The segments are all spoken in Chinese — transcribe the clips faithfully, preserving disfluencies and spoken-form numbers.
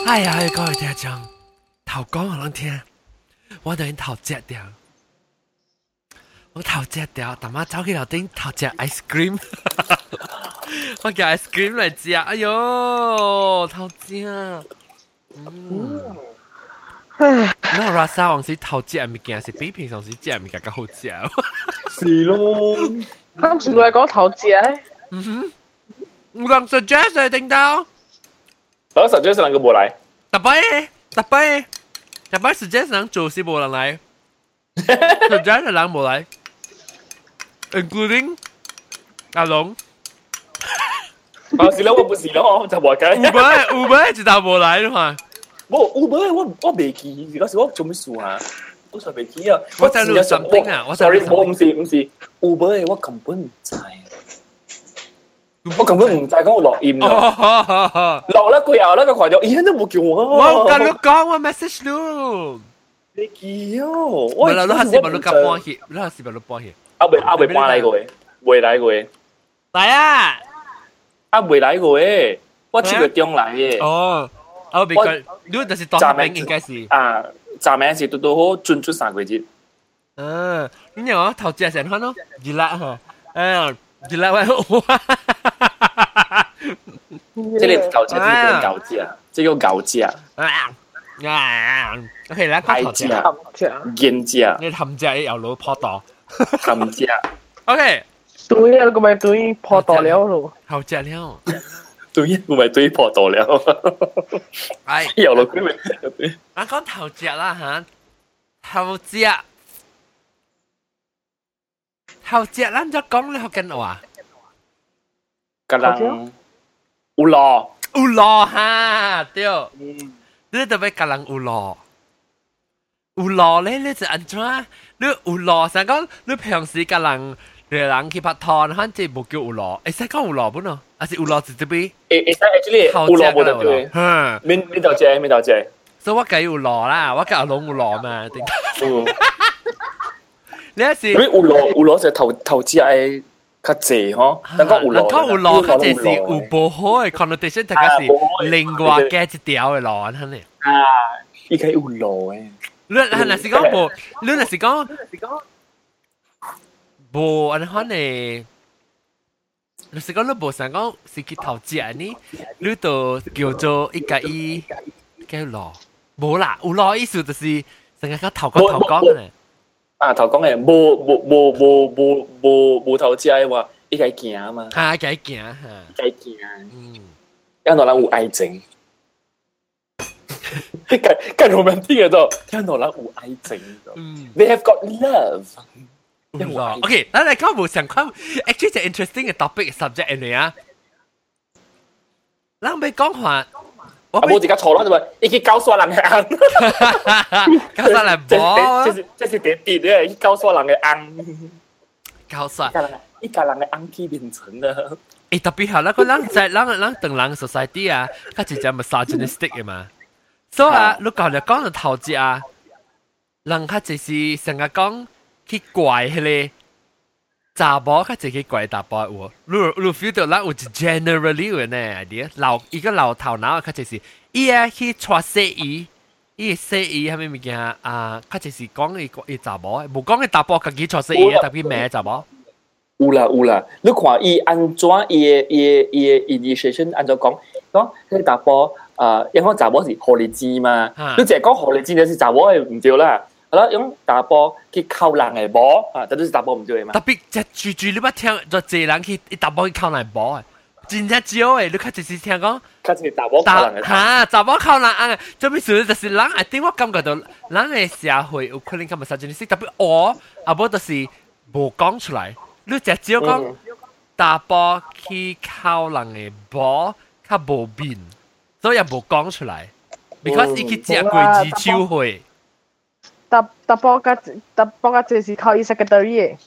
哎呀，各位聽眾，頭講可能聽，我等於頭隻掉，我頭隻掉，大媽走去樓頂頭隻 ice cream， 我叫 ice cream 嚟食，哎呦，頭隻，嗯，那 rasa 往時頭隻嘅物件是比平常時食嘅物件較好食， 是咯， 啱先嚟講頭隻， 嗯哼，有人 suggest 嚟頂到。 我 suggest 兩個冇來， 特別特別特別 suggest 人做是冇人來 ，suggest 人冇來 ，including 阿龍。 啊是咯，我不是咯，就話緊。 Uber Uber 一道冇來嘛？ 我 Uber 我我未記，嗰時我做咩事啊？我實未記啊！ 我在錄 something 啊！我 sorry，我唔是唔是 Uber，我根本唔知。我根本唔知講我落音啊！落咗佢又咧個群友，咦都冇叫我。 我跟你講，我 message 你。 你記哦， 我啦，你係時咪你夾半去，你係時咪你半去。 阿未阿未搬嚟過嘅，未嚟過嘅。 嚟啊！ 阿未嚟過嘅，我七月中嚟嘅。 哦，我未講，你就是當兵應該是。 啊，站名是到到好進出三個節。 嗯，你又頭隻成看咯，熱辣嚇，誒。熱辣喂，哇！ 即係舊隻，呢個舊隻啊，即係個舊隻啊。 啊，OK 啦，頭隻啊， 見隻啊， 你冚隻又攞破袋， 冚隻。 OK， 對啊，咁咪對破袋了咯。 後隻了， 對，唔係對破袋了。 係又落佢咪？ 我講頭隻啦嚇，頭隻。頭隻咱就講你學緊話， 格人有羅有羅哈，對，你特別格人有羅，有羅咧，你就安怎？你有羅，成講你平時格人個人去拍拖，反正冇叫有羅，會使講有羅本咯，還是有羅是這邊？ 誒誒，actually 有羅冇得對， 嚇， 邊邊度借邊度借？ 所以我計有羅啦，我計阿龍有羅嘛， 嗯。 你一時， 因為有羅有羅就投投資係較濟嗬，但講有羅， 講有羅，佢就是有無好嘅 connotation，大家是另外嘅一條嘅羅，肯定。 啊，依家有羅嘅。 你係若是講無，你若是講無，安可能，若是講你無想講是去投資呢，你就叫做一個伊叫羅，無啦，有羅意思就是成日講頭講頭講嘅。 啊，頭講嘅無無無無無無無投資嘅話，依家行啊嘛， 啊，計行嚇， 計行，嗯，有人有愛情，更更 romantic 嘅都，有人有愛情，嗯 ，they have got love， 有羅 ，OK，咱嚟講無相關 ，actually 係 interesting 嘅 topic subject 嚟啊，咱咪講話。 我冇自己錯啦，就話已經教唆人嘅硬， 教唆人冇， 即係即係點點咧？教唆人嘅硬， 教唆， 依家人嘅硬氣變成啦。 誒特別係啦，個人在人人等人 society 啊，佢就係 misogynistic 嘅嘛。所以啊，你講就講到頭節啊，人佢就是成日講去怪佢咧。查甫較濟去怪查甫有，你你 feel 到咱有一 generally 有呢 idea， 老一個老頭腦較濟是，伊啊去帶洗衣，伊洗衣蝦米物件啊，較濟是講伊伊查某，無講伊查甫家己帶洗衣，特別咩查某？ 有啦有啦，你看伊安怎伊嘅伊嘅伊嘅 initiation 安怎講？講迄查甫啊，因為查某是狐狸精嘛，你淨係講狐狸精就是查某係唔對啦。好啦，用打波去靠人嘅波啊，這都是打波唔對嘛。 特別只住住你捌聽，就濟人去打波去靠人波誒，真正少誒，你較就是聽講， 較就是打波靠人嘅。 嚇，打波靠人啊！做咩事就是人，I think我感覺到人嘅社會有可能咁嘅實際，特別我阿無就是無講出來，你只只講打波去靠人嘅波，較無面，所以又無講出來 ，because 伊去食過字手會。 搭搭波架搭波架這是靠伊 secretary 嘅，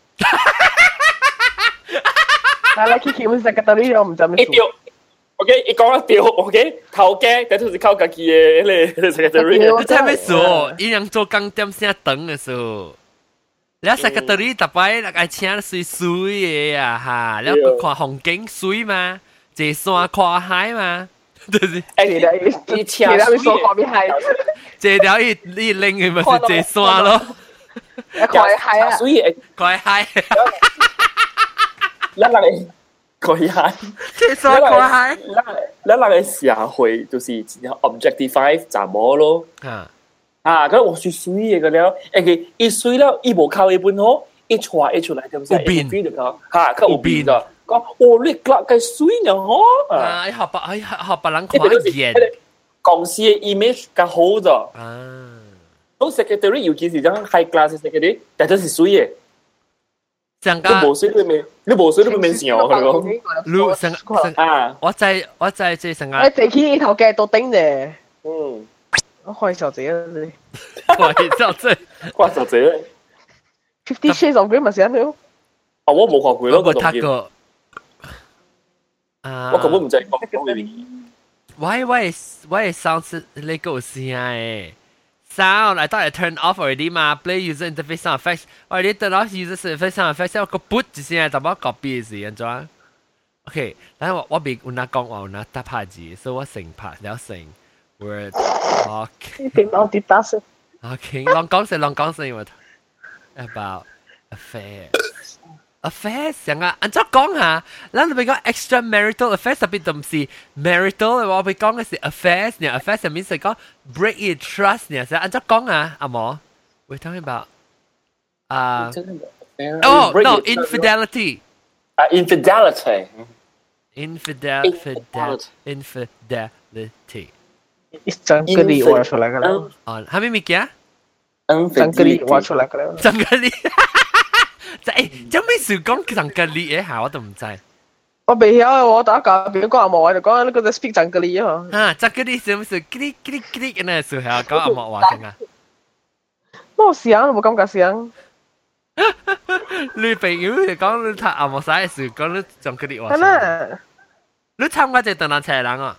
但係佢佢 secretary 我唔知咩事。 OK， 伊講得對 ，OK， 頭家但係是靠家己嘅咧 secretary。 你知咩事？伊人做工點聲長嘅事，你 secretary 特擺來請水水嘅啊哈，你看風景水嘛，坐山看海嘛。 就是謝了伊，謝了伊所講嘅係， 借條伊伊拎佢咪是借山咯， 佢係啊， 所以佢係， 咱人嘅佢係， 借山佢係， 咱咱人嘅社會就是 objectify 查某咯。 啊啊，咁我水水嘅個了，誒佢一水了，伊無靠伊本好，一出一出來點先？ 有變就講嚇，佢有變㗎。講哦，你覺嘅水呢？嗬啊！學別學別人看見， 公司嘅 image 較好咗。 啊， 咁 secretary 尤其是種 high class secretary，但係都是水嘅。 上個你無水都未，你無水都未想佢講。 你上上啊， 我在我在即上個， 誒地起呢頭嘅到頂嘅， 嗯， 我開小姐啊你我就即關小姐。 Fifty Shades of Grey 咪是咁樣。 啊，我冇學過咯， 我冇睇過。啊！ 我根本唔知講講嘅嘢。 喂喂喂，sound 是你個聲誒 ，sound I thought I turned off already 嘛 ，play user interface sound effects already turn off user interface sound effects，我個 boot 一聲就冇 copy 是安怎 ？OK，但係我我別有哪講話有哪搭拍字，所以我成拍了成 word talk。 點我跌打先 OK，浪講先，浪講先我 about affairs。affairs 上啊，按照講下，咱咪講 extramarital affairs 特別就唔是 marital，我咪講嘅是 affairs，呢 affairs 入面係講 break in trust 呢，就按照講啊，阿毛，we talking about 啊，哦 no infidelity， 啊 infidelity，infidel，infidel，infidelity， 整個字畫出來㗎啦， 哦，係咪物件？ 整個字畫出來㗎啦， 整個字。就誒，做咩事講整個字嘅下我都唔知。 我未曉，我打架邊個阿毛我就講你嗰隻 speak 整個字啊。 啊，整個字是唔是嘰哩嘰哩嘰哩嘅呢？時候講阿毛話聲啊。 冇聲，冇感覺聲。 女朋友就講你睇阿毛曬嘅時候講你整個字話聲。 係咩？ 你參加隻電單車人啊？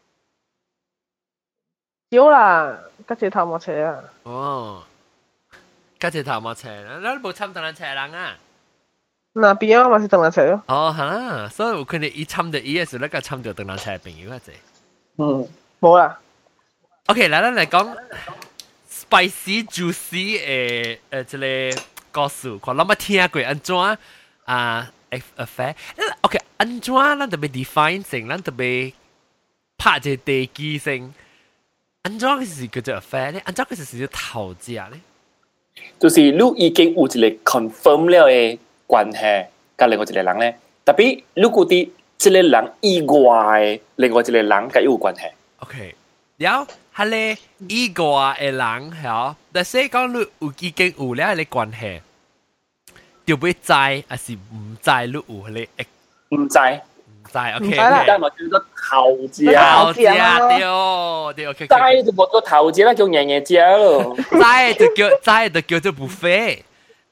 少啦，跟住頭冇車啊。 哦。家姐頭冇車，你冇參電單車人啊？ 嗱邊啊，咪是電單車咯。 哦，係啦，所以有可能伊參到伊嘅時候，你個參到電單車朋友啊，姐。 嗯，冇啦。 OK，嚟咱嚟講 spicy juicy 誒誒，即個故事，看咱冇聽過安怎啊 affair。OK，安怎咱特別 define 成，咱特別拍一個地基成，安怎嘅是叫做 affair 咧？安怎嘅是叫頭家咧？ 就是你已經有一個 confirm 了嘅關係，甲另外一個人咧，特別如果啲這個人以外，另外一個人甲有關係。 OK，然後係咧以外嘅人，嚇，但係講你有已經有了你關係，就要知還是唔知你有你唔知。 唔知 OK， 但係咪叫做頭家？ 頭家對對 OK， 知就冇個頭家啦，叫爺爺家咯。 知就叫知就叫做 buffet。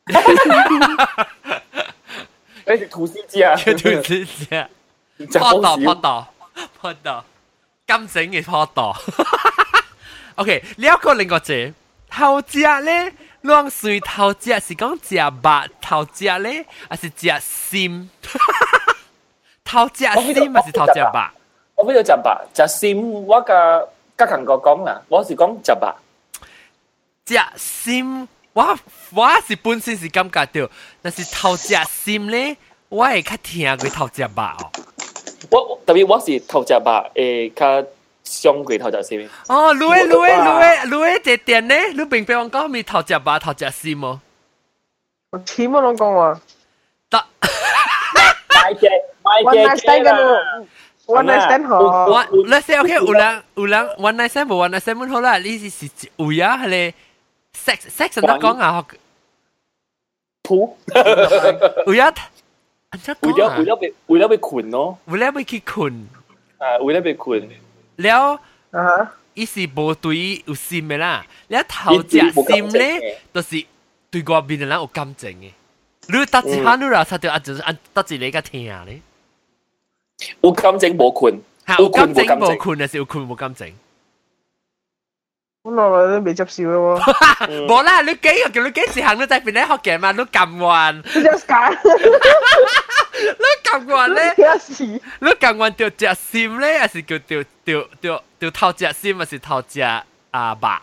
你是吐司家， 叫吐司家。破道破道破道，金整嘅破道。OK，你有個另外隻頭家咧，兩歲頭家是講食肉頭家咧，還是食心？頭家心還是頭家肉？ 我邊度食肉？食心我甲甲強哥講啦，我是講食肉。 食心，我我是本身是感覺到，但是頭家心咧，我會較聽過頭家肉哦。 我特別我是頭食肉，誒，較上過頭食心。 哦，你誒你誒你誒你誒隻店咧，你並俾我講咪頭食肉頭食心哦。 我黐乜攏講話？ 得。 買嘅買 One 嘅 night stand 嘅咯，one night stand 好。 我let's say OK，有人有人 one night stand 無 one night stand 好啦，你是是有呀係咧 sex sex 怎講啊？ 鋪有呀。 為咗為咗被為咗被困咯， 為咗被去困， 啊為咗被困， 了啊， 伊是無對有心嘅啦，了頭隻心咧，就是對外面嘅人有感情嘅。你搭一下你啦，才對啊，就是按搭一個個聽咧。 有感情無困， 有感情無困，還是有困無感情？ 我落來都未接受咯喎。冇啦，你幾個叫你幾時行到在邊咧學嘅嘛？你咁彎。 你 just 揀。 你感覺咧？你感覺掉隻心咧，還是叫掉掉掉掉頭隻心，還是頭隻啊吧？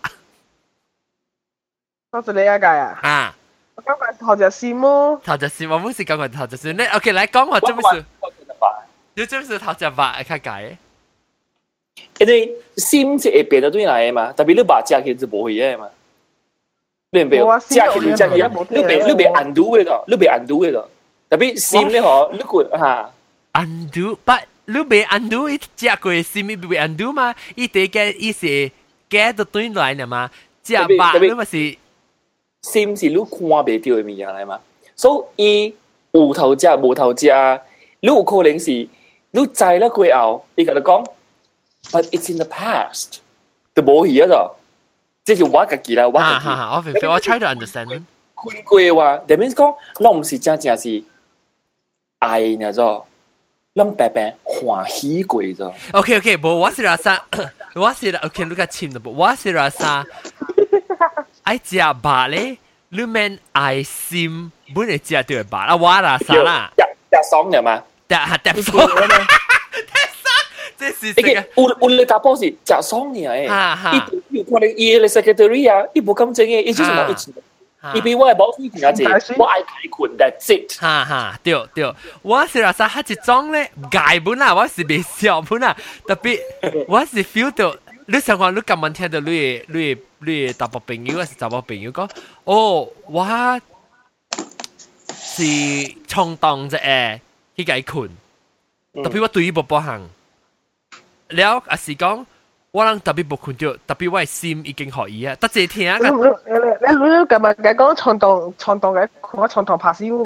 頭隻你啊介啊？ 啊！ 我感覺頭隻心咯。 頭隻心，我冇是感覺頭隻心。你 OK 來講話，做咩事？你做咩事頭隻吧？較解？ 因為心是會變得對來的嘛，特別你把食起就無會嘅嘛。你唔別食起就食起啊！你別你別 undo 嘅咯，你別 undo 嘅咯。特別心咧嗬，你個嚇 undo，但你別 undo，伊食過心伊別 undo 嘛？伊第個伊是加到對來嘅嘛？食吧你咪是心是你看袂到嘅物件嚟嘛？所以有頭食無頭食，你有可能是你知啦過後，你甲你講。But it's in the past，就冇去啊就，即係我自己啦，我自己。 我明白，我 try to understand。 看過話，that means 講，我唔是真正是愛呢咗，我白白歡喜過咗。 OK OK，無我是話啥，我是啦 OK，你個簽的不？我是話啥？愛食飽咧，你免愛心，本嚟食就係飽啦。我啦啥啦？ 食食爽嘅嘛？ 食食爽。這是這個， 有有你打波是食爽嘅誒，伊有可能伊個 secretary 啊，伊無咁正嘅，伊就是冇一錢，伊比我係冇錢嘅啫，我愛開困 that's it。 哈哈，對對，我是話啥，一種咧解本啦，我是未笑本啦，特別我是 feel 到，你想講你咁晚聽到你你你大部朋友還是大部朋友講，哦，我是衝動啫誒，去解困，特別我對伊無保行。了也是講，我人特別冇困到，特別我嘅心已經可以啊，得這聽啊！ 你你你你今日嘅講創動創動嘅，我創動拍死我。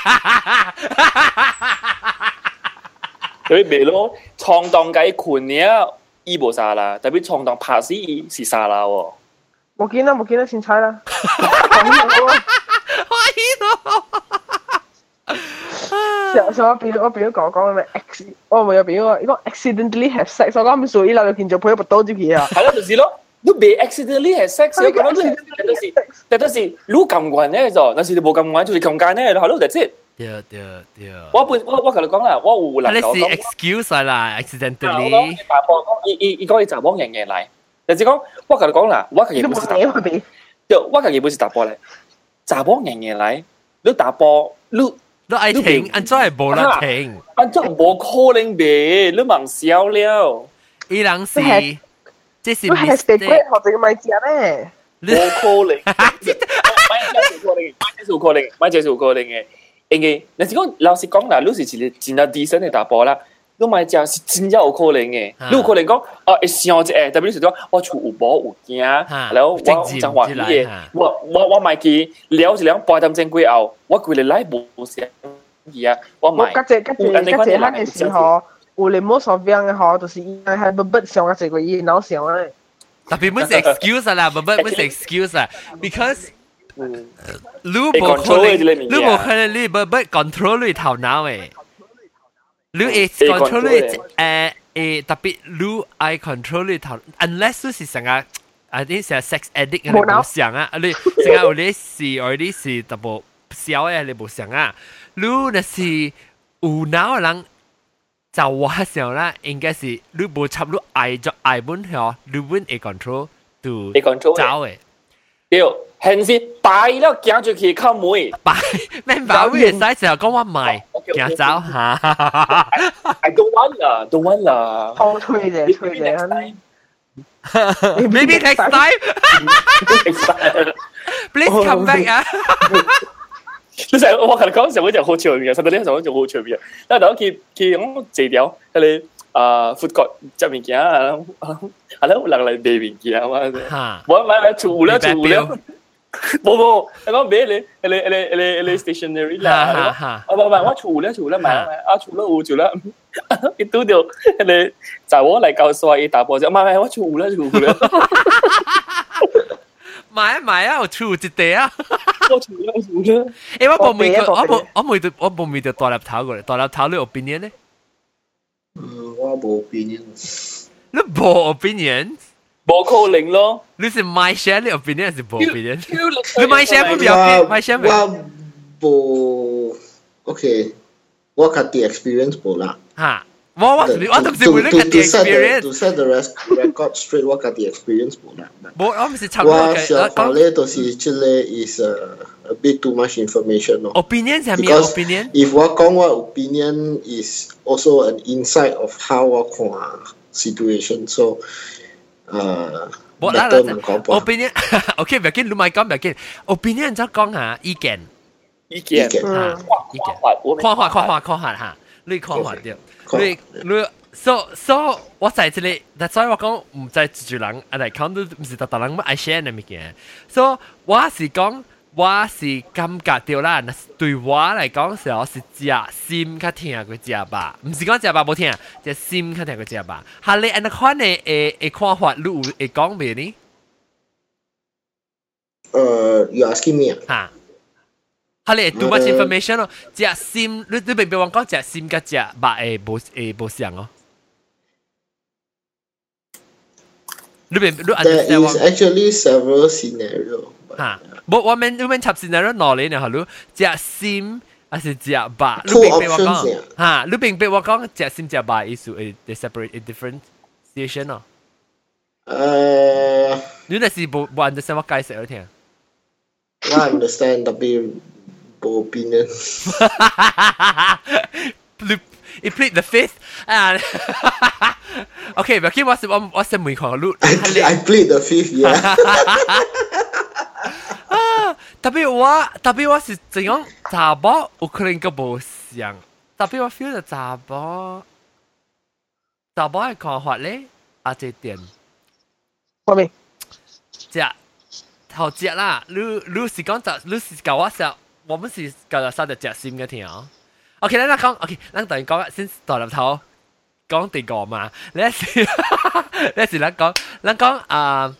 佢未咯，創動嘅困呢，伊無啥啦，特別創動拍死伊是啥啦喎？ 冇見啦，冇見啦，凊彩啦。 我依度。 所所以我比如我比如講講咩 X， 我冇有比如講，如果 accidentally have sex， 我講唔屬於啦，就見咗配一部刀就去啊。 係咯，就是咯，你未 accidentally have sex， 你講你但是但係是你咁慣咧就，但是你冇咁慣就是咁簡咧，係咯，就即係。 對對對。 我本我我同你講啦，我有能夠講。 你是 excuse 啦 ，accidentally。 我講大波講，伊伊伊講伊查某人嘅嚟，但是講我同你講啦，我其實唔是打波，對，我其實唔是打波咧，查某人嘅嚟，你打波你。 你愛停，安怎會無得停？ 安怎無可能唄？你忙笑了。 伊人是，這是 mistake。學這個咪食咧。 無可能。買這是有可能，買這是有可能，買這是有可能嘅。因為，但是講老實講啦，你是一個真係decent嘅打波啦，你買食是真正有可能嘅。你有可能講，哦，會想一個，特別你是講，我厝有無有驚，然後我真歡喜嘅，我我我買去了一兩半點鐘過後，我規日來無想嘢啊，我買。 我家姐家姐家姐嗰陣時候，有你冇所謂嘅嗬，就是伊係不不想家姐個伊腦想咧。 特別唔是 excuse 啦，不不唔是 excuse 啦 ，because 你冇可能，你冇可能你不不 control 你頭腦誒。你會 control 你誒誒特別你愛 control 你頭 ，unless 你是成日啊啲成日 sex addict 嘅你冇想啊，你成日有啲事或啲事特別少嘅你冇想啊，你那是有腦嘅人就話時候啦，應該是你冇插你愛咗愛本條，你本會 control 到走嘅。 對，現時擺了行出去靠門， 擺咩擺會使時候講我賣行走嚇。 I don't want 啦 ，don't want 啦。 好吹嘅，吹嘅。 Maybe next time. Please come back 啊！ 你成我同你講上嗰隻好長嘅，實在呢上嗰隻好長嘅。但係我佢佢講字條，佢哋啊 food court 執物件啊，係咯，人嚟賣物件啊嘛。我買買儲啦儲啦，冇冇，我講俾你，你你你你 stationery 啦，我唔唔，我儲啦儲啦買買，啊儲啦有儲啦，佢拄到你就我嚟教唆伊打波啫，唔係我儲啦儲啦。 買啊買啊，我儲一地啊！ 我儲啦儲啦。 誒，我冇未到，我冇我冇到，我冇未到大粒頭過嚟，大粒頭你 opinion 咧？ 嗯，我冇 opinion。 你冇 opinion？ 冇可能咯。 你是 my share 你 opinion 還是冇 opinion？你 my share 不表示 my share 我冇 OK，我我家己 experience 冇啦。 嚇，我我我都是為了家己 experience。 To set the record straight， 我家己 experience 冇啦。 冇，我唔是差唔多嘅。 我想法咧，都是即個 is a bit too much information 咯。 opinion 係咩 opinion？ If 我講我 opinion is also an insight of how 我看 situation，so 誒。 冇啦啦，opinion，OK，唔要緊，你咪講唔要緊。opinion 就講下意見， 意見， 意見，意見，看法，看法，看法嚇，你看法對，你你，so so，我在這裡，但所以我講唔在住人，啊嚟講都唔是特特人乜愛 share 嘅物件，so 我是講。我是感覺到啦，對我嚟講時候是只心較聽過只吧，唔是講只吧冇聽，只心較聽過只吧。下你按看你誒誒看法，你有會講咩呢？ 誒，you asking me 啊？下你 too much information 咯，只心你你並別話講只心甲只吧誒冇誒冇相哦。你並你 understand 我？There is actually several scenario。 嚇！冇我們我們插線喺度攞你呢，係咯，隻心還是隻吧？你 Two 並別我 options 講嚇，你並別我講隻心隻吧is to a they separate a different situation 咯。 誒， 你那是冇冇 understand 我解釋你聽。 我 understand 特別冇 opinion。 你你 plead the fifth 啊？OK， 唔緊我是我我先問佢你。 I plead the fifth， yeah。 啊！特別我特別我是怎樣查某有可能個無像，特別我 feel 到查某查某嘅看法咧，啊這點。 我明。 只頭只啦，你你是講就你是教我時，我們是教我三隻隻心嘅聽。OK， 咱講 OK， 咱等於講先大粒頭講第個嘛，你是你是咱講咱講啊。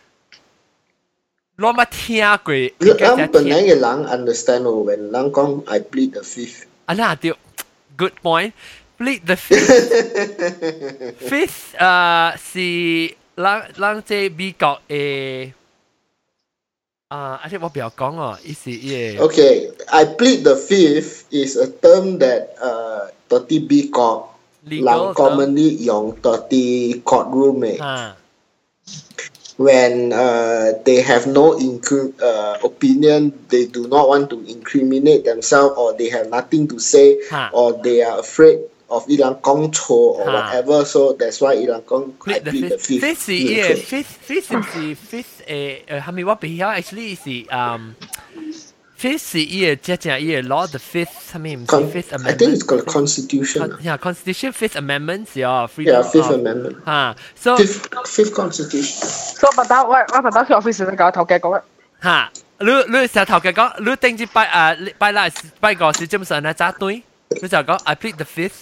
我冇聽過。 咱本來嘅人 understand 喎，when 人講 I plead the fifth。 啊那對 ，good point。plead the fifth。fifth 誒是人人即美國嘅啊，而且我不要講哦，意思嘢。 Okay，I plead the fifth is a term that 誒到啲美國人 commonly 用到啲 courtroom 嘅。When uh, they have no incre- uh, opinion, they do not want to incriminate themselves, or they have nothing to say, huh. or they are afraid of ilang kong cho or huh. whatever. So that's why ilang kong I plead the fifth. Fifth, yeah, fifth, fifth is fifth. Uh, how many what be here actually is um. Fifth year, just year law the fifth. I mean, Con- fifth amendment. I think it's called Constitution. Con- yeah, Constitution Fifth Amendment. Yeah, freedom. Yeah, Fifth of, Amendment. Ha. So fifth, fifth Constitution. So 不打我我不打去 office 度搞頭嘅講啊。 哈，你你成日頭嘅講，你頂住拜啊拜拉拜個是基本上係扎堆，你就講 I plead the fifth。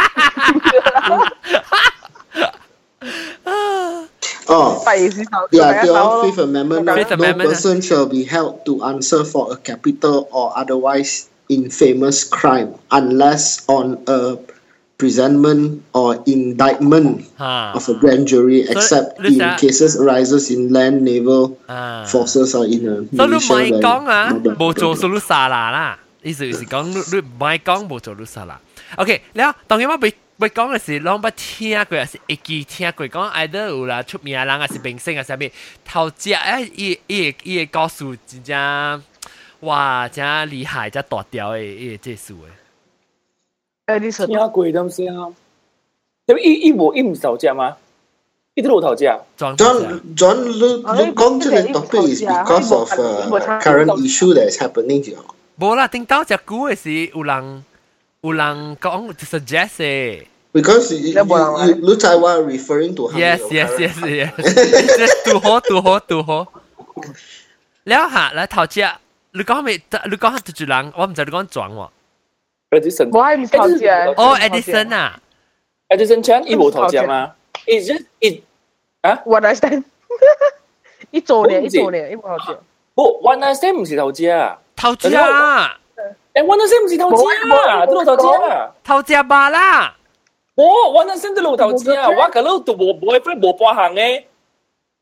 Oh, yeah, the Fifth Amendment. Fifth No Amendment. person shall be held to answer for a capital or otherwise infamous crime unless on a presentment or indictment ha. of a grand jury, So, except listen, in cases arises in land, naval ah. forces or in a So 你 militia. 唔係講啊， when- 冇做數你殺啦啦，意思是講你你唔係講冇做你殺啦。OK，你啊，當然我未。我講嘅是，啷不聽過，是會記聽過。講either有啦出名人，還是明星，還是咩頭隻誒，伊伊伊個故事真正哇，真厲害，真大條嘅伊個技術誒，你說聽過咁先啊？咁伊伊無伊唔頭隻嗎？伊都老頭隻。 John, John, look, look, 講這個 topic is because of uh, current issue that is happening here. 冇啦，頂到隻股嘅是有人。有人講 suggest 嘅 ，because you you you Taiwan referring to yes yes yes yes yes တူ好တူ好တူ好。แล้ว下嚟頭隻，你講咪你講係住人，我唔知你講撞喎。 Edison， 我係唔頭隻。 哦 ，Edison 啊 ，Edison Chan 伊無頭隻嘛 ？It's just it 啊 ？One night stand， 一做咧一做咧，伊無頭隻。 不 ，One night stand 唔是頭隻啊， 頭隻啊。 誒，One night stand 唔是頭隻啊，都老頭隻啊， 頭隻吧啦。 冇 One night stand 都老頭隻啊，我嗰佬都冇 boyfriend 冇伴行嘅。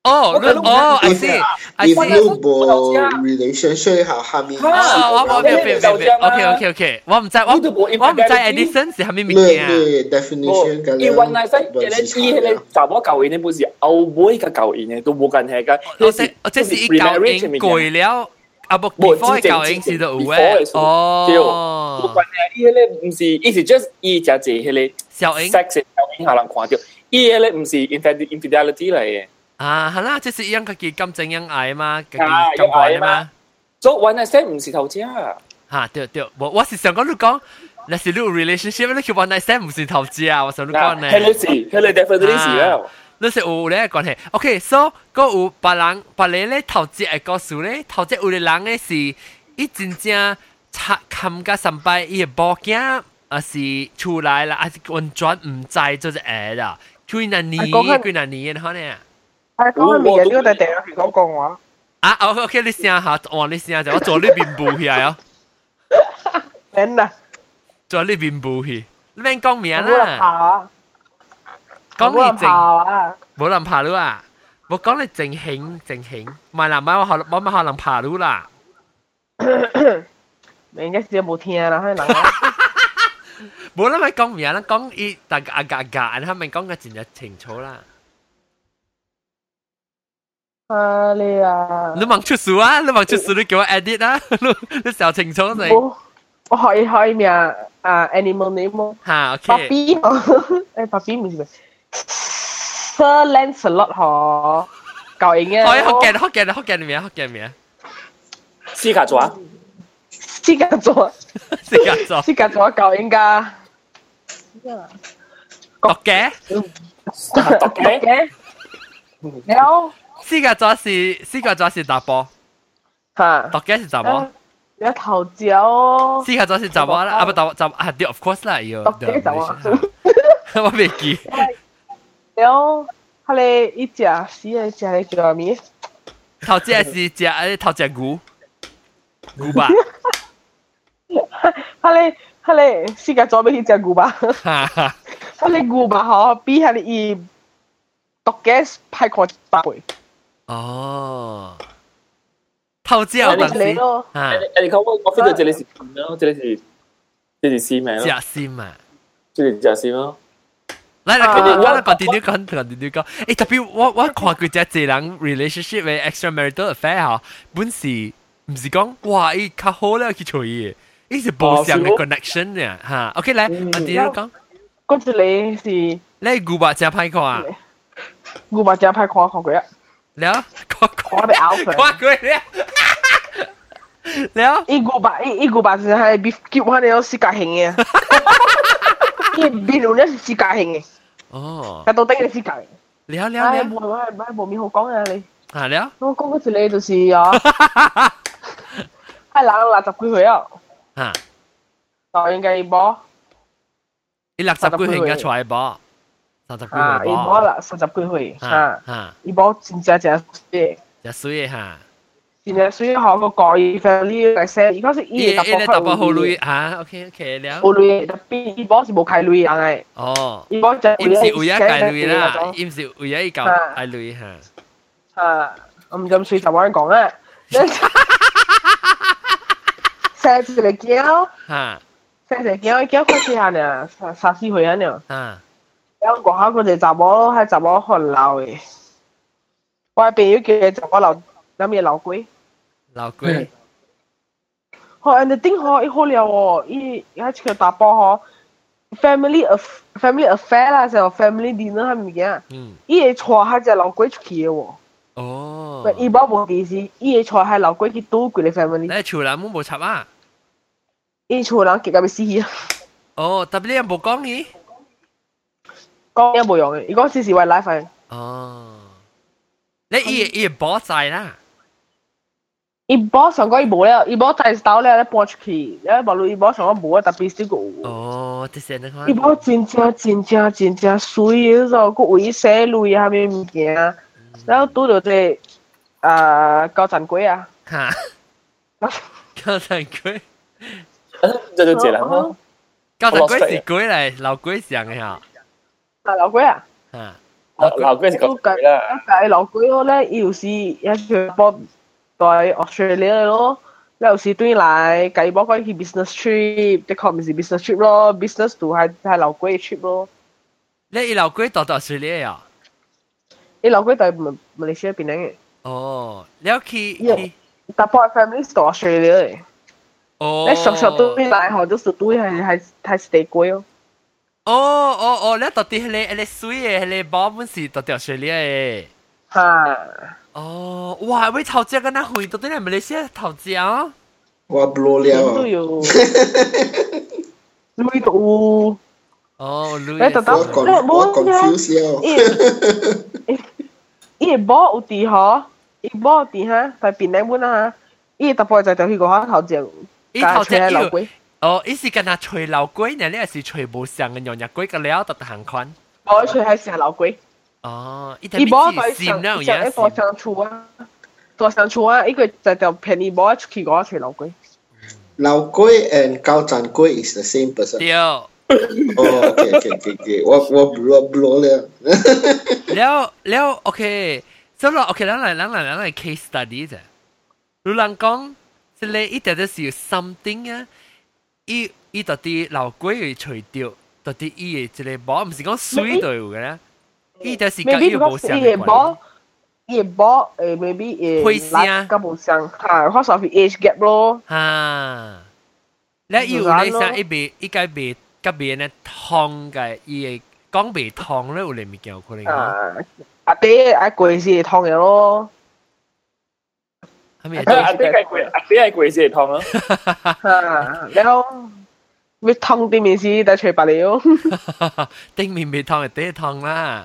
哦，哦，I see，I if see。 you 冇 relationship 好下面。 啊，我我明明明明，OK OK OK，我唔知我我唔知 Edison 是下面物件啊。 對 definition 嘅。 伊原來使，伊迄個查某教員呢，本是後尾嘅教員呢，都冇關係嘅。 我即我即是伊教員攰了。啊不 ，before 教應是都有誒，哦， 冇關係，伊迄個唔是，伊是 just 伊只只迄個效應 sex 效應下人看到，伊迄個唔是 infidelity 嚟嘅。 啊，係啦，即是樣佢嘅感情樣愛嘛，佢嘅感覺嘛。 做 one night stand 唔是頭家。 嚇，對對，我我是想講你講，你是你 relationship，你叫 one night stand 唔是頭家，我想你講呢。 係你是，係你 definitely 是啦。 你是有咧關係 ，OK，so 個有別人別你咧頭節嘅故事咧，頭節有啲人咧是，伊真正插冚甲三擺，伊嘅寶鏡啊是出來啦，啊是完全唔知做只嘢啦，幾多年幾多年可能啊？ 係講緊咩？呢個第第二講講話。 啊，OK，你聲下，哇，你聲下，我做呢邊步起來哦。 真啊！ 做呢邊步起，你免講名啦。講你正，冇人爬路啊！我講你正興正興，唔係啦，唔係我可我咪可能爬路啦。 人家是冇聽啦，可能。 冇啦，咪講名啦，講伊大家阿格格，他咪講個真係清楚啦。 啊你啊！ 你望出書啊！你望出書，你叫我 edit 啊！你你小清楚你。 我可以可以名啊 animal name 嚇 OK。 芭比，誒芭比唔係咩？Sir Lancelot 嗬，舊型嘅。 可以學嘅，學嘅，學嘅名，學嘅名。 斯卡座。 斯卡座。 斯卡座。 斯卡座舊型㗎。 讀嘅。 讀嘅。 有。 斯卡座是斯卡座是大波。 嚇。 讀嘅是大波。 有頭照。 斯卡座是大波啦，啊不大就啊對 ，of course 啦，要。 讀嘅就啊。 我未記。 了，佢哋一隻死嘅隻係叫咩？ 頭隻是隻誒頭隻牛，牛吧？ 佢哋佢哋世界左邊一隻牛吧？佢哋牛吧嗬，比佢哋伊獨嘅派過百倍。 哦，頭隻有陣時， 啊！你講我我 feel 到這裡是咯，這裡是這是絲咩咯？ 隻絲嘛， 這是隻絲咯。 來來，跟住我來 continue 講 continue 講，誒特別我我看過隻濟人 relationship 嘅 extramarital affair 嚇，本是唔是講哇伊較好咧去做嘢，伊是無相嘅 connection 嘅嚇。OK 來 continue 講， 嗰次你是你古巴正派看啊？ 古巴正派看看過啊？ 了，看看我被咬佢， 看過了。了， 伊古巴伊伊古巴是係 beef cube 佢哋有世界型嘅。伊邊度咧是世界型嘅， 哦， 喺到底嘅世界。 了了了， 唉，冇冇冇冇面好講啊你。 啊了， 我講嗰次你就是啊，係冷六十幾歲啊， 嚇， 就應該波， 伊六十幾歲應該出嚟波，三十幾歲啊，伊波啦，三十幾歲，嚇， 嚇， 伊波真正正水， 真水嚇。 真係水學個國語 family 嚟寫，而家是伊特別特別好累嚇，OK OK 了。 好累，特別伊波是冇開累啊嘅。 哦， 伊波就伊唔是為咗計累啦，伊唔是為咗搞計累嚇。 啊，我唔咁水就冇人講啦。寫住嚟叫， 嚇， 寫住叫叫開始下呢，三三四歲啊呢。 嚇， 有講下佢哋雜貨係雜貨可能鬧嘅，我係朋友叫佢雜貨鬧。諗嘢鬧鬼， 鬧鬼。 哦，人哋頂可好料喎，伊而家佢打波嗬 ，family of family affair 啦，就 family dinner 係咪嘅？嗯。伊個錯係只鬧鬼出去嘅喎。哦。伊冇冇意思，伊個錯係鬧鬼去賭佢哋 family。 你潮人冇冇插啊？ 伊潮人結果被死啊！ 哦，特別你有冇講嘅？ 講有冇用嘅？如果只是為 life 嘅。 哦。你伊伊保債啦。 伊波上個伊冇咧，伊波大刀咧咧搬出去，咧無論伊波上個冇啊，特別少個。 哦，即係你看。 伊波真正真正真正水嗰種，佢為寫類下面物件，然後拄到隻誒高層鬼啊。 嚇！高層鬼。 這就解啦嘛。 高層鬼是鬼嚟，老鬼上嘅嚇。 啊，老鬼啊！ 嚇。 老鬼是講啦， 解老鬼咯咧，有時一條波在 Australia 咯，你有時對嚟計波講去 business trip，的確唔是 business trip 咯 ，business 度係係老鬼 trip 咯。 你老鬼到到 Australia 啊？ 你老鬼在馬馬來西亞邊嘅？ 哦，你有去去？ 大波 family 到 Australia 嘅。 哦。 你熟熟對嚟學就是對係係係 stay 貴咯。 哦哦哦，你到底迄個迄個水誒，迄個寶本是到到 Australia 誒。 嚇！ 哦，哇！你頭只跟那回到底係馬來西亞頭只啊？ 我不攞了。 都有。累到。 哦，累。 你特登，你冇嘅。伊冇有啲嗬，伊冇有啲嚇，但係邊兩本啊？伊特別就就去個下頭只。 伊頭只老鬼。哦，伊是跟他吹老鬼呢？你係是吹無上嘅洋日鬼個了，特行款。 我吹係成老鬼。 哦，伊伊冇在上上一個相處啊，做相處啊，伊個就就便宜冇出去個吹老鬼。 老鬼 and 高盞鬼 is the same person。 對。 哦，OK OK OK OK，我我我不攞了。 了了 ，OK， 所以 OK， 咱來咱來咱來 case study 啫。如人講，即係伊定就是有 something 啊。伊伊到底老鬼會除掉，到底伊嘅即個波，唔是講水都有嘅咧。伊就是甲伊無相嘅關。 伊嘅波誒 ，maybe 誒， 會聲， 甲無相，嚇，可能係 age gap 咯。 嚇，咧伊有咧聲，伊袂伊該袂甲別人痛嘅，伊會講袂痛咧，有咧物件有可能。 啊，阿爹阿貴是會痛嘅咯。 阿爹係貴，阿爹係貴先係痛咯。 嚇，แล้ว會痛啲面是但除白了。 頂面未痛係爹痛啦。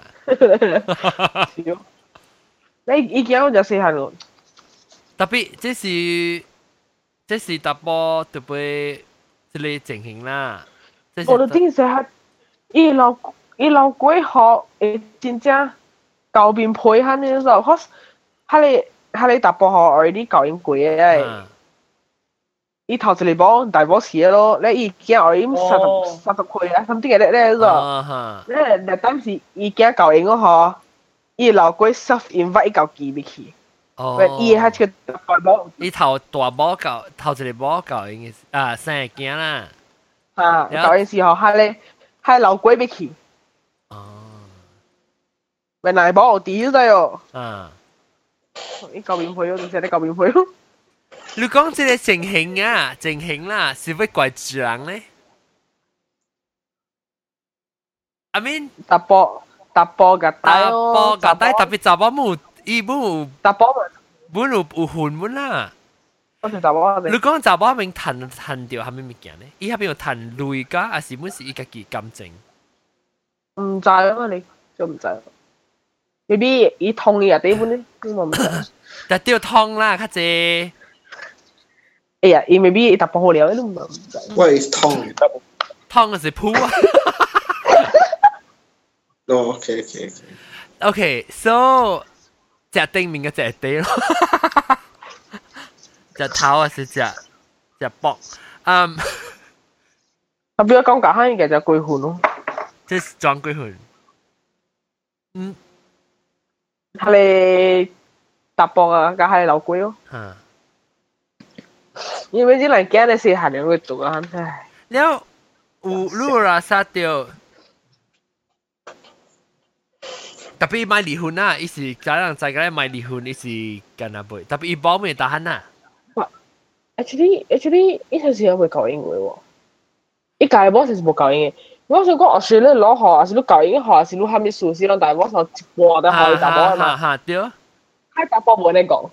你已經有就四下咯。 特別這是這是特波特別這類情形啦。 我就頂時係伊老伊老鬼學誒真正舊邊配下呢就，可係你。係你特波學 already 教應過嘅，伊頭一嚟幫大波時咯，你已經 already 三十三十歲啊，甚至嘅咧咧咗，咧咧當時已經教應嗰嗬，伊老鬼 self invite 教記入去，伊係個大波， 伊頭大波教頭一嚟波教應啊生日驚啦， 啊教應時候係你係老鬼入去， 哦， 咪大波有啲咗哟， 啊。 你舊面配咯，仲寫你舊面配咯。 你講這個情形啊，情形啦，是會怪住人咧。I mean， 搭波搭波嘅搭波嘅帶，特別雜波冇，伊冇搭波咪冇有有混滿啦。 我條雜波， 你講雜波邊彈彈掉係咩物件咧？伊喺邊有彈淚㗎，還是本是伊家己感情？ 唔知啊嘛，你就唔知。maybe 伊痛嘅地方咧，你冇唔知。 但都要痛啦，較濟。 哎呀，伊 maybe 伊搭波好了，你唔唔知。 What is 痛？ 痛嘅是噗啊。 哦 ，OK OK OK。 OK，so 隻頂面嘅隻地咯，隻頭啊是隻隻膊，嗯。 特別講假閪嘅就鬼魂咯。 即係裝鬼魂。嗯。 係你搭波啊，梗係老鬼咯。 嚇！ 因為啲人驚你死係你會做啊，真係。 了有如啦殺掉，特別買離婚啊！伊是家人在嗰買離婚，伊是干那背，特別伊保咩打喊啊 ？Actually actually，呢條事會教英嘅喎，一屆波是冇教英嘅。我想講，我是咧攞學，還是攞教英學，還是攞蝦米數先咯？但係我就我哋學打波啊嘛。 嚇對。 喺打波冇人講。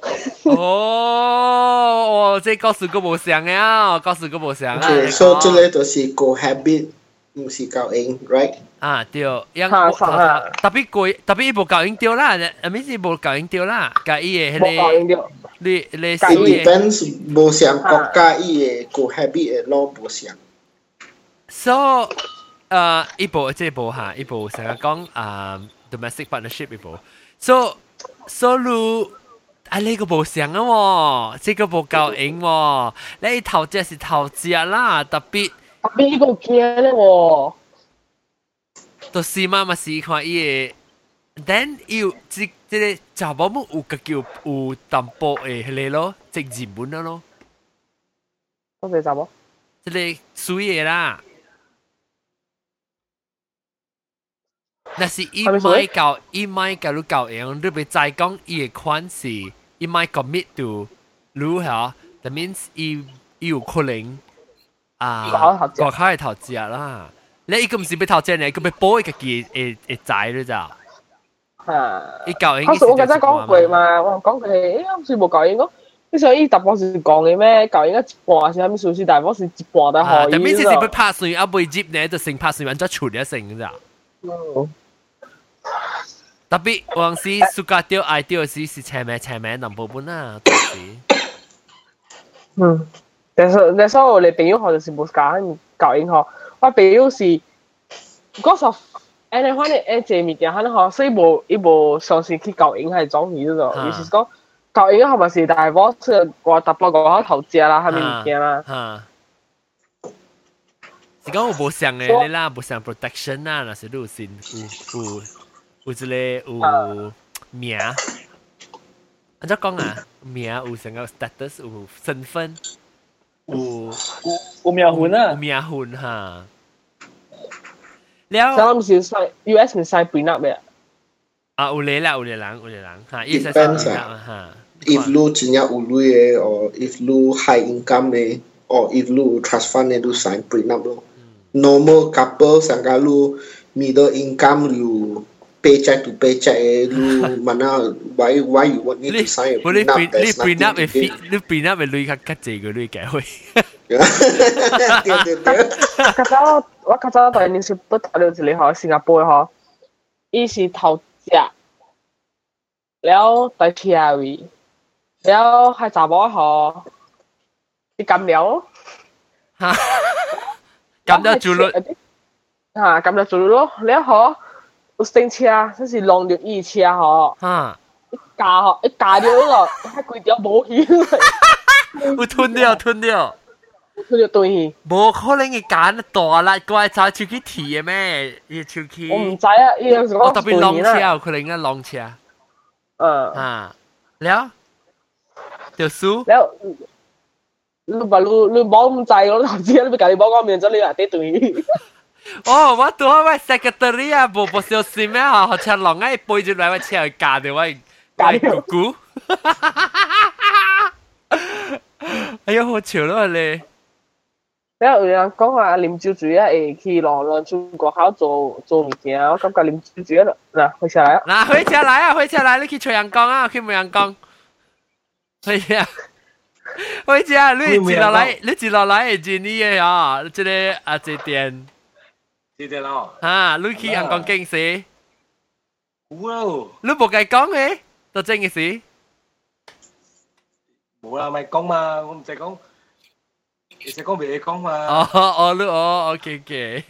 哦，哦，即告訴個無相啊，告訴個無相啊。 Okay，所以這個就是個 habit，唔是教英 ，right？ 啊對，因特別貴，特別伊無教英掉啦，啊咪是無教英掉啦，甲伊嘅迄個，你你 depends 無相國家伊嘅個 habit 嘅攞無相。 So。誒，一部即係部嚇，一部成日講啊 domestic partnership 一部，so so 路啊呢個部上啊喎，即個部夠硬喎，你頭隻是頭隻啦，特別特別呢個驚咧喎， 到時媽咪試看伊嘅 ，then 要即即個查某母有個叫有淡薄誒迄個咯，即日本咯。 多謝查某。 即個水嘅啦。那是伊買教伊買教你教樣，你別再講伊嘅款式，伊買 commit to 如何 ，that means 伊伊有可能啊，國考係頭隻啦。你伊個唔是要頭隻呢，伊個要補一個嘅會會仔你知？ 嚇！ 伊教樣。 嗰時我記得講過嘛，我講佢誒，啱先冇教樣講。你想伊特波是講嘅咩？教應該一半是蝦米數字，但係我是一半都可以。 但係是要拍算啊，未接呢就成拍算完再處理一成嘅咋。嗯。特別往時暑假掉愛掉時是前面前面南部本啊，當時。 嗯，但是但是我哋朋友學就是冇教教英學，我朋友是嗰時候誒你反正誒借物件，可能學所以冇伊冇嘗試去教英係種魚咯，意思講教英係咪是大波即係話特別講投資啦，係咪物件啦？ 是講有冇上嘅你啦，冇上 protection 啦，那是路線有有。有一個有名，安怎講啊？名有成個 status 有身份，有有有名分啊， 有名分哈。了， 咁是 sign U S 咪 sign prenup 嘅啊？有咧啦，有咧人，有咧人哈，伊 sign prenup 哈。If 你真正有鐳嘅，or if 你 high income 嘅，or if 你 trust fund 嘅，你 sign prenup 咯。Normal couple 上加你 middle income 你。paycheck to paycheck 誒，你問 why why you want me to sign a prenup？ 你 prenup 嘅 fee， 你 prenup 嘅鐳較較濟個鐳計會。 對對對。較早我較早當年是不讀了一個嗬新加坡嘅嗬，伊是頭隻，了第二位，了係查某嗬，啲咁了。 嚇！咁就做咯。 嚇，咁就做咯，了嗬。有升車，即是浪着伊車嗬， 哈， 一架嗬，一架掉咯，還幾條冇去， 有吞掉吞掉， 吞掉對去， 冇可能嘅架大啦，怪走出去提嘅咩？要出去， 我唔知啊，伊有時講特別浪車，有可能嘅浪車， 嗯， 啊，了，條書， 了，你話你你冇咁滯，我頭先你俾你冇講面咗，你話啲對。 哦，我ตัวว่า secretary 啊，冇冇小心咩嚇，好似浪喺背住嚟我車去嫁掉我我姑姑，哎呀好潮咯你！ 因為有人講話啉酒醉啊，會去浪浪出國考做做物件，我感覺啉酒醉啊，嗱，開車來啊！ 嗱，開車來啊，開車來，你去吹陽光啊，去冇陽光，開車。開車，你接落來，你接落來係接你嘅啊，即係啊這點。 知道咯。 啊，你去香港經事？ 冇咯。 你冇計講嘅，都真嘅事。 冇啦，咪講嘛，我唔使講，你使講俾你講嘛。 哦哦，你哦 ，OK OK。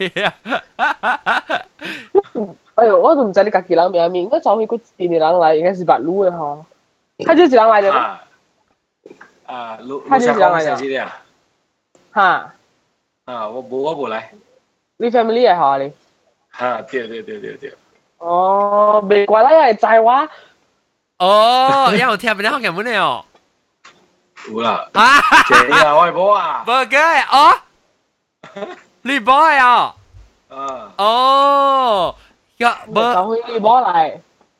哎呦，我都唔知你家己人名名，我找一個印尼人來，應該是白魯嘅嗬。他就是人來的。 啊，啊，盧盧小光先知的啊。 哈。 啊，我冇我冇來。 你 family 係嚇你？ 嚇，對對對對對。 哦，未怪啦，因為在話。 哦，因為我聽唔到香港文嘅哦。 有啦。啊！這啊，我係冇啊。 冇嘅，哦。你冇啊？ 啊。 哦，呀，冇。 就去你冇嚟。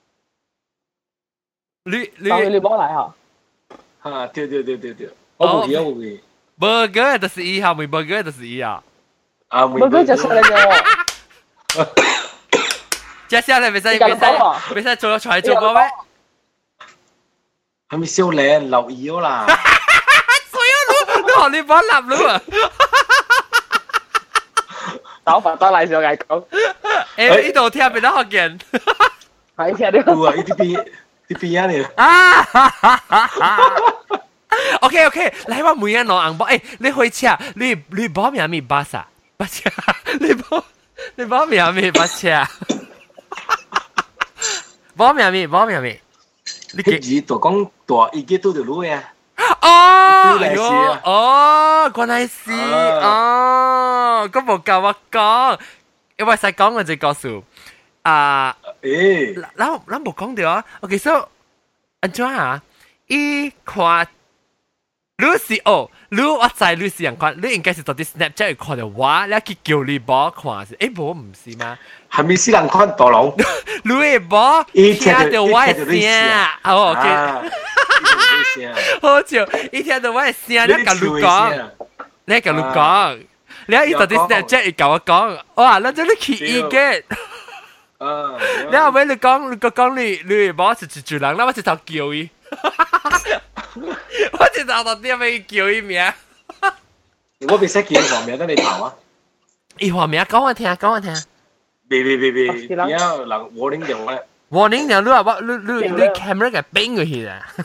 你你。 就去你冇嚟嚇。 嚇，對對對對對，我冇嘢，我冇嘢。 冇嘅，就是伊下面冇嘅，就是伊啊。 啊， 冇佢就出嚟嘅。 接下來未使未使未使做出嚟做過咩？ 係咪少靚留意咗啦？ 所有你你學你幫立咗啊！ 手法得嚟上嚟講。 誒呢度聽唔到學見。 係聽到。 哇！呢啲邊啲邊啊你？ 啊 ！OK OK，嚟我每日攞銀包。誒，你開車，你你報名咩巴士？巴車，你報你報名咩巴車？報名咩？報名咩？ 你幾多講多？已經到條路呀？ 哦，喲，哦，原來是哦，咁冇教我講，因為實講我就告訴啊， 誒， 咱咱無講到啊。OK，所以安怎啊？伊看。你是哦，你我知你是人看，你應該是到啲 Snapchat 看到我，你去叫你寶看是，誒無唔是嗎？ 係咪是人看大佬？ 你嘅寶聽到我嘅聲，哦 ，OK，好笑，伊聽到我嘅聲，你甲你講，你甲你講，你伊到啲 Snapchat 伊甲我講，哇，咱真係去意見。 啊！ 你後尾你講，你講你你嘅寶是一住人，那我直頭叫伊。我直頭到點俾叫伊名。 我未識叫黃名，等你頭啊！ 伊黃名講我聽，講我聽。 別別別別，而家人 warning 電話。 warning 電話，我你你你 camera 嘅冰佢去啊！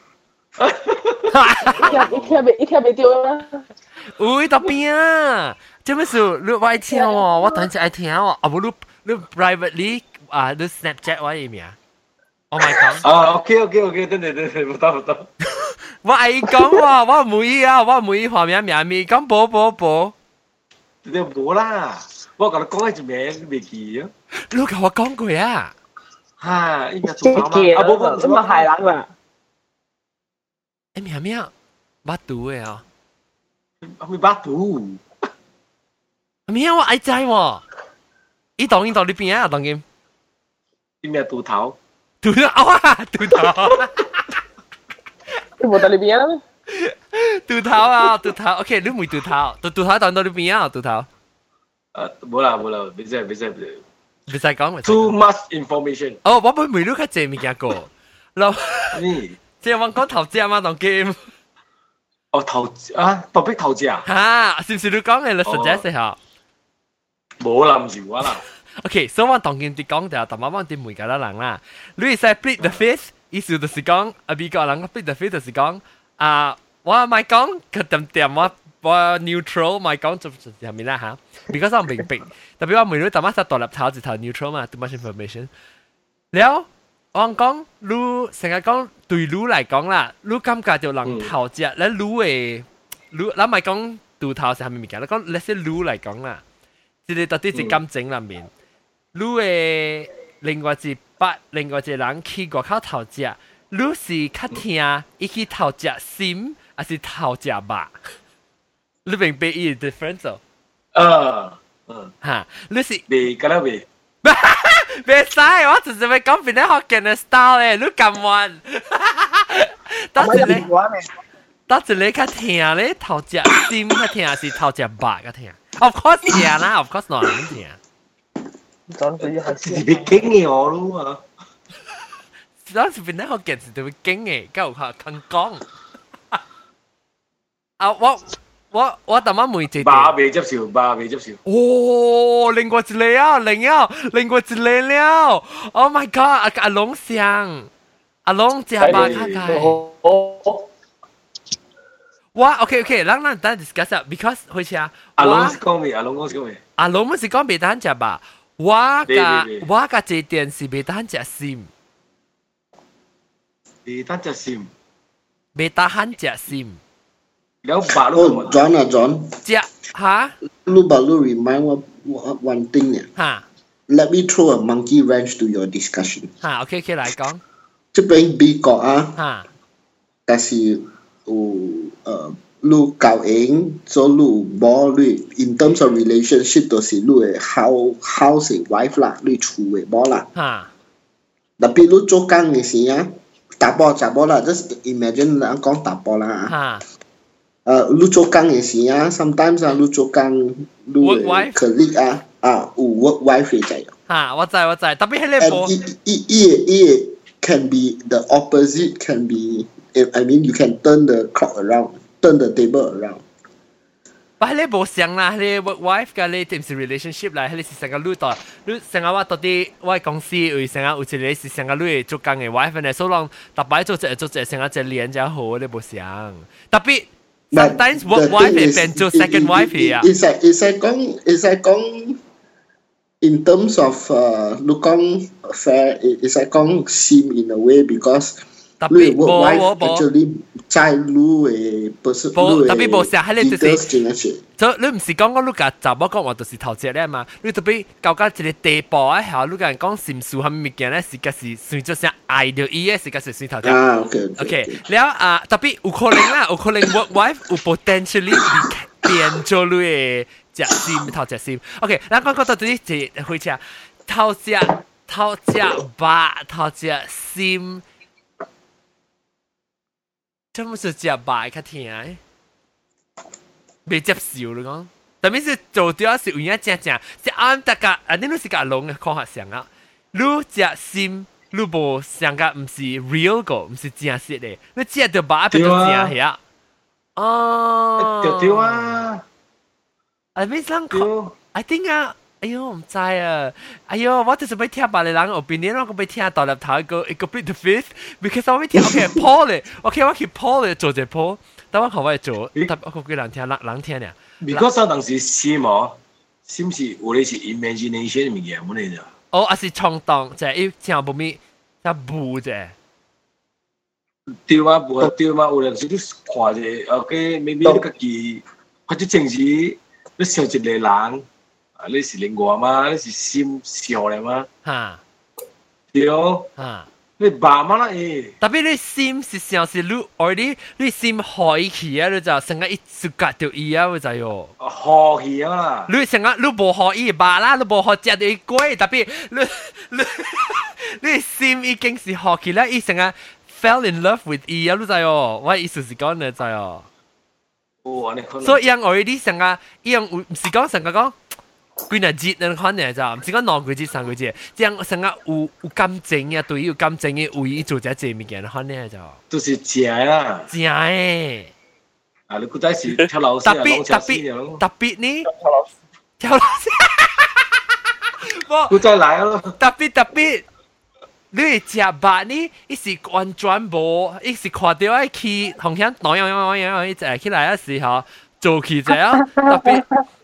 一聽未一聽未掉啦。 喂，到邊啊？做咩事？你我愛聽喎，我等陣愛聽喎。啊，無你你 privately 啊，你 Snapchat 我嘅名。Oh my god！ 啊 ，OK OK OK，等等等等，唔得唔得。 我愛講喎，我唔會啊，我唔會話名名咪講寶寶寶。 你冇啦，我同你講一名你未記啊？ 你同我講過啊？ 嚇，應該做啱啊！寶寶咁啊係人啦。 誒名名，巴肚嘅啊？ 咪巴肚？ 名我愛知喎。伊當伊當你邊啊？當佢？ 啲咩肚頭？ 肚頭啊！肚頭。 你冇到你邊啊？ 肚頭啊，肚頭 ，OK， 你唔肚頭，肚肚頭當到你邊啊？肚頭。 誒，冇啦冇啦，別使別使別使。 別使講。 Too much information。 哦，我唔每日較濟物件個，然後你即係我講頭隻嘛，當 game。 哦，頭啊，特別頭隻啊？ 嚇，是唔是你講嘅？你 suggest 下。 冇啦，唔是我啦。 OK，所以我當見啲講就但係我啲每個人啦，你係 split the face。意思就是講，啊，美國人個 split the face 就是講，啊，我唔係講佢點點我我 neutral，唔係講就就係咩啦嚇 ，because 我明白，特別我每日特乜實獨立頭就頭 neutral 嘛 ，too much information。แล้ว我講，你成日講對你嚟講啦，你感覺就人頭隻，你你嘅，你你唔係講對頭係咩物件，你講你先你嚟講啦，即係到底係感情入面，你嘅另外一八，另外一個人去外口頭食，你是較聽伊去頭食心，還是頭食肉？你明白伊個 difference 哦？ 嗯嗯， 嚇，你是未㗎啦未？ 別使，我只是要講邊啲學嘅 style 咧，你咁玩。當一你，當一你較聽咧頭食心較聽，還是頭食肉較聽 ？Of course 聽啦 ，of course 哪能聽？ 講對係是別驚嘅我咯嘛。 當時邊啲學嘅是特別驚嘅，夠下肯講。啊，我我我特晚每隻。 爸未接受，爸未接受。 哦，另外一個啊，另啊，另外一個了。Oh my god！ 阿阿龍上，阿龍只係把卡卡。哇 ，OK OK，咱咱等 discuss 下 ，because 好似啊， 阿龍是講咩？阿龍講是講咩？ 阿龍唔是講別單隻吧？我甲我甲這電視別單隻心。 別單隻心。 別單隻心。 แล้วบาลู Oh, John 啊 John จะฮะ Lu balu remind one thing เนี่ยฮะ Let me throw a monkey wrench to your discussion ฮะโอเคโอเค嚟講這邊 B 國啊ฮะ但是有呃lu 教英做 lu 冇 lu in terms of relationship 都是 lu 嘅 house house 嘅 wife 啦 lu 厝嘅冇啦ฮะ特別 lu 做工嘅時啊打波打波啦 just imagine 人講打波啦ฮะ呃，你做工嘅時啊 ，sometimes 啊，你做工，你嘅 colleague 啊，啊，有 work wife 嚟嘅。 嚇，我知我知，特別係呢部。 And 伊伊伊 can be the opposite, can be, I mean, you can turn the clock around, turn the table around. 但係呢部上啦，你 work wife 嘅你點是 relationship 啦，你是成個女代，你成個話到底我公司為成個有一個是成個女做工嘅 wife 呢，所以特別做隻做隻成個隻連就好呢部上，特別。Sometimes work wife 係變做 second wife 啊。 It's like it's like 講，it's like 講 in terms of 誒，你講 fair，it's like 講 seem in a way because 你 work wife actually 在路誒，不是路誒，特別冇成喺你就是，所以你唔是講講你甲查某講話就是頭隻咧嘛？你特別搞到一個地步啊，後你甲人講心事係物件咧，是個是算做啥愛到伊嘅，是個是算頭隻。 啊 ，OK OK，แล้ว啊特別有可能啦，有可能 work wife 有 potentially 變做你嘅隻心頭隻心。OK，咱講講到啲即係開車頭隻頭隻把頭隻心。真係食白較甜誒，未接受你講，特別是做掉是有影正正，是啱大家啊！你都是甲攏嘅科學上啊，你食心，你無上個唔是 real 個，唔是正實嘅，你食到白變到正嘅，哦， 掉掉啊！ 係咩生講 ？I think 啊。哎呦，唔知啊！哎呦，我就是要聽別個人 opinion， 我要聽到入頭一個一個 split the fifth，because 我要聽 OK Paul 咧 ，OK 我去 Paul 咧做隻 Paul， 但我看我做，但我個人聽人人聽咧。 because 我當時心哦，心是有咧是 imagination 物件，我嚟咋？ 哦，還是衝動，就係要聽不咪，就補啫。 對啊，補對嘛，有陣時你看者 ，OK，maybe 你家己或者正是你想一個人。啊！你是另外嘛？你是心想咧嘛？ 嚇， 對哦。嚇，你爸媽啦誒。特別你心是想是你，而你你心好起啊！你就成個一直夾到伊啊！你就喲。 好起啊！ 你成個你無好伊爸啦，你無好食到伊貴，特別你你你心已經是好起啦，伊成個 fell in love with 伊啊！你就喲，我意思是講你就喲。 哦，安尼可能。 所以樣我啲成個伊樣唔是講成個講。幾日節你看呢就唔是講兩個節三個節，這樣成個有有感情啊，對於有感情嘅為伊做隻這物件，你看呢就都是正啦， 正誒。 啊，你古仔是跳樓特別特別特別呢？跳樓師，古仔來咯。 特別特別，你食飯呢？伊是完全無，伊是看到愛去紅響當樣樣樣樣，伊就起來嘅時候做起者啊，特別。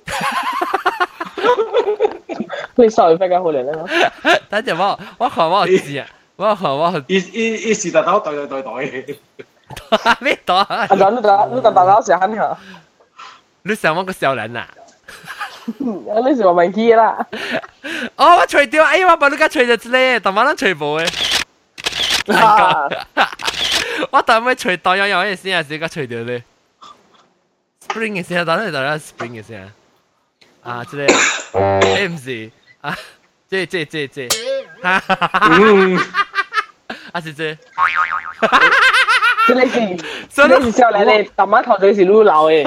你收費嘅好嚟啦！ 等陣我我看我知啊，我看我伊伊伊是大刀對對對對， 咩刀？啊， 你你你大刀是喊下？ 你想我個小人啊？ 你是話問佢啦？ 哦，我除掉，哎呀，我把你家除咗咧，但係我除冇嘅。我但係除當樣樣嘅先啊，自己除掉咧。Spring 嘅先，等陣等陣 Spring 嘅先。啊，這個，誒唔是啊，這這這這，哈哈哈哈，啊是這， 這個是，這個是少年的，大媽頭就是愈老誒，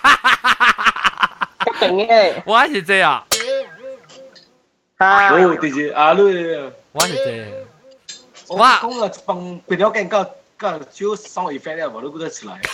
一定嘅， 我是這啊， 啊， 哦，就是啊，你， 我是這， 我講啊，幫別條件個個少雙 effect 咧，我都覺得出來。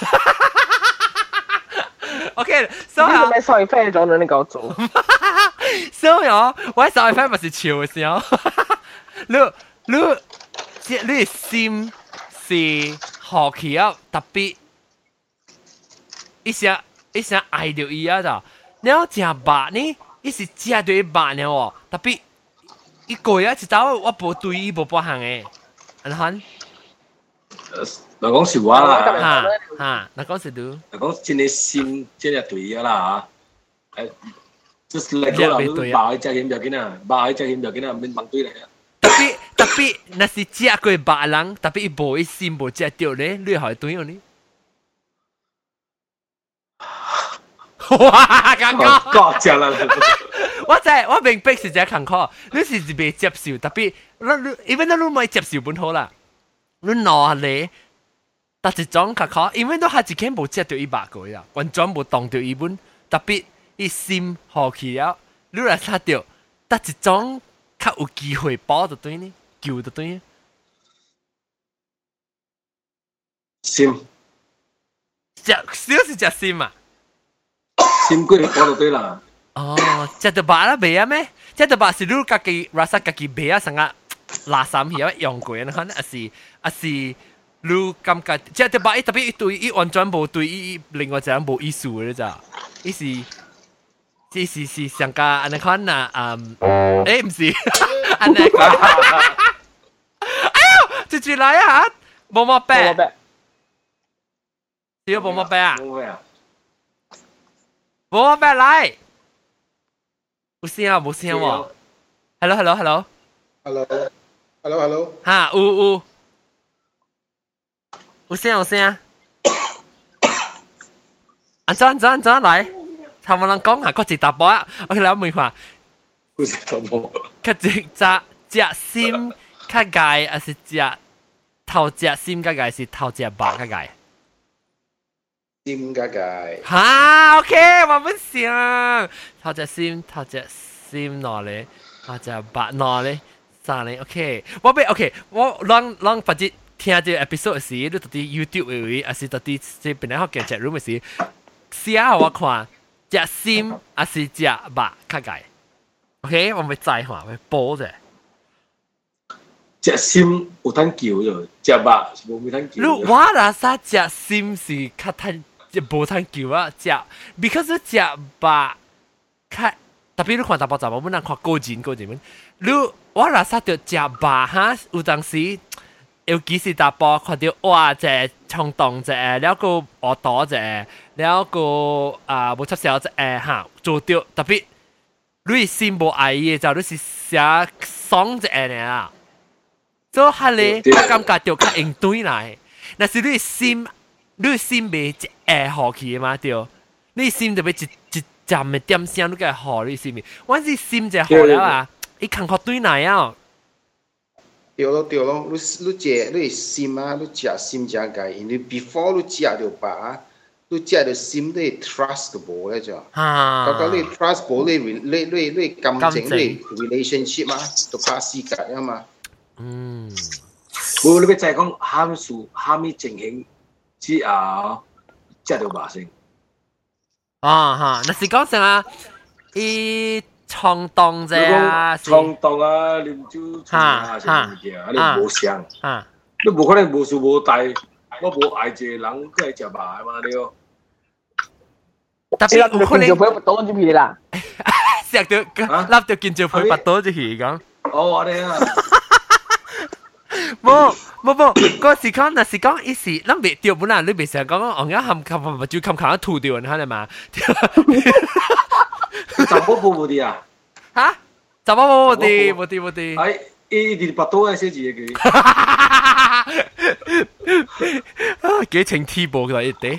OK，所以你咪收費咗你搞做， 所以哦，我收費咪是笑嘅時候，你你即你心是好奇啊，特別一些一些愛到伊啊就，你要食白呢，伊是食到伊白呢喎，特別一個月一走，我無對伊無半項嘅，你看。 嗱講實話啦， 嚇嚇，嗱講實話。 嗱講真係心真係對嘅啦嚇，誒，就是嚟講啦，你白隻險就緊啊，白隻險就緊啊，免問對嚟啊。 特別特別，那是食過白人，特別伊無伊心無食到咧，你係對呢？哇，尷尬！ 講正啦， 我真係我明白是只坎坷，你是未接受，特別你你，even 你唔接受本好啦，你攞嚟。但係種卡卡，因為都係自己冇食到一百個呀，完全冇當到一本，特別一心好奇了，你來殺掉，但係種較有機會保得對呢，救得對呢。 心， 只少是只心啊， 心貴保得對啦。 哦，只就白啦，白啊咩？只就白是你家己 rasa 家己白啊，成個垃圾嘢用過，你看啊是啊是。你感覺即係白伊特別伊對伊完全無對伊另外一樣無意思嘅咋，伊是伊是是上個安尼款啊，嗯，誒唔是安尼款，哎呦，直接來啊，冇冇白， 屌冇乜病啊？ 冇病啊？ 冇乜病嚟，冇聲啊，冇聲喎。Hello，hello，hello。Hello，hello，hello。嚇，有有。有聲有聲。安怎安怎安怎嚟？頭冇人講下，嗰一大波啊。OK，嚟我問下。 嗰一大波。 嗰一隻隻心較解，還是隻頭隻心較解，是頭隻白較解？ 心較解。 嚇 ，OK， 我唔想。頭隻心，頭隻心攞嚟，頭隻白攞嚟，三嚟 OK。我俾 OK，我讓讓或者聽這 episode 時，你到啲 YouTube 嘅，還是到啲即係本來學嘅 chat room 嘅時，試下我看隻心還是隻白較解。OK， 我咪再看，咪播啫。 隻心有通叫咗，隻白冇冇通叫。 你我嗱啥隻心是較通，即冇通叫啊隻 ，because 隻白較特別你看大包雜包，本人看高錢高錢，你我嗱啥條隻白哈，有當時尤其是大包看到哇隻衝動隻，แล้ว個耳朵隻，แล้ว個啊冇出聲隻嚇做掉特別。你心無愛嘅就你是寫爽隻嘅啦，所以下咧我感覺就較應對來。但是你心，你心未一愛好去嘛對，你心就要一一站嘅點聲，你個好你心。我是心就好了啊，伊感覺對來啊。 對咯對咯，你你這你心啊，你食心真解，因為 before 你食到飽。你食到心你 trust 都無咧就，嗰個你 trust 無你你你你感情你 relationship 嘛，都怕死㗎啊嘛。 嗯， 我你要再講函數蝦米情形之後，食到飽先。 啊哈，那是講啥啊？伊衝動啫啊， 衝動啊，啉酒醉啊，啥物件啊，你無想，你無可能無事無代。我無愛一個人，佢係食飯嘛對。 特別有可能就配不到就皮啦。 食到，立到見就配不到就係咁。 哦，我哋啊。 冇冇冇，嗰時講那時講一時，咱未掉本來你未成日講講，我而家含含含就含含吐掉，你睇嘛？ 查某冇冇啲啊？ 嚇？查某冇冇啲冇啲冇啲。 哎，伊啲巴多嘅寫字嘅佢。 啊，幾情 T 步㗎一啲。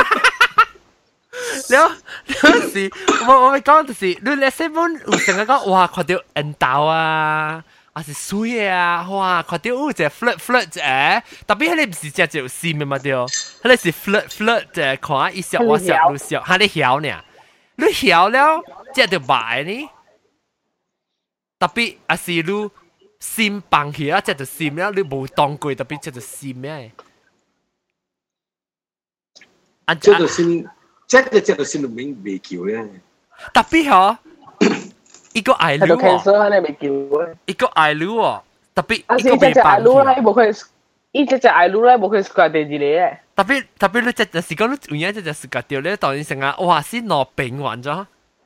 了了是，我我咪講就是，你那些本有成日講哇，看到緣投啊，還是水啊，哇，看到有隻 flirt flirt 啫，特別係你唔是隻隻心嘅嘛對，係你是 flirt flirt 啫，看伊笑我笑你笑，係你曉呢，你曉了，隻就白呢，特別還是你心放棄啊，隻就心了，你冇當過，特別隻就心咩？ 啊，隻就心。即係隻到心裏面未叫咧， 特別嗬，一個愛侶喎， 一個愛侶喎，特別一個未辦嘅，呢冇佢，一隻隻愛侶咧冇佢世界第二嚟嘅。 特別特別你隻隻時講你有影隻隻世界掉咧，當然成日哇先攞病患咗。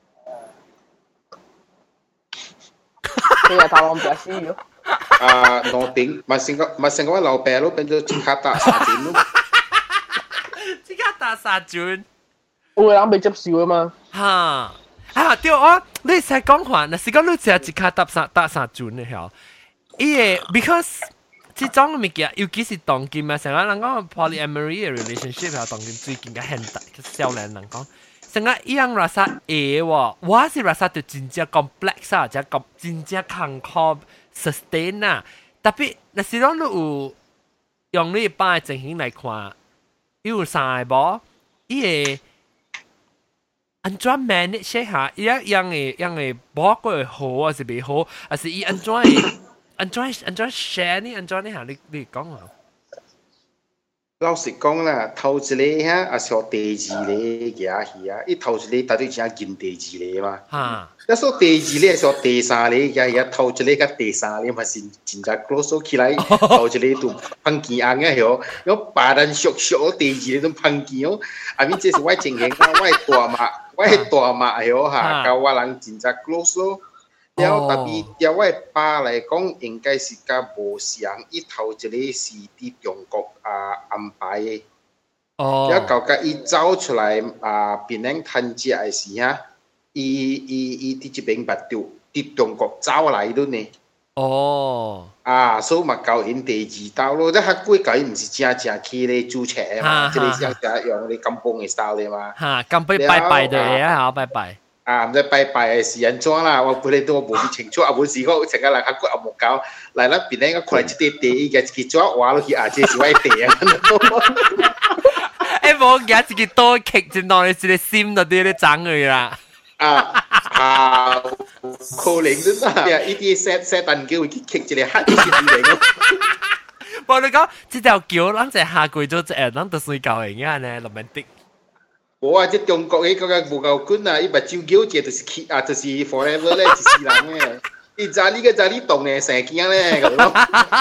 你又頭望唔死咗？ 啊，攞病，咪成個咪成個老病咯，變咗即刻打沙轉咯。 即刻打沙轉。 有人被接受啊嘛， 哈啊對哦，你使講話，那是講你只一卡搭三搭三轉嘅嗬，伊個 because 這種物件，尤其是當今啊，成日人講 polyamory 嘅 relationship 啊，當今最近嘅現代嘅少年人講，成日伊樣拉薩會喎，我是拉薩就真正 complex 啊，就咁真正艱苦 sustain 啊，特別那是講你有用你一般嘅情形來看，有三個無，伊個。安怎 manage 下？伊一樣嘅樣嘅，無過會好還是未好，還是伊安怎嘅？安怎安怎 share 呢？安怎呢？下你你講啊？ 老實講啦，頭一個嚇，也是學第二個嘢去啊！伊頭一個絕對真認第二個嘛。嚇！一說第二個係學第三個嘢，嘢頭一個甲第三個嘛是真正 close 起來，頭一個都碰見硬嘅嗬，有巴人熟熟，第二個都碰見哦。啊，咪這是我情形啊，我係大媽。我係大馬係嚇，甲我人真正 close 咯。了特別，了我爸來講，應該是甲無相，伊頭一個是佇中國啊安排嘅。 哦， 了搞个伊走出来啊，槟榔摊食的时啊，伊伊伊伫即边捌着伫中国走来了呢。 哦， 啊，所以嘛交因第二道咯，即客贵交因毋是正正去咧主持的嘛，即个是正用咧金崩的 style 的嘛。 哈，金杯拜拜的啊，好拜拜。 啊，毋知拜拜是安怎啦？我本来都无咁清楚，啊，本时我成个人客贵也无搞，来咱边咧我看即块地，伊个一支纸画落去啊，即是我地啊。 誒冇而自己多劇就當你自己心嗰啲咧爭佢啦。 啊啊，可能真係，呢啲 set set 蛋叫會激一個黑啲嚟咯。 冇你講，這條橋咱就下跪咗隻，咱就睡覺嘅樣呢，romantic。 冇啊，即中國嘅嗰個無夠棍啊，伊把酒叫隻就是去啊，就是 forever 咧，就是人嘅。伊咋呢個咋呢棟嘅成件咧咁咯。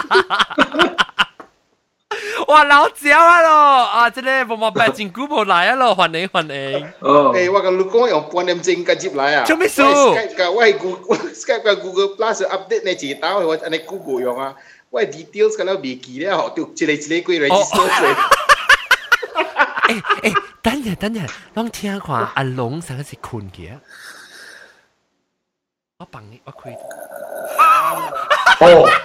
哇，老蕉啊咯！啊，真係冇冇白真久冇來啊咯，歡迎歡迎。 哦，誒，我個老公用半點鐘嘅接來啊。 做咩事？ 我 Google Skype 個 Google Plus update 呢字打我，安尼 Google 用啊。我 details 可能未記咧，學到一個一個過 register 咗。 誒誒，等陣等陣，我聽看阿龍上一次困嘅。我幫你，我開。 哦。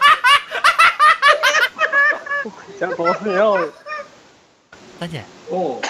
讲多少？ 等陣。 哦。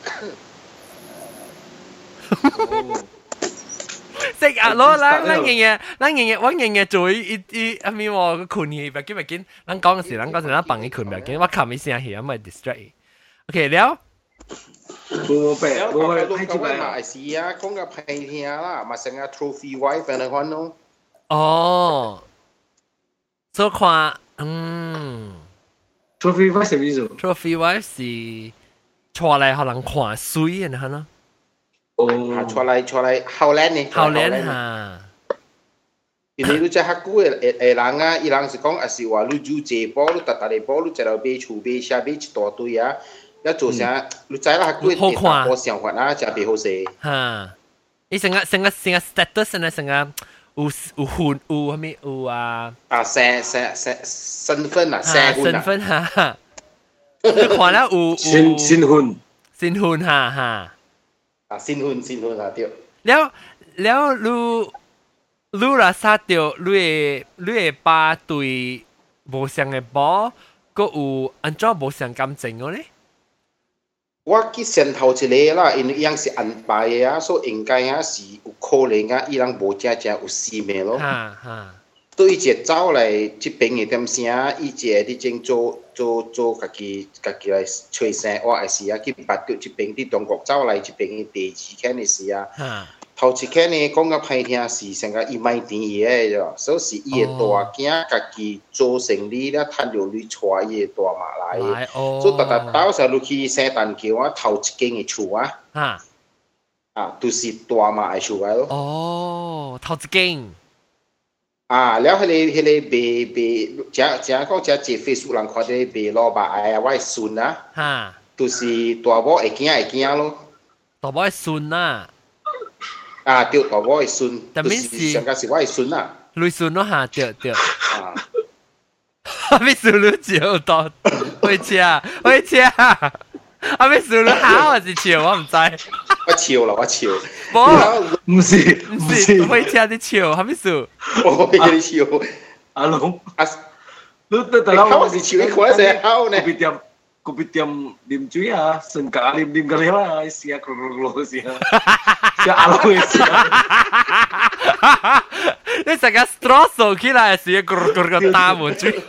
食啊！攞咱咱日日咱日日我日日做伊伊阿咪我困去，別緊別緊，咱講嘅時，咱講時咱幫伊困別緊，我冚伊聲去，咪 distract。OK 了。 冇白，冇白， 講緊馬來西亞講嘅平聽啦，嘛成個 trophy wife 嚟看咯。 哦，所以看，嗯。 Trophy wife 係咩意思 ？Trophy wife 是出嚟可能看水嘅，係咯。 哦，出嚟出嚟後年呢？ 後年嚇。 因為你只客古嘅誒人啊，伊人是講啊是話你煮這波，你特特嚟波，你就嚟買厝買車買一大堆啊，一做啥？你知啦，客古嘅大波想法啊，就係好勢。 嚇！伊成個成個成個 status 呢，成個。有有婚有蝦米有啊？ 啊，身身身身份啊，身份身份哈，你看了有新新婚， 新婚哈哈。 啊，新婚新婚啊對。 了了，你你若殺掉你嘅你嘅把對無相嘅寶，佮有安怎無相感情嘅咧？ 我去先頭一個啦，因為伊樣是安排嘅啊，所以應該啊是有可能啊，伊人無正正有事咩咯。 哈哈。 對伊一走來即邊嘅點聲，伊一個啲正做做做家己家己來找生活嘅時啊，去捌到即邊啲中國走來即邊嘅第二間嘅時啊。頭一間呢講個歹聽是成個伊賣甜嘢嘅，所以是伊嘅大囝家己做生意咧，趁着你帶伊嘅大馬來嘅，所以特特到時候去聖誕橋啊，頭一間嘅厝啊，啊，都是大馬嘅厝嚟咯。 哦，頭一間。 啊，แล้ว迄個迄個賣賣，正正講正一 Facebook 人看到賣蘿蔔哎，我嘅孫啊，都是大某會驚會驚咯。 大某嘅孫啊。 啊，對，大我嘅孫，就是上個是我嘅孫啊。 女孫咯嚇，對對。啊，阿咪孫女照多，會車會車，阿咪孫女考還是笑，我唔知。 我笑啦，我笑。 冇， 唔是唔是，會車啲笑，阿咪孫。 我俾佢笑。 阿龍， 阿， 你得得啦， 我是笑，你看成考呢？ 個別店啉水啊，成架啉啉個了啊，試下咕嚕咕嚕試下，試下阿老嘅試下。 你成個 straw 掃起來試下咕嚕咕嚕打滿水。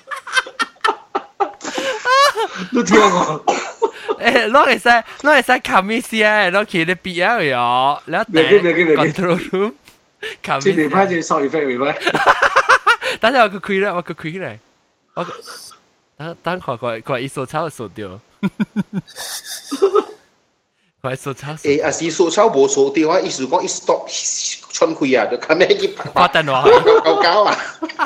你聽我。 誒，攞嚟曬，攞嚟曬 commission 誒，攞去你 B L 咗，แล้วแต่ control room。 即係拍隻 sound effect 未咩？ 等陣我個開咧，我個開嚟，我。等等看看看，伊手抄手掉，看手抄。 誒，啊是手抄無手掉啊，意思講伊 stop 穿開啊，就看咩去發電話， 搞搞啊！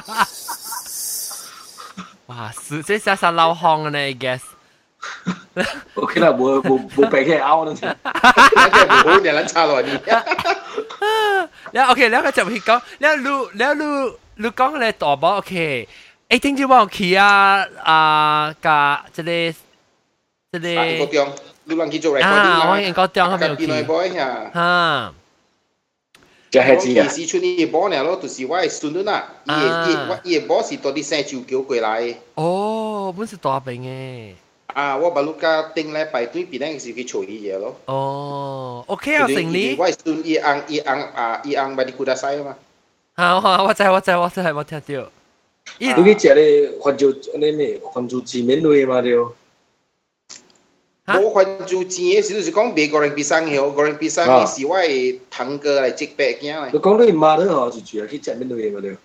哇，是這下下老行呢 ，I guess。 OK 啦，冇冇冇俾佢拗啦， 冇好兩人差落你。 แล้ว OK แล้วก็จะพี่講，แล้วรู้แล้วรู้รู้講อะไรต่อบ่ OK。誒，點知我去啊啊個即個即個你人去做 recording 啊，我應該點下邊內 boy 呀， 啊， 就係知啊， 其實出呢波呢咯，就是我係孫女啦，伊伊我伊波是到啲生就叫過來。 哦，本是大病嘅。 啊，我把ลูกค้า定嚟ไป對邊陣時去處理嘢咯。 哦 ，OK 啊，成呢。 我係孫伊昂伊昂啊伊昂把啲顧得晒嘛。 好好，我知我知我知我聽到。 你去食咧番薯呢呢番薯字面類嘛對。 冇番薯字嘅時就是講美國人必生嘅，國人必生嘅是我係堂哥嚟接白嘅嚟。 你講你媽都好就住啊，去食面類嘛對。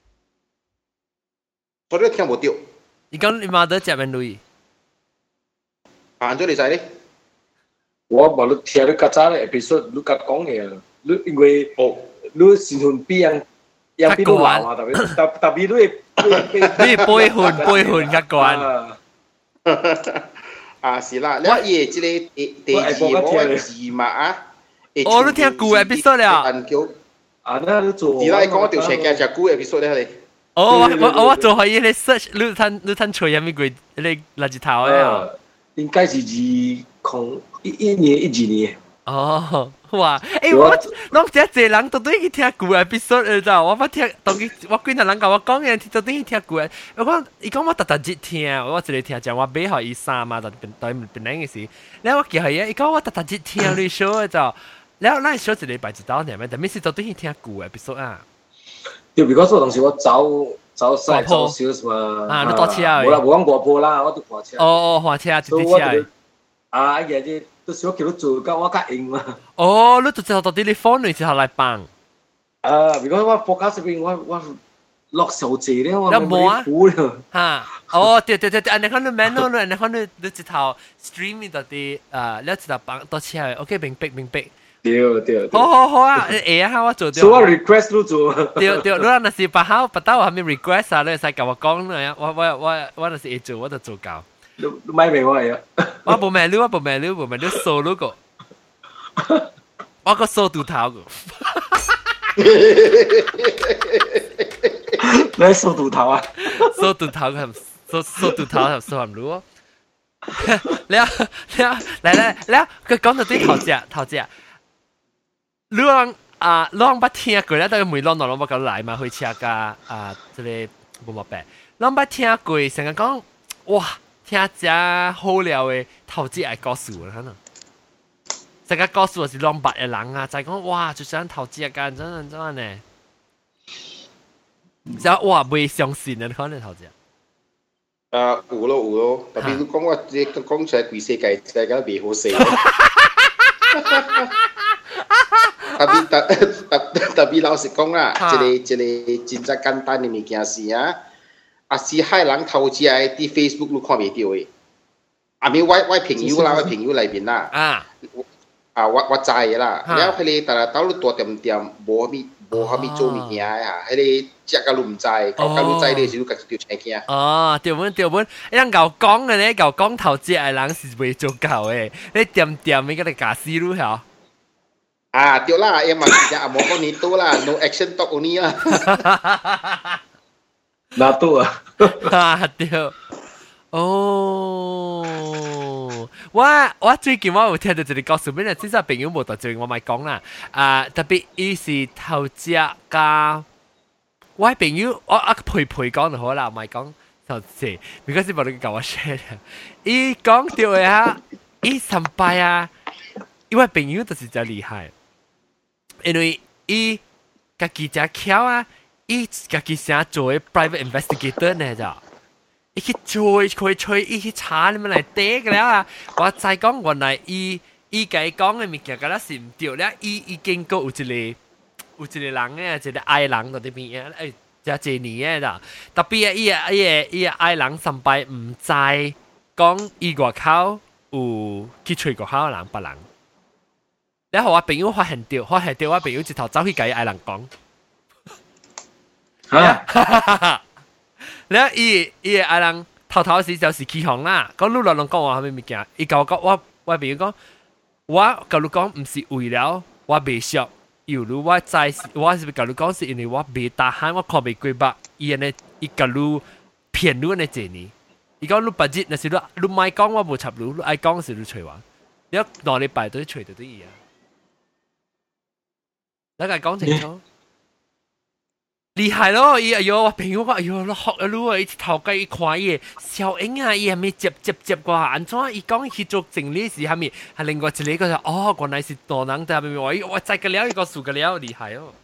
我都聽冇到。 你講你媽都食面類。 啊，咗你仔咧？ 我冇你聽你較早咧 episode，你甲講嘅，你因為哦，你先從邊樣樣邊度鬧啊？特別特特別你你背叛背叛較慣。 啊是啦，แล้ว嘢即係第第二個字嘛啊？ 我都聽舊 episode 了。 啊，那你做？ 而家你講我條斜嘅就舊 episode 咧，你。 哦，我我我做可以你 search， 你睇你睇除有咩鬼你垃圾頭啊？ 應該是二空一一年一二年。 哦，哇！誒，我我只一人到底去聽舊 episode 你知道？我不聽，當佢我見到人講我講嘅，到底去聽舊。我講，伊講我特特日聽，我一日聽就我買好伊衫嘛，就變對變靚嘅事。然後我叫佢伊講我特特日聽你 show 你知道？然後咱 show 一禮拜一道呢，但係是到底去聽舊 episode 啊？ 對，比如說當時我走。走曬走少嘛， 啊，你多車啊？ 冇啦，冇講過坡啦，我都滑車。 哦哦，滑車，直接車。 啊，嘢啲都少叫到做，咁我夾應嘛。 哦，你就之後到底你放你之後嚟幫。 啊，如果我國家嗰邊我我落手字咧，我冇啊。 嚇， 哦，對對對對，你看你 manual 你，你看你你一頭 stream 到啲啊，你一頭幫多車 ，OK， 明白明白。 對對， 好好好啊！會啊，我做到。 所以我 request 都做。 對對，你若是把好把到下面 request 啊，你使甲我講咧，我我我我若是會做，我就做到。 你你買俾我係啊？ 我冇買料，我冇買料，冇買料 solo 個，我個 solo 肚頭個。 你係 solo 肚頭啊 ？solo 肚頭係 solo solo 肚頭係 solo 唔咯？你啊你啊嚟嚟嚟啊！佢講到啲頭隻頭隻。你講啊，你講捌聽過咧，但係每兩兩捌講來嘛，去車架啊，即係冇乜白。你捌聽過成日講，哇，聽只好料嘅投資係故事啦，可能。成個故事是兩百嘅人啊，就係講哇，就想投資啊，間真真真呢。就哇，未相信啊，可能投資。 啊，有咯有咯，特別你講我即係講出嚟，全世界大家未好死。特別特特特別老實講啦，即個即個真正簡單嘅物件是啊，啊是海人投資喺啲 Facebook 都看袂到嘅。啊咪我我朋友啦，我朋友裏邊啦，啊啊我我知嘅啦，然後佢哋但係到到大店店無咪無蝦米做物件啊，佢哋食個都唔知，講個都知你時都家己條青驚。 哦，對本對本，一人牛講嘅咧，牛講投資嘅人是未做夠嘅，你點點你個嚟假思路嚇？ 啊，對啦，yang maksudnya amoko nito lah, no action talk only lah. Nato ah. Ah, 對。哦，我我最近我有聽到一個故事，本來至少朋友無到最近我咪講啦。啊，特別伊是投資加，我朋友我啊陪陪講就好啦，唔係講投資，唔該先冇你教我 share。伊講到嘅啊，伊上班啊，因為朋友就是真厲害。因為伊家己只巧啊，伊家己想做 private investigator 呢咋，伊去吹吹吹，伊去查你們嚟嗲嘅啦。我再講原來伊伊家講嘅物件，嗰啲是唔對咧。伊伊經過有一個有一個人咧，一個愛人喺啲邊啊，誒，就一年嘅咋。特別啊，伊個伊個伊個愛人上班唔知講伊外口有去吹外口人別人。然後我朋友發現到，發現到我朋友一頭走去甲伊愛人講，嚇！然後伊伊個愛人頭頭時就是起哄啦，講你亂亂講話咩物件？伊甲我講，我我朋友講，我甲你講唔是為了我袂熟，猶如我知，我是甲你講是因為我袂打鼾，我看袂過目，伊安尼伊甲你騙你安尼濟呢？伊講你不日，若是你你莫講我無插你，你愛講是你找我。 你哪禮拜都吹到啲嘢啊？你係講清楚。厲害咯！伊哎呦，我朋友講，哎呦，你學啊，你啊，伊頭家伊看伊小英啊，伊係咪接接接過？安怎？伊講去做整理是係咪？係另外一個個哦，原來是大人在邊邊，我我知個了，一個數個了，厲害哦！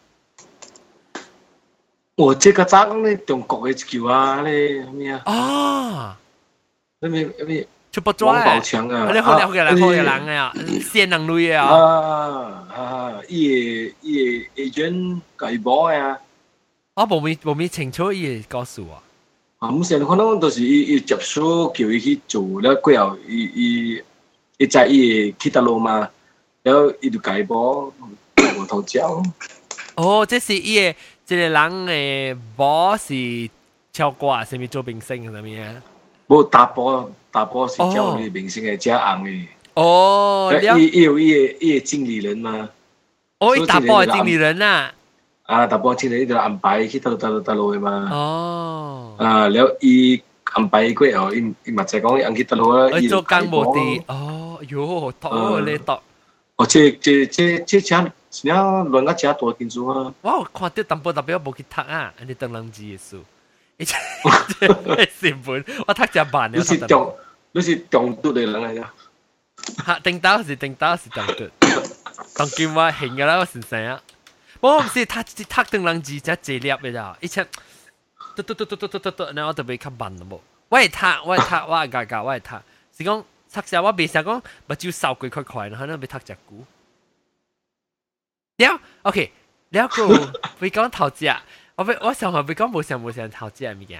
我這個早咧中國嘅一球啊，咧咩啊？ 啊！ 咩咩？ 出不咗王寶強啊！ 你好了好嘅啦，好嘅人啊，仙人類啊！ 啊啊！伊個伊個 agent 改波啊！ 我冇咪冇咪清楚伊個告訴我。 啊，唔是，可能都是伊伊接手叫伊去做了過後，伊伊伊在伊去得路嘛，然後伊就改波無頭獎。 哦，這是伊個即個人誒波是超過係咪做明星係咪啊？ 冇打波打波是叫你明星嘅加紅嘅。 哦， 伊伊有伊個伊個經理人嘛。 哦，伊打波嘅經理人啊。 啊，打波經理就安排去得得得得路嘅嘛。 哦。 啊，然後伊安排過後，伊伊嘛就講伊去得路啦。 伊做工務地。哦，喲，多咧多。 哦，這這這這請你亂個請多緊數啊！ 哇，看到淡薄特別冇去讀啊，你當人字嘅書。一隻成本，我讀只慢嘅。 你是中，你是中讀嘅人嚟㗎。 嚇，定刀是定刀是中讀，當今話興嘅啦，我先生啊。我唔是讀讀當人字只字粒嘅咋，一隻嘟嘟嘟嘟嘟嘟嘟嘟，然後我特別較慢咯冇。我係讀，我係讀，我係教教，我係讀。是講讀時我未成講，目睭掃過快快，可能要讀隻股。了 ，OK， 了個會講投資啊。我我上回被講冇上冇上投資係乜嘢？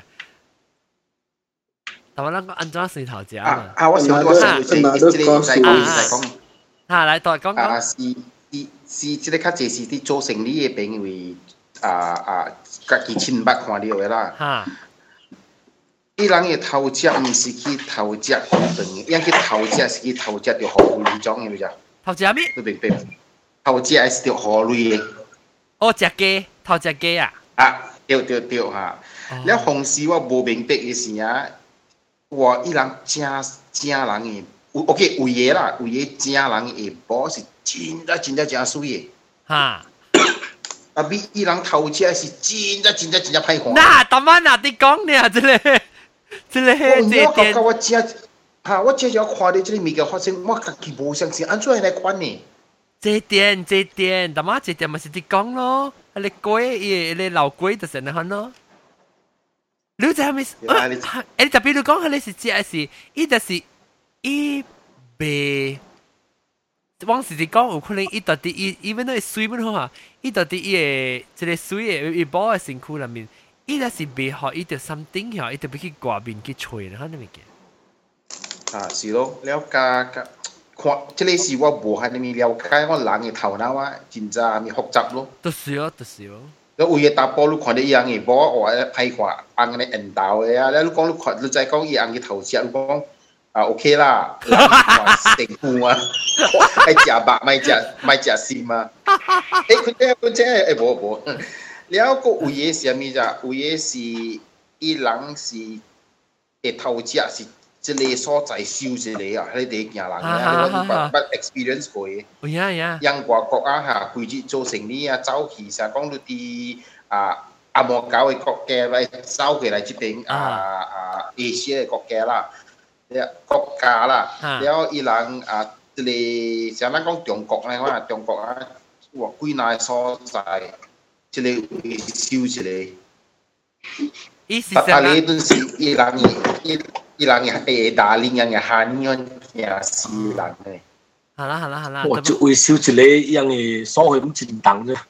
但我諗講安怎算投資啊？ 啊，我想我想即係即係再講， 嚇嚟再講講。 啊，是是是，即個較濟是啲做生意嘅朋友啊啊，家己親目看到嘅啦。 嚇！ 啲人嘅投資唔是去投資股份嘅，因為去投資是去投資條河類種嘅，咪就？ 投資咩？ 你明白？投資係條河類嘅。 哦，隻雞，投隻雞啊！ 啊，對對對嚇！了紅時我無明白嘅時啊，哇！伊人正正人嘅，OK， 有嘢啦，有嘢正人嘅波是真真真真正水嘅。 嚇！ 啊，比伊人投資是真真真真真歹看。 嗱，當晚嗱啲講呢，即係即係這點。 我正嚇，我正正看到這個物件發生，我家己無相信，安怎來管呢？ 這點這點，當晚這點咪是啲講咯。你鬼嘢，你老鬼就成日看咯。你就係咪？誒，你特別你講你是指係是，伊就是伊被往時啲講有可能伊到底伊，even 都係水本好啊，伊到底伊嘅即係水嘅伊包嘅身軀裏面，伊就是被學伊條心頂下，伊特別去掛面去吹啦，你咪見。 啊，是咯，了解解。看，這個是我無係咁了解，我人嘅頭腦啊，真真咪複雜咯。 就是咯，就是咯。 你有嘢打波，你看到伊樣嘅波，我歹看，按嗰啲引導嘅啊，你講你看，你再講伊樣嘅頭先，你講啊 OK 啦，成副啊，係食肉，咪食咪食心啊。誒，佢這佢這誒無無，了個有嘢是咩咋？有嘢是伊人是嘅頭先是。即個所在收一個啊，你第一件人啊，你捌捌 experience 過嘅。 有呀呀。 洋外國啊嚇，規日做生意啊，走去成講你啲啊阿摩搞嘅國家嚟走過來這邊啊啊亞洲嘅國家啦，國家啦，然後伊人啊，即個像咱講中國咧，我中國啊，哇幾難所在，即個會收一個。 意思係啊，你都是伊人伊。伊人嘅大領人嘅漢人嘅是人嘅。 好啦好啦好啦。 我就會收一個樣嘅所謂咁真當啫。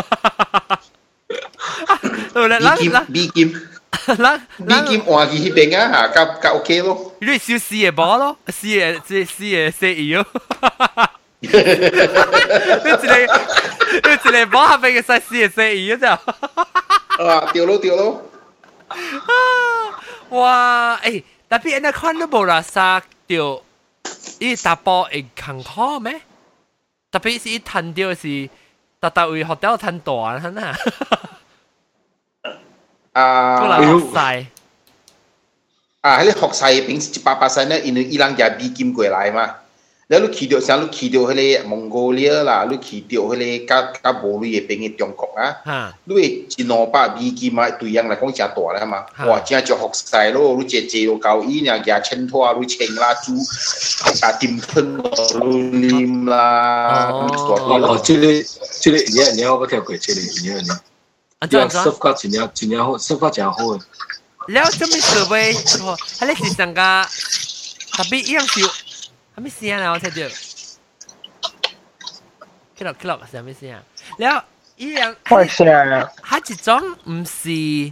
美金美金，美金換去迄邊啊嚇，甲甲 OK 咯。 你收四個波咯，四個四四個四二咯。你一個你一個波下邊嘅使四個四二咋？ 啊，對咯對咯。 哇！誒。但係人看都冇啦，殺掉伊打波會坎坷咩？特別是伊彈掉是特特會學到彈大啦呐。 啊， 嗰個學曬。 啊，迄個學曬平時一百八十咧，因為伊人家美金過來嘛， แล้วลูกขี่เดียว像ลูกขี่เดียว迄个蒙古利啦ลูกขี่เดียว迄个甲甲无类嘅边嘅中国啊你一两百美金嘛对人来讲真大啦嘛哇真就服晒咯你坐坐到高椅呢夹青拖你青啦煮啊点喷咯啉啦哦这个这个你你我跳过这个你你啊这样说法真正真正好说法真好แล้วจะมีเซอร์เวย์อะไรสิสังกาแต่พี่ยังสิ还没写呢，我才对。去了去了，是没写。แล้วอีหยัง快写啦。 他一種唔是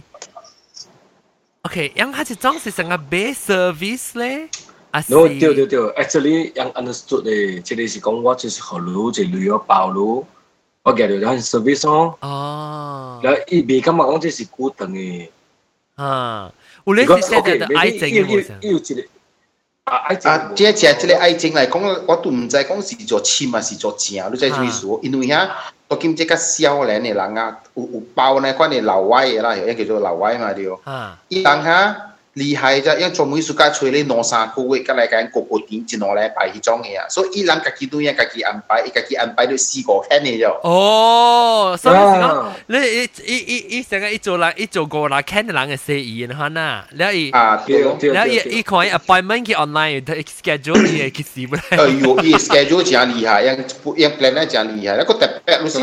，OK， ยัง他一種是成個 base service 咧，啊是。 No， 對對對 ，actually ยัง understood 咧，即係是講我就是學路，即係旅遊包路，我記得有啲 service 咯。哦。แล้วอี未感覺講即是固定嘅。 啊，有咧是寫在愛情嘅。 有有一個。 啊！即係即係愛情嚟講，我都唔知講是做簽啊，是做正，你知咩意思？因為嚇，我見即個少年嘅人啊，有有包呢款嘅老外嘅啦，有叫做老外嘛對。啊！伊人嚇厲害啫，因做每暑假吹咧兩三個月，甲來講個個點一兩禮拜迄種嘅啊，所以伊人家己對人家己安排，伊家己安排到四個天嘅啫。 哦，所以講你伊伊伊伊成個伊做人，伊做過啦，看人嘅生意嘅可能，แล้ว伊啊對， แล้ว伊伊看伊 appointment 去 online， 佢 schedule 伊去死不啦？ 哎呦，伊 schedule 真厲害，樣樣 plan 咧真厲害，一個特別你是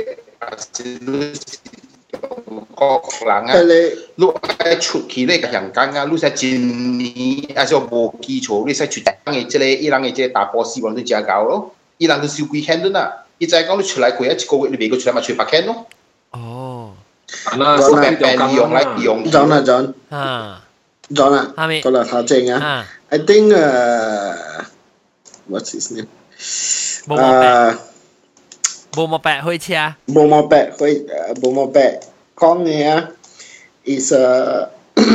個人啊，你愛出去你個香港啊，你使一年還是無基礎，你使出人嘅即個伊人嘅即個大波斯王都真高咯，伊人都收幾千噸啊，伊就係講你出來過一個月，你未過出來咪出百千咯。 哦， 嗱，白白利用嚟用。 John 啊 John， 啊 ，John 啊，個嚟頭正啊 ，I think 誒 ，what's his name？ 冇冇白，冇冇白開車， 冇冇白開，冇冇白。講嘅啊 is a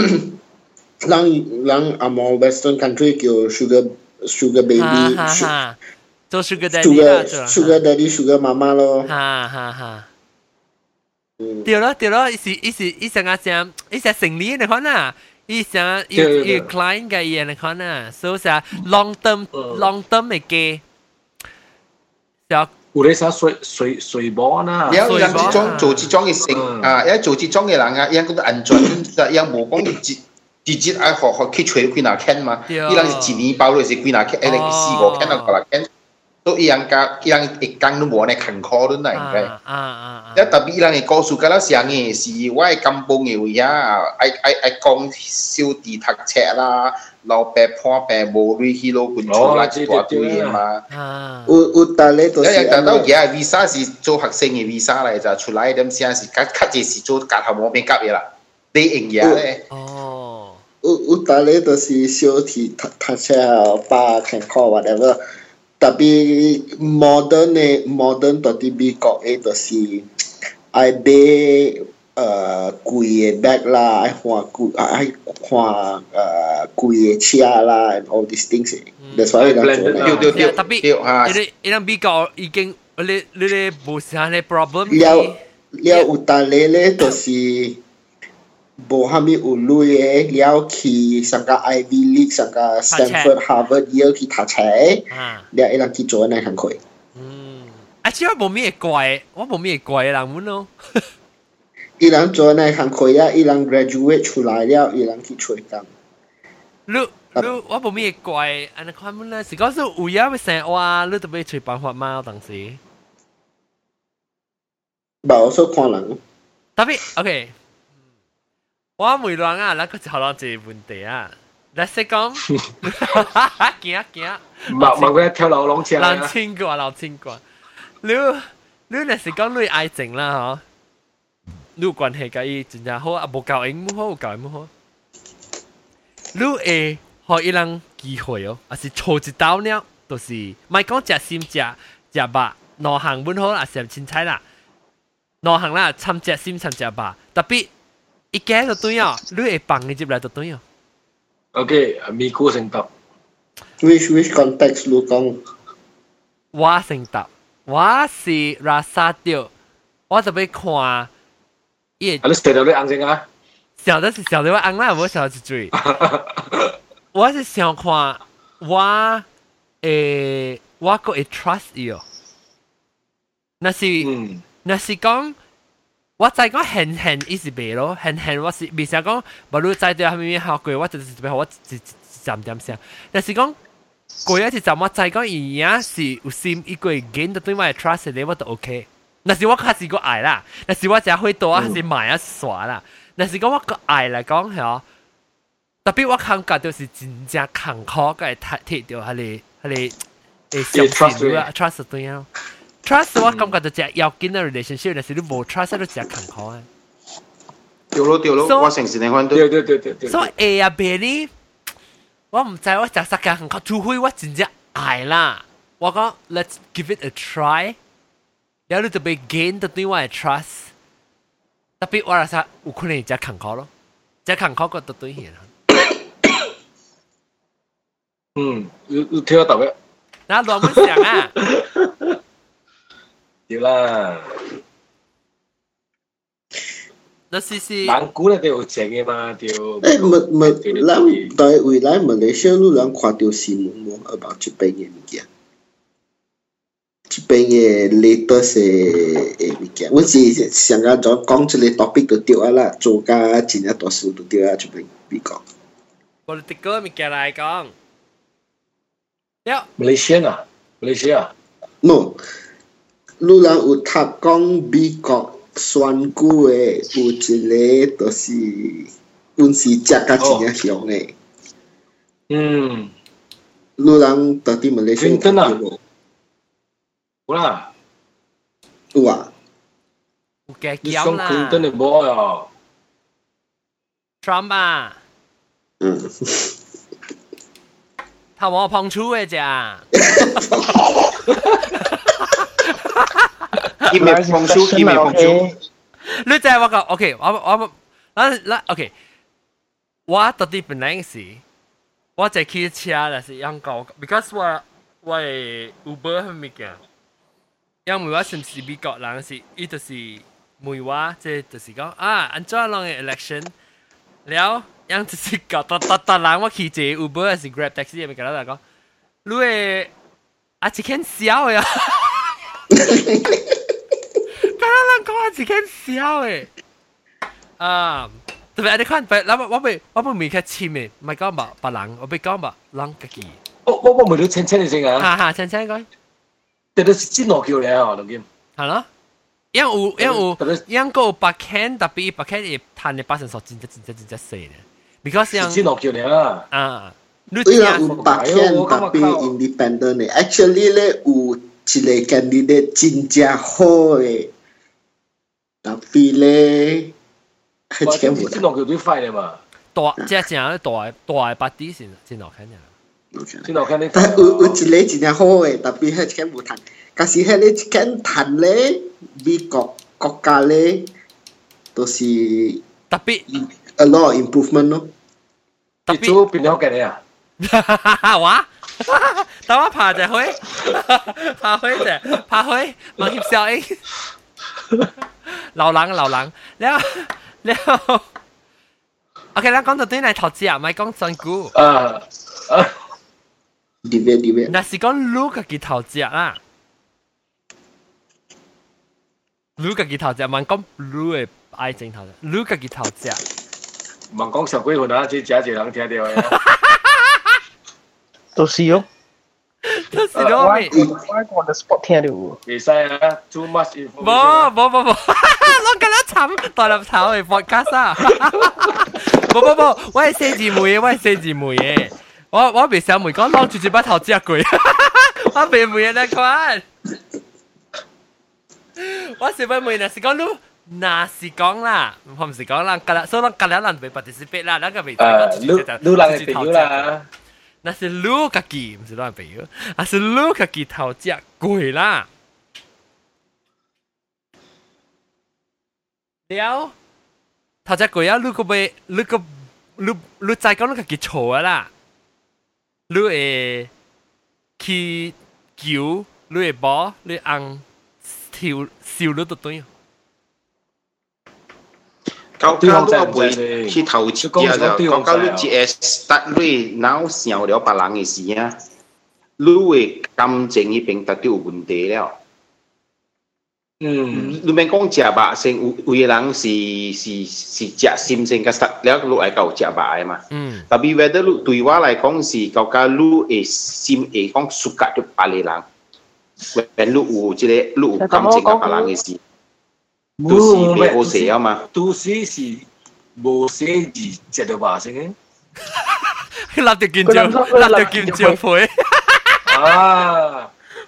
人人阿冇 Western country 叫 sugar sugar baby， 做 sugar daddy 啦 ，sugar daddy sugar 媽媽咯。 哈哈哈。對咯對咯，伊是伊是伊成個講，伊是成年嚟看啊，伊成伊伊 client 嘅嘢嚟看啊，所以係 long term long term 嘅嘅，就。 有咧啥水水水波呐？ 然後人這種做這種嘅成啊，因做這種嘅人啊，因覺得安全，因無講直直接愛學學去吹幾哪間嘛，伊人是一年包落是幾哪間，一年四個間啊個哪間，所以伊人家伊人一講都無呢坎坷都難嘅。啊啊啊！一特別伊人嘅故事㗎啦，上嘅是我係金邦嘅位啊，愛愛愛講小弟讀冊啦。老伯破病無類去攞本出來一大堆嘅嘛。 有有但係都是。 一日等到而家 visa 是做學生嘅 visa 嚟就出來點先是較較濟是做夾頭毛邊夾嘢啦，你應嘢咧。 哦。 有有但係都是小體讀讀冊把健康 whatever， 特別 modern 嘅 modern 到啲美國嘅都是愛買。呃，貴嘅 bag 啦，愛換貴，愛換呃貴嘅車啦 ，and all these things。That's why 你講對對對， 特別，你你你比較已經，你你你冇啥嘅 problem。 了了有但係咧，就是冇蝦米有類嘅，了去上個 Ivy League， 上個 Stanford、Harvard 要去讀冊，了一人去做那行開。 嗯，啊，只我冇咩怪，我冇咩怪人們咯。 伊人做那行開啊，伊人 graduate 出來了，伊人去吹工。 你你我冇咩怪，安尼看本來是講說有嘢會成話，你特別吹辦法嗎？當時。 冇所看人。 特別 OK， 我每人啊，嗱個就攞一個問題啊，你識講，驚驚， 冇冇嗰跳樓龍車啊！ 老千個老千個，你你若是講你愛情啦，嗬。你有關係甲伊真正好，啊無夠英好，有夠英好。你會互伊人機會哦，啊是錯一道了，就是莫講食心食食肉，兩項本好啊，是凊彩啦，兩項啦，參食心參食肉，特別一家就對哦，你會放伊入來就對哦。 OK， 咪估先答。 Which which context 你講？ 我先答，我是拉薩掉，我特別看。 啊！你寫到你紅先啊？ 小的是小的我紅啦，我小的是水。我是想看我誒，我個會 trust 伊哦。那是，那是講，我再講閒閒意思袂咯，閒閒我是未想講，無論再對下面學過，我就是特別好，我一站點聲。但是講過一次站我再講伊呀是有心一個 gain 到對我嘅 trust 咧，我都 OK。那是我開始個愛啦，那是我只會多還是買啊耍啦。那是講我個愛來講係哦，特別我感覺就是真正坎坷嘅睇睇到係你係你誒相信啊 trust 對啊。trust 我感覺就只要緊嘅 relationship，但是你冇 trust 都只坎坷啊。 對咯對咯，我成時你看到。 對對對對對。 所以 A 啊 B 呢，我唔知我就實嘅坎坷，除非我真正愛啦。我講 let's give it a try， 然後你就被 gain 到對我嘅 trust。特別我係實有可能只坎坷咯，只坎坷個都對起啦。 嗯，有有聽得到嘅。 嗱，亂咁想啊！ 對啦， 那是是。 人古咧都有錢嘅嘛，對。 誒，唔唔，咱在未來馬來西亞路人看到新聞無about這邊嘅物件，這邊嘅 latest 嘅物件，我是想講咗講這個 topic 就對啊啦，做家真係多數就對啊，這邊美國。 political 物件嚟講， 呀，馬來西亞啊，馬來西亞。 no。路人有讀講美國選舉誒，有一個就是阮是食甲真正香誒。 嗯。 路人到底馬來西亞有無？ 有啦。 有啊。 有嘅叫啦。 你選 Clinton 就冇啊。 Trump 啊。 嗯。 頭毛碰觸嘅咋？ 伊咪放手，伊咪放手。 你就係我講 ，OK， 我我我我 OK， 我到底本來是，我就開車，但是樣講 ，because 我我係 Uber 係咪嘅？因為我是唔是美國人，是伊就是每話即係就是講啊，安怎樣嘅 election， 了樣就是講，特特特人我開隻 Uber 還是 Grab taxi 係咪嘅啦？講，你係啊，一間小嘅。咁樣講係自己笑誒，啊！特別你看，別我我未我未未睇簽嘅，唔係講別別人，我別講別人自己。 我我我未到清清你先啊！ 哈哈，清清講。 但係真落橋嚟啊，龍劍。 係咯，因有因有因個百 can，特別百 can 會賺嘅百分數真真真真真細嘅 ，because 樣真落橋嚟啊！ 啊， 你雖然有百 can，特別 independent 嘅 ，actually 咧有一個 candidate 真正好嘅。特別咧，係全部。 真落橋最快嘅嘛。 大即係正大大嘅八 D 先真落看嘅。 真落看你。 但有有一個真正好嘅，特別係全部彈。但是迄個一間彈咧，美國國家咧，都是特別 a lot of improvement 咯。 特別做邊條嘅你啊？ 哇！等我爬隻灰，爬灰隻，爬灰，望翕小英。流冷流冷，แล้วแล้วโอเคแล้ว講到對嚟投資啊，唔係講選股。 啊啊！ 點樣點樣？ 那是講你自己投資啦，你自己投資，唔係講你嘅愛情投資，你自己投資。 唔係講上幾份啊，即係一個人聽到嘅。 都是哦。 都是咯， 我我我的 spot 聽到喎。 未使啊 ，too much information。 冇冇冇冇，攞咁多慘大粒頭嚟 podcast 啊！冇冇冇，我係四字妹嘅，我係四字妹嘅。我我別小妹講攞住住把頭隻句，我別妹嘅那款。我小妹妹那是講你，那是講啦，我唔是講啦，隔日所以講隔日人被 participate 啦，那個未誒，你你人係朋友啦。 那是你自己，唔是亂朋友，那是你自己投資貴啦。了，頭只貴啊！你個被你個你你再講你自己錯啦，你會去叫，你會幫你按跳笑你都對。 到到你個會去投資啊！就講到你只會 start 你腦想了別人嘅事啊！ 你嘅感情呢邊達到有問題了。嗯，你免講食肉先，有有人是是是食心先，甲實了，你愛夠食肉嘅嘛。嗯。特別 whether 你對我來講是夠加你嘅心會講舒服到別個人，when 你有即個你有感情甲別人嘅事，都是袂好勢啊嘛。 都是是無寫字食到肉先嘅。 立條見照，立條見照配。 啊！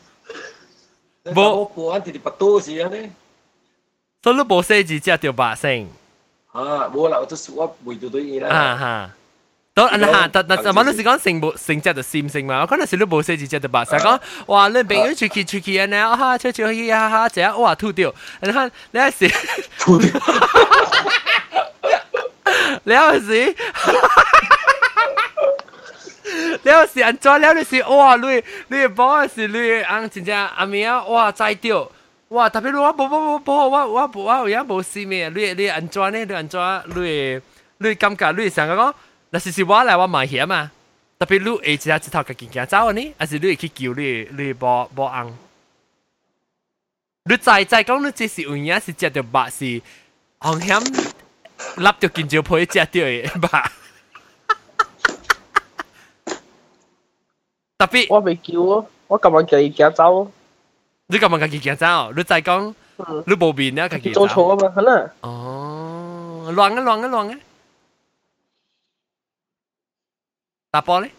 冇冇安啲啲白多事啊咧， 所以你冇寫字食到肉先。 啊，冇啦，我都我未到到嘢啦。 啊哈，都啊哈，但但但我嗰時講成冇成隻就閃性嘛，我嗰陣時都冇寫字食到肉，成講哇你朋友出去出去啊呢，哈出出去哈哈，隻哇吐掉，你看你嗰時吐掉，你嗰時。你有時人做了你是哇，你你幫是你啱真正阿妹啊哇栽掉哇，特別你我冇冇冇冇我我我而家冇事咩？你你安怎呢？你安怎？你你感覺你成個講，那是是我來我買險嘛？特別你會只一頭家己行走呢？還是你會去救你你冇冇紅？你再再講你只是有影是食到肉是紅險，立到見招配食到嘅肉。特別我未叫啊，我今日叫伊行走。 你今日家己行走，你再講，你無面啊，家己做錯啊嘛，係啦。 哦，亂啊亂啊亂啊！打波咧，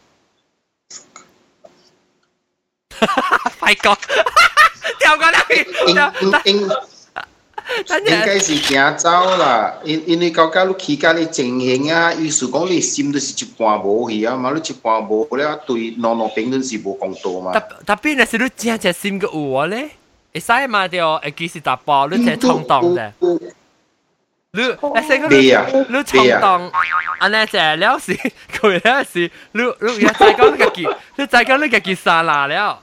快講，掉過嚟，掉。 應應該是行走啦，因因為到到你起價你情形啊，意思講你心都是一半無去啊嘛，你一半無了，對兩兩邊都是無公道嘛。 特特別那是你真正心個有啊咧，會使嘛掉，會其實打波你真衝動嘅。你誒成個你你衝動，安尼就了是佢了是你你而家再講你家己，你再講你家己沙拉了。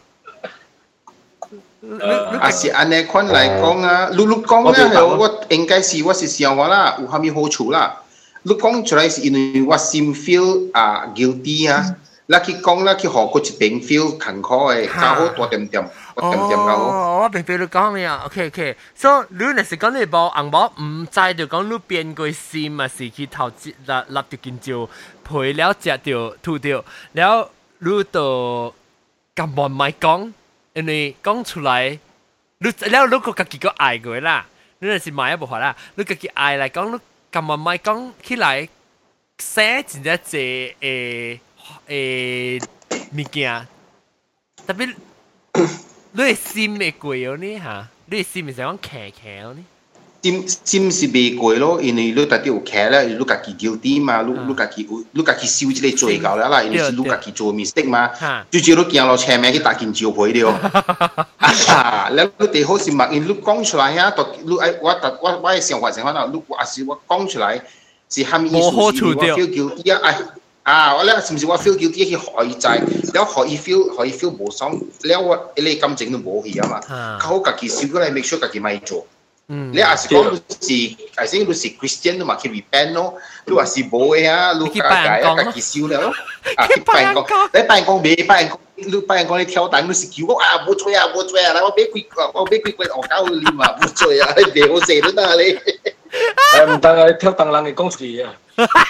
啊是安尼款來講啊，你你講咧，我應該是我是想話啦，有蝦米好處啦。你講出來是因為我心 feel 啊 guilty 啊，嗱去講啦，去學嗰一邊 feel 坎坷嘅，較好多點點，多點點較好。 哦，我明白你講咩啊 ？OK OK，所以你若是講你無紅毛，唔知就講你變過心啊，是去投資立立條見照，賠了食掉吐掉，了你就咁慢咪講。因為講出來，你了你個家己個愛過啦，你若是買一部分啦，你家己愛來講，你咁慢咪講起來，寫真正濟誒誒物件，特別你嘅心會過咗呢嚇，你嘅心係想講騎騎咗呢？ 心心是未過咯，因為你特啲有騎咧，你家己 guilty 嘛，你你家己有，你家己受即個罪疚了啦，因為是你家己做 mistake 嘛，最少你行路前面去打見招賠了。啊，แล้ว你哋好似默認你講出來啊，你誒我特我我嘅想法想法啦，你話是我講出來是蝦米意思？我 feel guilty 啊，啊，我咧是唔是我 feel guilty 去害伊在，แล้ว害伊 feel 害伊 feel 無爽，แล้ว我你感情都冇去啊嘛，好家己受過來 make sure 家己咪做。你也是講是，係先你是 Christian 你嘛去 repent 咯，你話是冇嘅啊，你家家家己收了咯，啊去拜人講，你拜人講未拜人講，你拜人講你跳蛋你是叫我啊冇做啊冇做啊，我俾幾個我俾幾個我教你嘛冇做啊，你別好死都得你， 誒唔得啊，跳蛋人嘅講詞啊，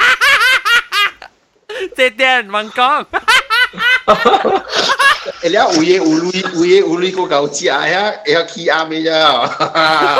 這點問講。 誒，你有嘢有類有嘢有類個狗食啊，要起啱嘅咋？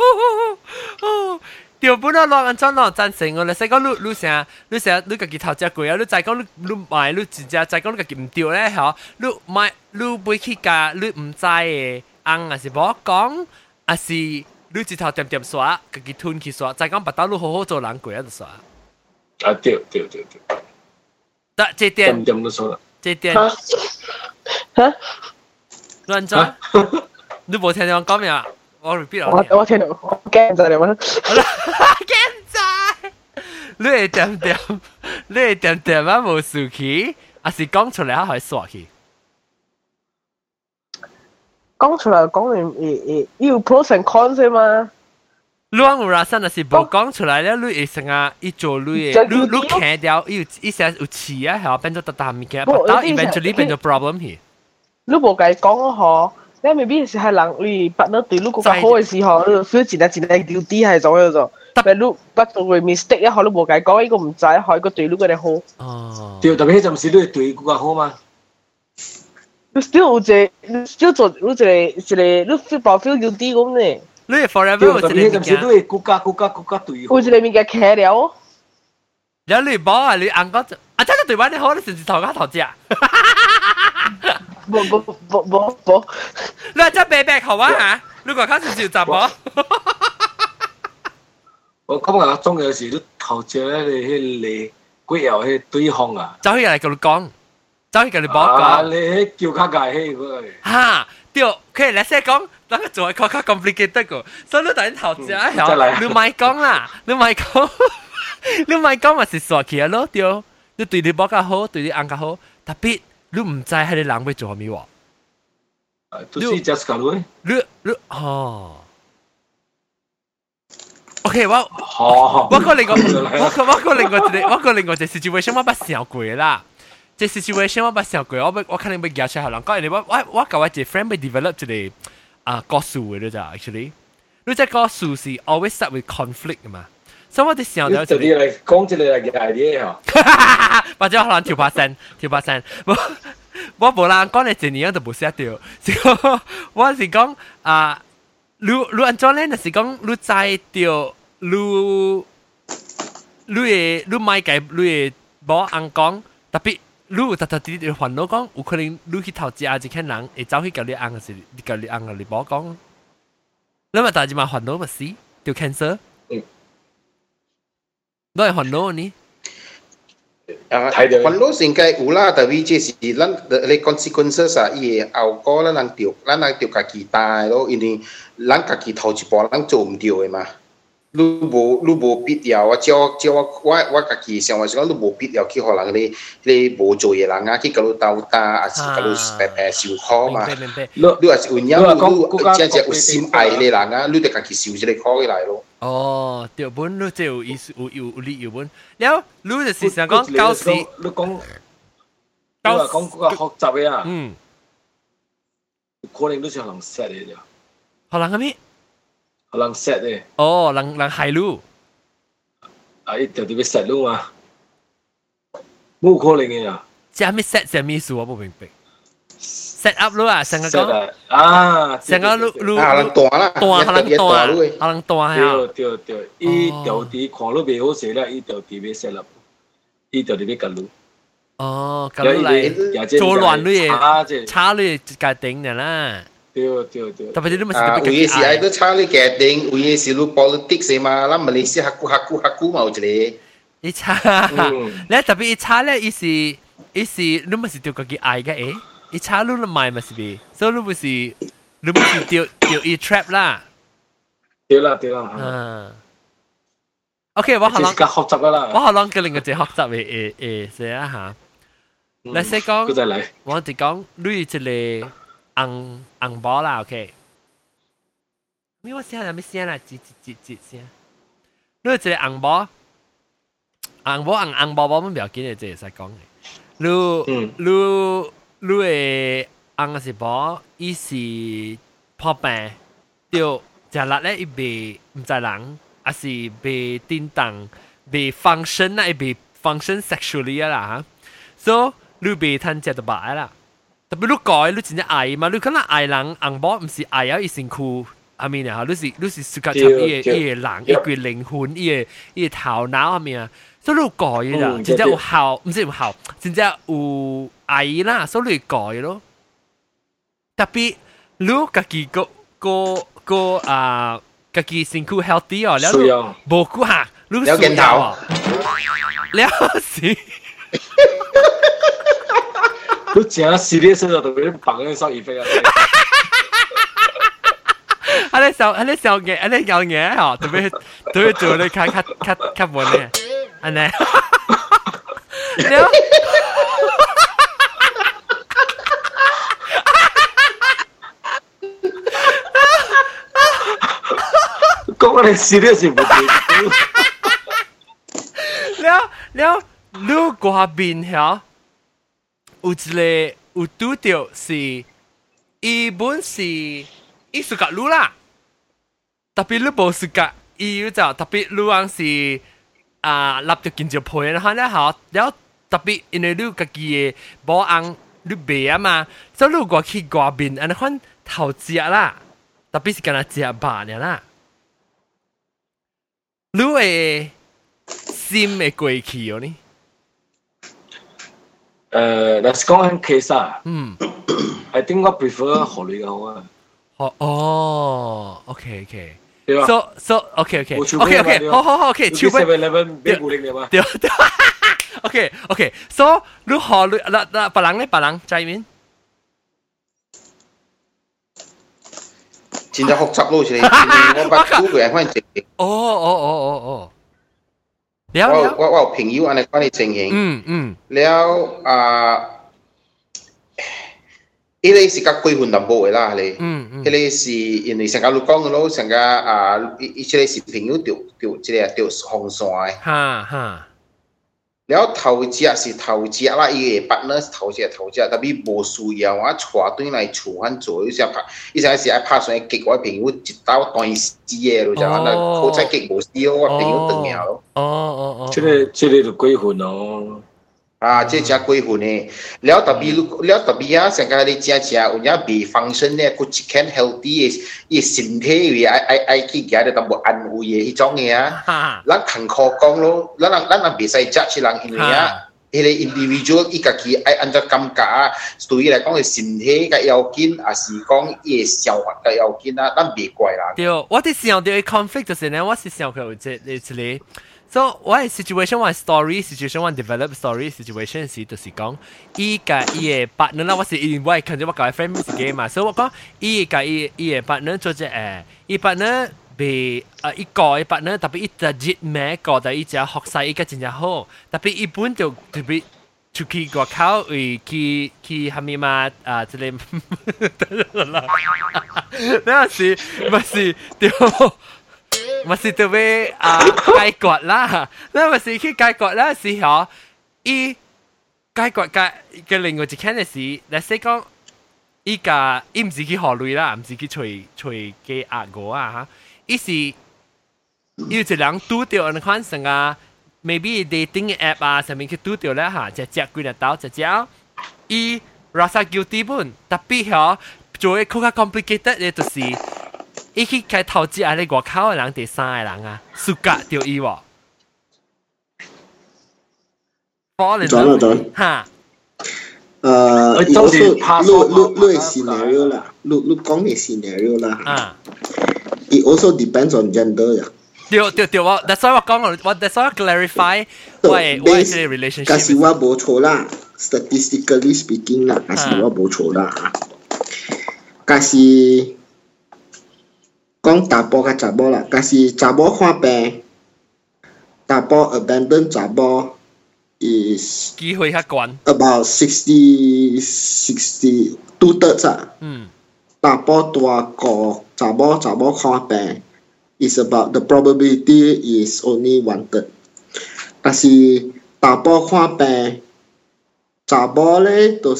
條本啊，落安怎落贊成我咧？使講你你成你成你家己頭食過啊！你再講你你買你真正再講你家己唔對咧，嗬？你買你買去價你唔知嘅，紅還是無講，還是你一頭點點刷，家己吞去刷，再講白刀你好好做人過啊，就刷。 啊對對對對。 得這點。 點點都刷啦。 這點。 嚇？ 亂做？你冇聽我講咩啊？我 repeat 我我聽到，我驚咗你乜？ 驚咗！你係點點？你係點點啊？冇事氣，還是講出嚟可以耍去？ 講出嚟講完誒誒，要 pros and cons 嘛？ 你講有啦，真係是冇講出嚟咧，你會成日一做你嘅，你你砍掉，要一成有刺啊，係變咗特大物件，但 eventually 變咗 problem 去。 你無甲伊講吼，你未必是係人你捌到對你更加好嘅時候，你 feel 一日一日丟啲係種嗰種。特別你捌到會 mistake 一下，你無甲伊講，伊個唔知，害個對你個哋好。 哦。對，特別迄陣時你對更加好嘛。 你 still 有一個，你 still 做有一個一個，你 feel 爆 feel 丟啲咁呢？ 你 forever 有一個物件。 特別迄陣時你更加更加更加對好。 有一個物件開了。 有你冇啊？你硬講啊！真係對翻你好，你甚至頭家頭隻。 冇冇冇冇冇。 你話真白白好啊嚇？你個開始就集冇。 我感覺總有時你頭隻咧，你迄個鬼遊迄對方啊。 走去嚟同你講，走去同你講講。 啊！你迄叫卡界迄個。 嚇！對，佢嚟先講，等佢做係較較 complicated 個，所以你等頭隻啊，你唔係講啦，你唔係講。你咪講嘛是傻起啊咯，對，你對你冇較好，對你硬較好，特別你唔知係你人要做咩喎？ 你 just 講你， 你你哦 ，OK， 我我我個另外我個我個另外一個我個另外一個 situation 我捌想過啦，即 situation 我捌想過，我我肯定要教出嚟人講，我我我教我一個 friend 要 develop 一個啊故事嘅咋 ，actually， 你即個故事是 always start with conflict 嘅嘛。所以我哋想到就係嚟講一個嚟嘅 idea 嗬， 或者可能調把聲，調把聲。我我無人講你一年都冇寫掉，我是講啊，你你安怎咧？就是講你知道你你嘅你買嘅你嘅冇人講，特別你有特特啲啲煩惱講，有可能你去投資啊，一個人會走去教你按嘅時，你教你按嘅你冇講，你咪大隻嘛煩惱咪死，掉 cancer。都係煩惱呢？ 啊，煩惱應該有啦，但係即是咱你 consequences 啊，伊個後果咱人掉，咱人掉家己擔咯，因為咱家己頭一步咱做唔掉嘅嘛。你無你無必要啊！照照我我我家己想話是講，你無必要去互人你你無做嘢人啊，去甲你鬥打，還是甲你白白受苦嘛。你你話是有影，你真正有心愛嘅人啊，你就家己受一個苦起來咯。 哦，對本你即有意思，有有有理有本。了，你就是想講教時， 你講，你話講嗰個學習嘅啊， 嗯， 可能都是人 set 嘅啫。 學人係咩？ 人 set 嘅。 哦，人人害你。 啊，一條特別 set 你嘛，冇可能嘅呀。 即係咩 set 係咩意思？我唔明白。set up 咯啊，成個講啊， 成個你你啊，人大啦， 大人大啊，人大啊， 對對對，伊條啲看你未好勢啦，伊條啲要 set up，伊條啲要跟你。 哦，咁嚟做亂你嘢，差你決定嘅啦。 對對對。 特別你都唔係啊，有嘢是愛都差你決定，有嘢是你 politics 嘛，咱馬來西亞學學學學嘛有一個。 一差，你特別一差咧，伊是伊是你唔係對自己愛嘅誒。一查你都買咪是咪？所以你不是你不是掉掉一 trap 啦。 對啦對啦。 嗯。OK， 我可能學習噶啦。 我可能叫另一個學習嘅誒誒寫啊嚇。你先講， 佢再嚟。 我哋講你一個紅紅包啦 ，OK。咩我寫係咩寫啦？字字字字寫。你一個紅包，紅包紅紅包包乜唔要緊嘅，即係使講嘅。你你。你嘅紅是包，伊是破病，掉食力咧，伊袂唔知人，還是袂叮當，袂 function 啦，伊袂 function sexually 啦嚇，所以你袂通食到白啦。特別你改，你真正愛嘛，你可能愛人紅包，唔是愛啊，伊身軀，阿面啊，你是你是屬於伊嘅伊嘅人，伊個靈魂，伊嘅伊嘅頭腦阿面啊。所以你改啦，真正有效，唔是有效，真正有愛啦，所以你改咯。特別你家己個個個啊，家己身軀 healthy 哦，了無顧下，你了健頭， 了是。 你真 serious 咯，特別你綁嗰啲收耳飛啊！ 啊你笑，啊你笑嘅，啊你笑嘅嗬，特別特別做你卡卡卡卡門嘅。安尼，了， 講我哋試呢時唔對。 了了，你嗰邊嚇，有一個有拄到是伊本是伊是甲路啦，特别你无是甲伊有就特别路人是啊，立着見著配，然後咧好，然後特別因為你家己嘅保安你賣啊嘛，所以你過去外面安尼款頭食啦，特別是干那食飽爾啦，你會心會過去哦呢？ 誒，若是講喺 case 啊， 嗯 ，I think 我 prefer 河女嘅好啊。 哦哦 ，OK OK。 對吧 ？So so OK OK OK OK， 好好好 OK， 超杯 seven eleven 俾固定嘅嘛？ 對對 ，OK OK，So 你何你嗱嗱別人咧別人在面， 真係複雜咯，是我把估佢係翻正。 哦哦哦哦哦，了我了， 我我有朋友安尼款嘅情形， 嗯嗯， 了啊。迄個是較過分淡薄嘅啦，你，迄個是因為成個你講嘅咯，成個啊，伊伊即個是朋友掉掉即個掉紅線嘅， 哈哈， 然後頭只是頭只啦，伊個 partner 是頭只頭只，特別無需要我帶對來厝番做，有時拍，伊成時愛拍上嚟激我朋友一刀斷死嘅咯，就安那好彩激無死我朋友斷命咯。 哦哦哦， 即個即個就過分咯。 啊，這真過分誒！了特別，了特別啊，成個你食食有影未 function 咧，佢一間 healthy 嘅，伊身體為愛愛愛去夾咧，淡薄安慰嘅迄種嘅啊。咱坎坷講咯，咱人咱人袂使 judge 人，因為啊，迄個 individual 伊家己愛按照感覺啊，對伊來講嘅身體嘅要緊，也是講伊嘅消化嘅要緊啊，咱袂怪啦。 對，我哋想到嘅 conflict 就是呢，我是想佢有即呢一個。So 我係 situation 我係 story situation 我 develop story situation 時就是講伊個伊嘅 partner 啦，我是因為近咗我舊嘅 friend 是嘅嘛，所以我講伊個伊伊嘅 partner 做隻誒，伊 partner 被啊伊個伊 partner 特別伊特熱咩個，但伊只學曬伊個真正好，特別伊本就特別出去外口為去去係咪嘛啊？即係得啦，那是咪是對？咪是特別啊解決啦，那咪是去解決啦時候，伊解決嘅嘅另外一件嘅事，嚟說講，伊個伊唔是去學類啦，唔是去隨隨嘅壓我啊嚇，伊是有一人拄到安款成個 maybe dating app 啊上面去拄到咧嚇，只只幾日到只只，伊 rasa guilty 本，特別嚇做嘅更加 complicated 嘅就是。伊去開投資啊！你外口嘅人第三個人啊，暑假掉伊喎。 轉了轉。 哈。 誒，亦都是錄錄錄 scenario 啦，錄錄講嘅 scenario 啦。啊。It also depends on gender 呀。 對對對，我 that's why 我講我 that's why 我 clarify 我係我係啲 relationship。 假使我冇錯啦 ，statistically speaking 啦，假使我冇錯啦，假使。講查甫甲查某啦，但是查某看病，查甫 abandon 查某 is 機會較高 about sixty sixty two thirds 啊。嗯。查甫大個查某查某看病 is about the probability is only one third。但是查甫看病，查某咧就是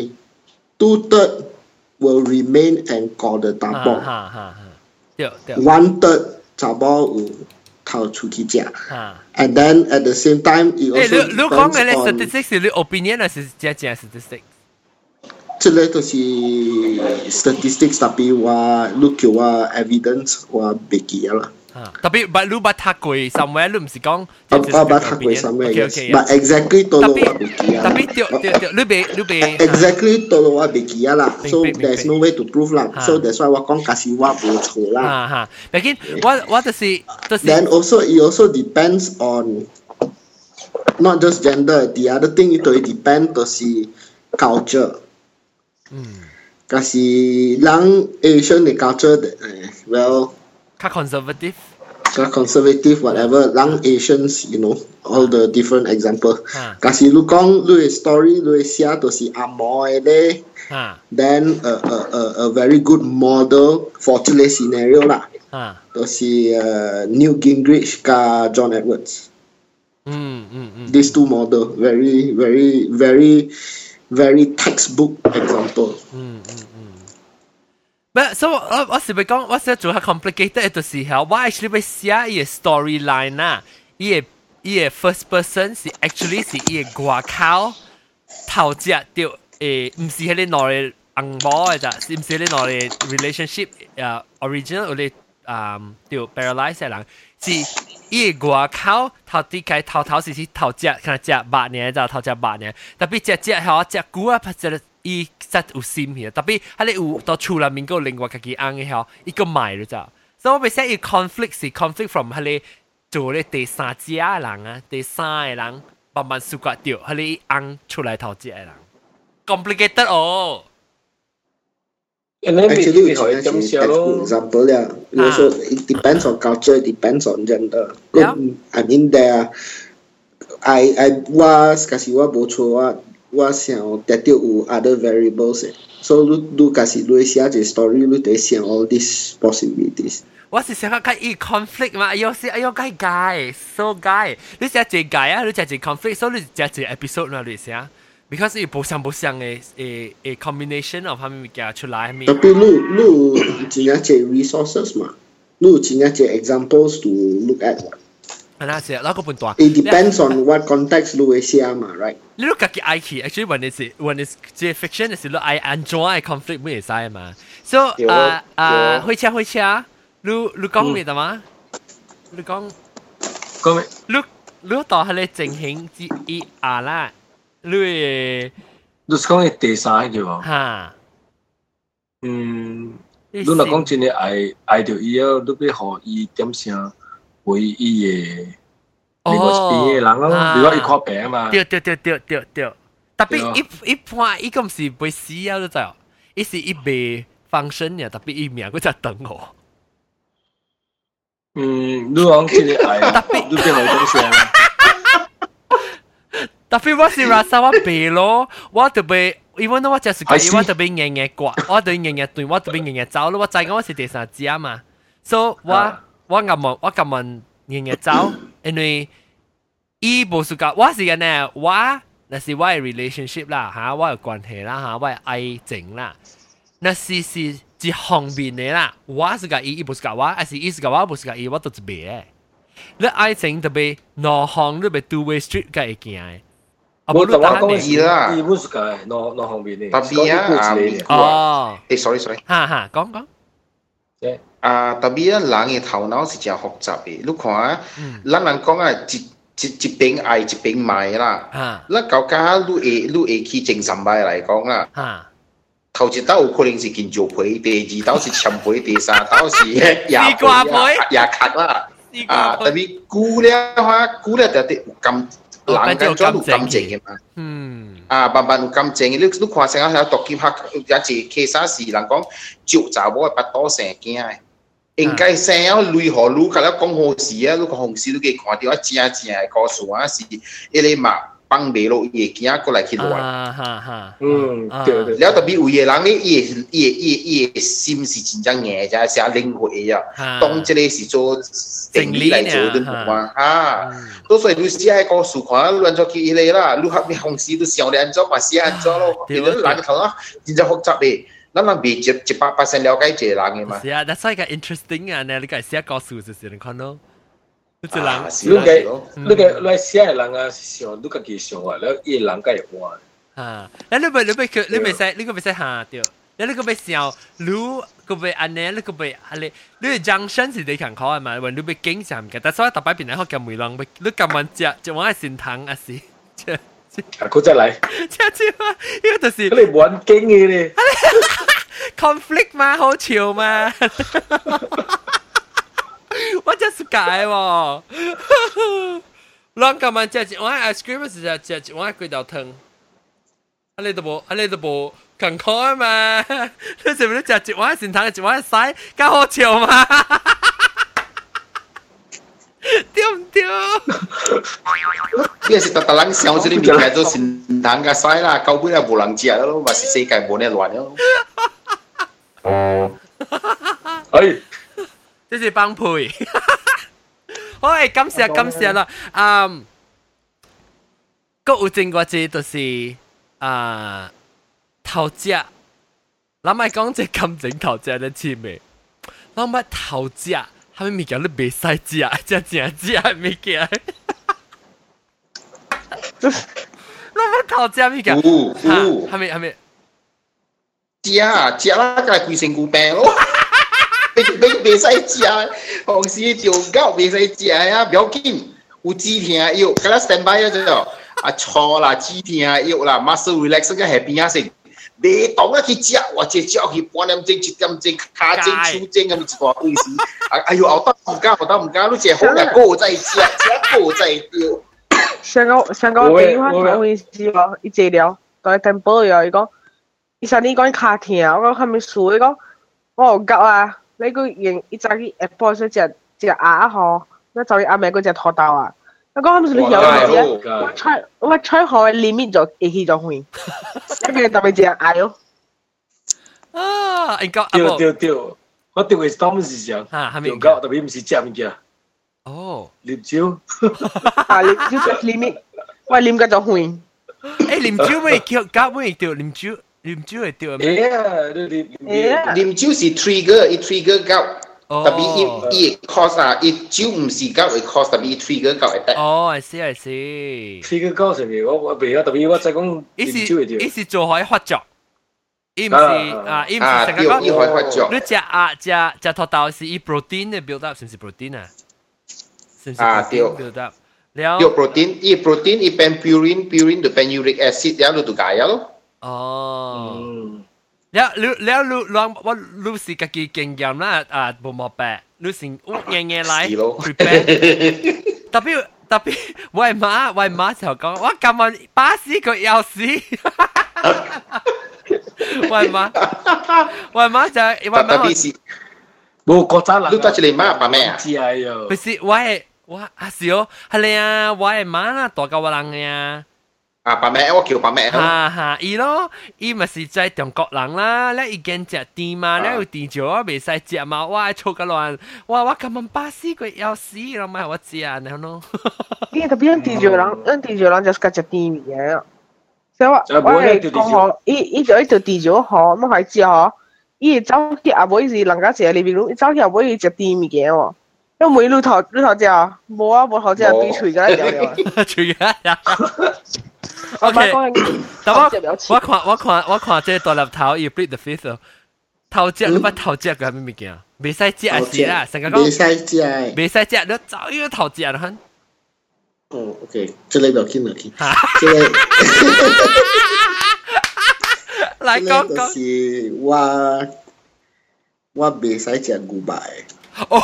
two third will remain and 個的查甫。哈哈。One third 查某有偷出去食 ，and then at the same time it also depends on。你講嘅咧 statistics 是你 opinion 還是真正 statistics？ 這個就是 statistics， tapi 我你叫我 evidence 我袂記啦。 特別，but 你捌讀過 somewhere， 你唔是講？ 我我捌讀過 somewhere，but exactly 到我袂記啊。 特別對對對，你袂你袂。 exactly 到我袂記啊啦 ，so there's no way to prove 啦 ，so that's why 我講假使我冇錯啦。 哈哈，畢竟我我就是就是。 Then also it also depends on not just gender， the other thing 亦都 depend 就是 culture。嗯。假使人 Asian 嘅 culture， 誒 ，well。 較 conservative， 較 conservative whatever， 人 Asians you know all the different example。假使你講你嘅 story， 你嘅寫都是阿毛嘅咧 ，then a a a a very good model for 這個 scenario 啦，都是誒 Newt Gingrich 加 John Edwards。嗯嗯嗯。These two model very very very very textbook example。嗯嗯嗯。 不，所以我我是咪講，我想做下 complicated 嘅時候，我 actually 要寫伊個 storyline 啊，伊個伊個 first person 是 actually 是伊個外口頭隻掉誒，唔是喺你內嘅紅包嘅咋，是唔是你內嘅 relationship 誒 original 或者啊掉 paralyze 嘅人，是伊個外口頭啲計頭頭是是頭隻，可能隻八年就頭隻八年，特別隻隻係隻股啊，拍隻。伊實有心嘅，特別喺你有到厝內面個另外家己啱嘅後，伊個賣咗咋，所以我咪寫伊 conflict 是 conflict from 喺你做你第三隻人啊，第三個人慢慢疏割掉，喺你啱出來頭隻嘅人 ，complicated 哦。 Actually, it's a textbook example. Yeah, also it depends on culture, it depends on gender. Look, I mean there, I I 我其實我冇錯啊。我想得到有 other variables， so 你你假使你寫一個 story， 你得想 all these possibilities。 我是想講佢伊 conflict 嘛，有時哎呦該改，so 改，你寫一改啊，你寫一 conflict， 所以你寫一 episode 啦，你寫 ，because 伊無相無相嘅誒誒 combination of 佢咪夾出來咪。 特別你你真係隻 resources 嘛，你真係隻 examples to look at。 那是那個半段。 It depends on what context 你會寫嘛 ，right？ 你都自己愛去 ，actually when it's when it's 即係 fiction 嘅時候，I enjoy conflict 唔會使嘛。So 啊啊，開車開車，你你講咩的嘛？你講講咩？ 你你到係你進行之一啊啦，你你是講嘅第三個喎？ 嚇， 嗯，你若講真係愛愛到伊啊，你要互伊點聲？為伊嘅另外一邊嘅人咯，如果伊看病嘛， 對對對對對對，特別一一般伊個唔是被死啊，你知哦，伊是伊被放生嘅，特別伊命佢就等我。 嗯，你講真係愛，特別你邊個東西啊？ 特別我是 rasa 我背咯，我特別因為我就是講我特別硬硬掛，我對硬硬對，我特別硬硬走咯，我知講我是第三隻嘛，所以我。我咁問，我咁問日日走，因為伊無事講，我是嘅呢，我那是我嘅 relationship 啦，嚇，我嘅關係啦，嚇，我嘅愛情啦，那是是一方面嘅啦，我是講伊，伊無事講我，還是伊是講我無事講伊，我都一邊嘅。你愛情特別兩方，你別 two way street 嘅會行嘅。 啊，無，但我講伊啦，伊無事講兩兩方面嘅。 特別啊， 哦， 誒 ，sorry sorry， 哈哈，講講。 啊，特別啊，人嘅頭腦是真複雜嘅。你看啊，咱人講啊，一一一邊愛一邊賣啦。咱搞家你會你會去正三擺來講啦。頭一道有可能是金蕉皮，第二道是蠶皮，第三道是牙皮牙殼啦。啊，特別久了話，久了就啲有感，人間總有感情嘅嘛。嗯。啊，慢慢有感情，你你看成日喺度讀拍，有一個 case 是人講招查某嘅八朵生囝嘅。應該生啊，類何路，佢咧講好事啊，你個紅事都幾看到啊，正正嘅故事啊，是一個嘛幫袂落伊嘅囝過來去亂。嗯，對對。แล้ว特別有嘅人咧，伊伊伊伊心是真正硬，就係寫靈活嘅啊。當這個是做定理來做的嘛，啊，都所以你寫喺故事看，亂咗去伊個啦，你合你紅事都想嚟安怎嘛，寫安怎咯，其實人嘅頭腦真正複雜嘅。咱人未一一百 percent 了解一個人嘅嘛。 是啊，但係個 interesting 啊，你你個寫故事就是你看咯，你隻人， 你個你個來寫嘅人啊，想你家己想啊，แล้ว伊個人該會換。 啊，แล้ว你咪你咪佢你咪使你個咪使下掉，แล้ว你個咪想，你個咪安呢，你個咪係你你個 junction 是你強考係嘛？when 你咪經常嘅，但係所以特別邊嚟學叫梅浪，你咁樣隻就我係善堂啊是。 啊，佢再嚟， 真係嘛？呢個就是你玩經嘅咧 ，conflict 嘛，好笑嘛，我真係解喎。兩個人食一碗 ice cream 是食食一碗鬼豆湯，啊你都冇，啊你都冇健康啊嘛？你係咪都食一碗善堂，一碗屎，咁好笑嘛？對唔對？ 呢是特特人笑，這裡物件都善堂嘅屎啦，到尾也無人食咯，嘛是世界冇呢亂咯。 哎， 這是幫配。好誒，感謝感謝啦。嗯，個有整過一就是啊頭隻咱咪講只感情頭只咧切未？咱咪頭只，係咪物件你未使只，只正只物件？咱咪頭只物件，係咪係咪？ 只啊，只啦，梗係貴成股病咯。你你未使食，紅絲條狗未使食啊！唔要緊，有止痛藥，咁啦 stand by 咗就啊錯啦，止痛藥啦 ，muscle relax 嘅係邊啊先？你當一去食，或者食去半點鐘、一點鐘、卡鐘、手鐘咁一個意思。哎呦，後得唔加，後得唔加，你只好嘅個再食，食個再掉。 香港香港電話講意思喎，伊治療，但係 temple 又伊講，伊上年講卡痛，我講係咪數？伊講我有急啊！你個用一早去 Apple 說只只鴨嗬，那早去阿妹嗰隻拖刀啊！我講係咪是你有嘅啫？我 try 我 try 好 limit 咗一起咗會，跟住特別只鴨咯。 啊！應該對對對，我對嘅當時想， 嚇係咪？ 用狗特別唔是食物件。 哦， 啉酒。 啊，啉酒 limit， 我啉個就會。 誒，啉酒咪叫狗咪叫啉酒。啉酒會掉咩？ 啉酒是 trigger， 伊 trigger 到，特別伊伊 cause 啊，伊酒唔是到會 cause， 特別伊 trigger 到會得。 哦，I see I see。 trigger 到係咪？我我未啊，特別我再講啉酒會掉。 伊是做開發作，伊唔是啊，伊唔是成個講。 伊開發作。 你食啊食食頭豆是伊 protein 嘅 build up，是唔是 protein 啊？是唔是 protein build up？了。 有 protein， 伊 protein 伊變 purine，purine 就變 uric acid，然後就解咗咯。 哦，แล้วแล้วลูลองว่าลูสิกะกีเก่งยามนะอ่าบ่มาแปะลูสิอุแงๆไล prepare แต่พี่แต่พี่ไว้มาไว้มา就講我今晚巴士個鑰匙ไว้มาไว้มา就ไว้มา冇國產人你到這裡買把咩啊？ 知啊喲不是我我啊是哦係你啊我嘛啦大個人呀啊，白咩？我叫白咩？ 哈哈，伊咯，伊咪是在中國人啦，咧伊見食甜嘛，咧有甜椒我未使食嘛，我係錯個亂，哇我咁樣巴西佢要死，然後咪我食啊，然後咯。 咦，特別甜椒人，因甜椒人就係食甜嘢啊，所以我我係講嗬，伊伊就一條甜椒嗬，乜係知嗬，伊走去阿妹是人家食裏邊路，走去阿妹食甜嘢喎。因為每路頭路頭只啊，冇啊冇頭只係比除咗一條除咗一條。OK，但我我看我看我看這大粒頭要 split the fifth 咯，頭隻你乜頭隻嘅係咩物件？未使隻係啦，成個講未使隻， 未使隻，你早要頭隻啦哼。 哦 ，OK，這裡唔要緊唔要緊，這裡來講講， 是我我未使食牛排。 哦，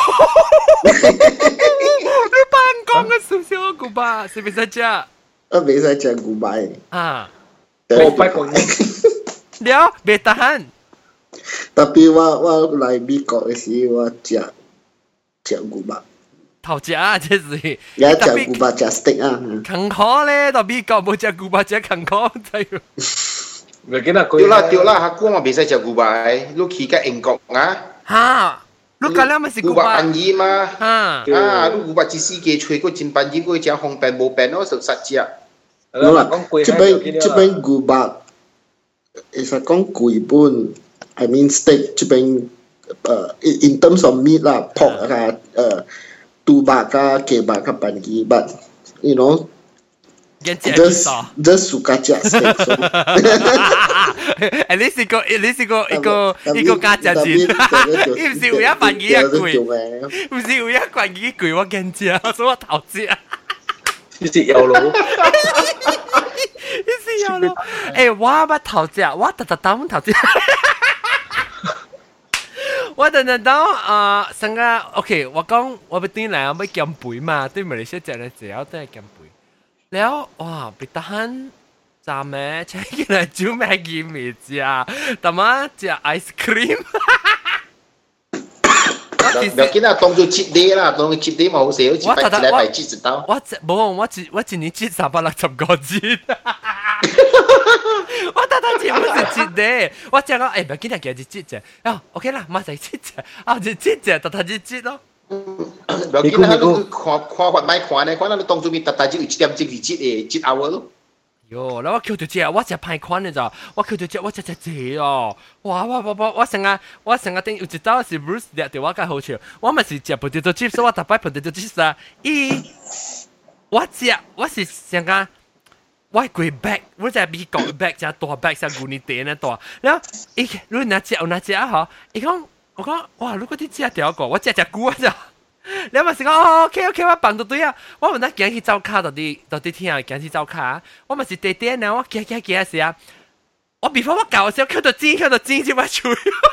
你幫講嘅少少牛排，是未使食？ 我未使食牛排。 啊， 我不講。 了，未tahan。 tapi 我我來美國嘅時，我食食牛排。 頭食啊，這是。 也食牛排食 steak 啊。 坎坷咧，到美國冇食牛排食坎坷，真係。 對啦對啦，下個我未使食牛排，你去個英國啊？ 嚇！你講了咪是牛排？ 牛排嘛，啊，啊，你牛排一時間吹個真半日，佢食方便冇便咯，實實食。 冇啦，這邊這邊牛排，其實講貴本 ，I mean steak 這邊，呃 ，in terms of meat 啦 ，pork 啊，呃，豬排啊，雞排啊，半雞，but you know。just just suka 食 steak so at least 一個 at least 一個一個一個價錢錢，唔是有一萬幾一貴，唔是有一萬幾貴我驚食，所以我投資啊。 你是有路，你是有路。誒，我乜投資啊？我特特當投資。我等等到啊，成個 OK，我講我要點嚟，我要減肥嘛，對馬來西亞食咧，只要都係減肥。แล้วว้าไปตันจามแม่ใช้กินอะไรจูแม่กินไม่จ้าแต่มาจะไอศครีม唔要緊啊，當做切啲啦，當做切啲冇事，好似拜一禮拜切一刀。 我冇，我一我一年切三百六十個節。我特登切唔是切啲，我淨講誒唔要緊啊，幾日切啫？啊 OK 啦，馬上切啫，啊就切啫，特登就切咯。 唔要緊啊，你看看法買看咧，看咱當做咪特大隻有一點鐘二節誒，節後咯。 哟，然後我叫到只，我只派款嘅咋，我叫到只，我只只只哦，哇哇哇哇！我成日我成日頂有一道是 Bruce 掠到我介好笑，我咪是食 potato chips， 我特擺 potato chips 啊，伊我只我是成日我攰 bag， 我只美國 bag 只大 bag 只舊年頂咧大，然後伊你哪只有哪只啊？嗬，伊講我講哇，如果啲只掉個，我只只估啊就。你咪是講哦 ，OK OK， 我放到對啊！我問他行去走卡，到底到底聽行去走卡，我咪是地點啊！我行行行時啊，我 before 我搞嘅時候，看到尖，看到尖就我吹。我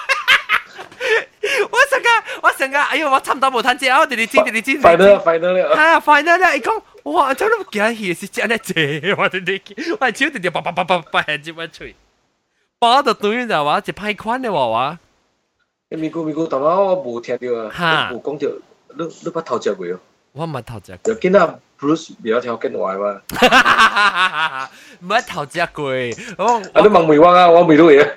成個我成個，哎呦！我差唔多冇睇見，我哋哋尖，哋哋尖。 快樂快樂了， 嚇快樂了！伊講哇，真係行去是真係正，我哋哋我手直接叭叭叭叭叭就我吹，包到對就話一派款嘅話話。 誒，咪講咪講，頭晚我冇聽到啊，冇講到。你你捌頭食過哦？ 我冇頭食過。又見啊 Bruce 苗條跟壞嘛？ 冇頭食過。我啊，你問梅灣啊，我未到嘢。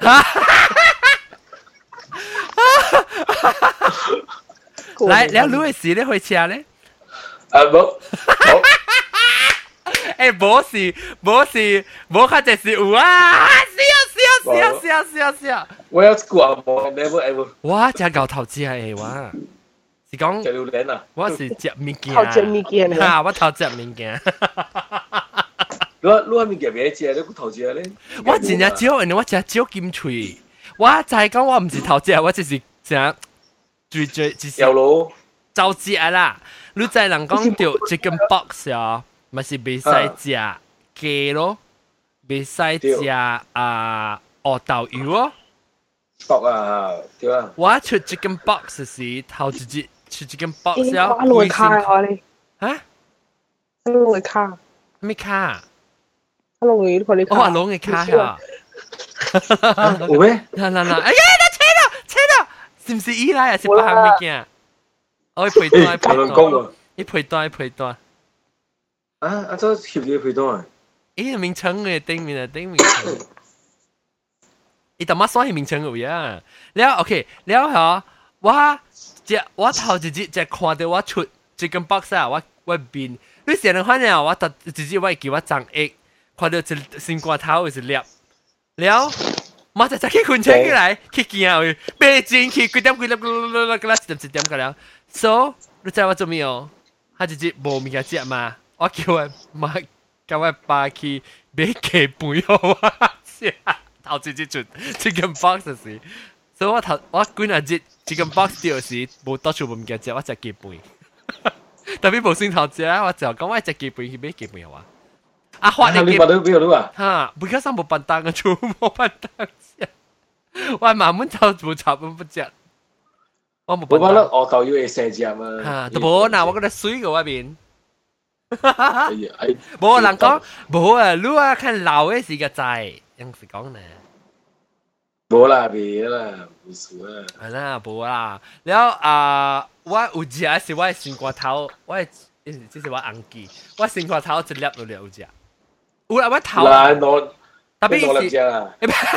來，你錄嘅時你會食咧？ 啊冇冇。 誒，冇事冇事冇，佢就是有啊！笑笑笑笑笑笑。 我有過啊，冇 never ever。 哇！真夠頭食嘅哇！是講食榴蓮啊！ 我是食物件， 頭食物件啊！我頭食物件。 你你係物件咩食？你個頭食咧？ 我真係少，因為我真係少金脆。我就係講我唔是頭食，我就是食最最就是有咯。 就食啦！你在人講到 chicken box 啊，咪是未使食雞咯，未使食啊鵝豆油咯。 博啊，對啊！ 我出 chicken box 時頭一日。出 chicken box 啊！我攞卡我你嚇？ 我攞卡咩卡？ 我攞佢你卡。 我話攞嘅卡呀！ 有咩？ 嗱嗱嗱！哎呀，你扯到扯到，是唔是依賴啊？是八項物件？我陪單陪單，你陪單陪單。 啊！啊！做協議陪單啊！ 咦？名稱嘅頂面啊，頂面。伊特乜所以名稱有呀？แล้ว OK，แล้ว嚇我。只我頭一日就看到我出 chicken box 啊，我我邊，你成日看呢，我特一日我叫我張 egg， 看到一新瓜頭就是粒，了，我就就去困醒起來，去見佢，背進去幾點幾粒粒粒粒粒一點一點個了 ，so 你知我做咩哦？他一日無物件食嘛，我叫我媽叫我爸去買雞飯給我食，頭一日出 chicken box 時。所以我頭我幾日日 chicken box 掉時冇多處冇嘅食，我食雞飯。特別冇先頭食，我就講我食雞飯去買雞飯啊！啊，發你雞飯邊度啊？ 嚇，不過上冇笨蛋嘅，全冇笨蛋食。我慢慢就冇插咁不食。我冇笨蛋。 我覺得我豆要係成隻嘛。 嚇，都冇嗱，我覺得水嘅嗰邊。 哎冇人講冇啊，你啊看老嘅時個仔，有時講呢。 冇啦，別啦，唔數啦。 係啦，冇啦。然後啊，我有食係是我嘅新瓜頭，我係即係我紅記，我新瓜頭一粒都有食。有啦，我頭。 嗱，攞特別攞兩隻啦。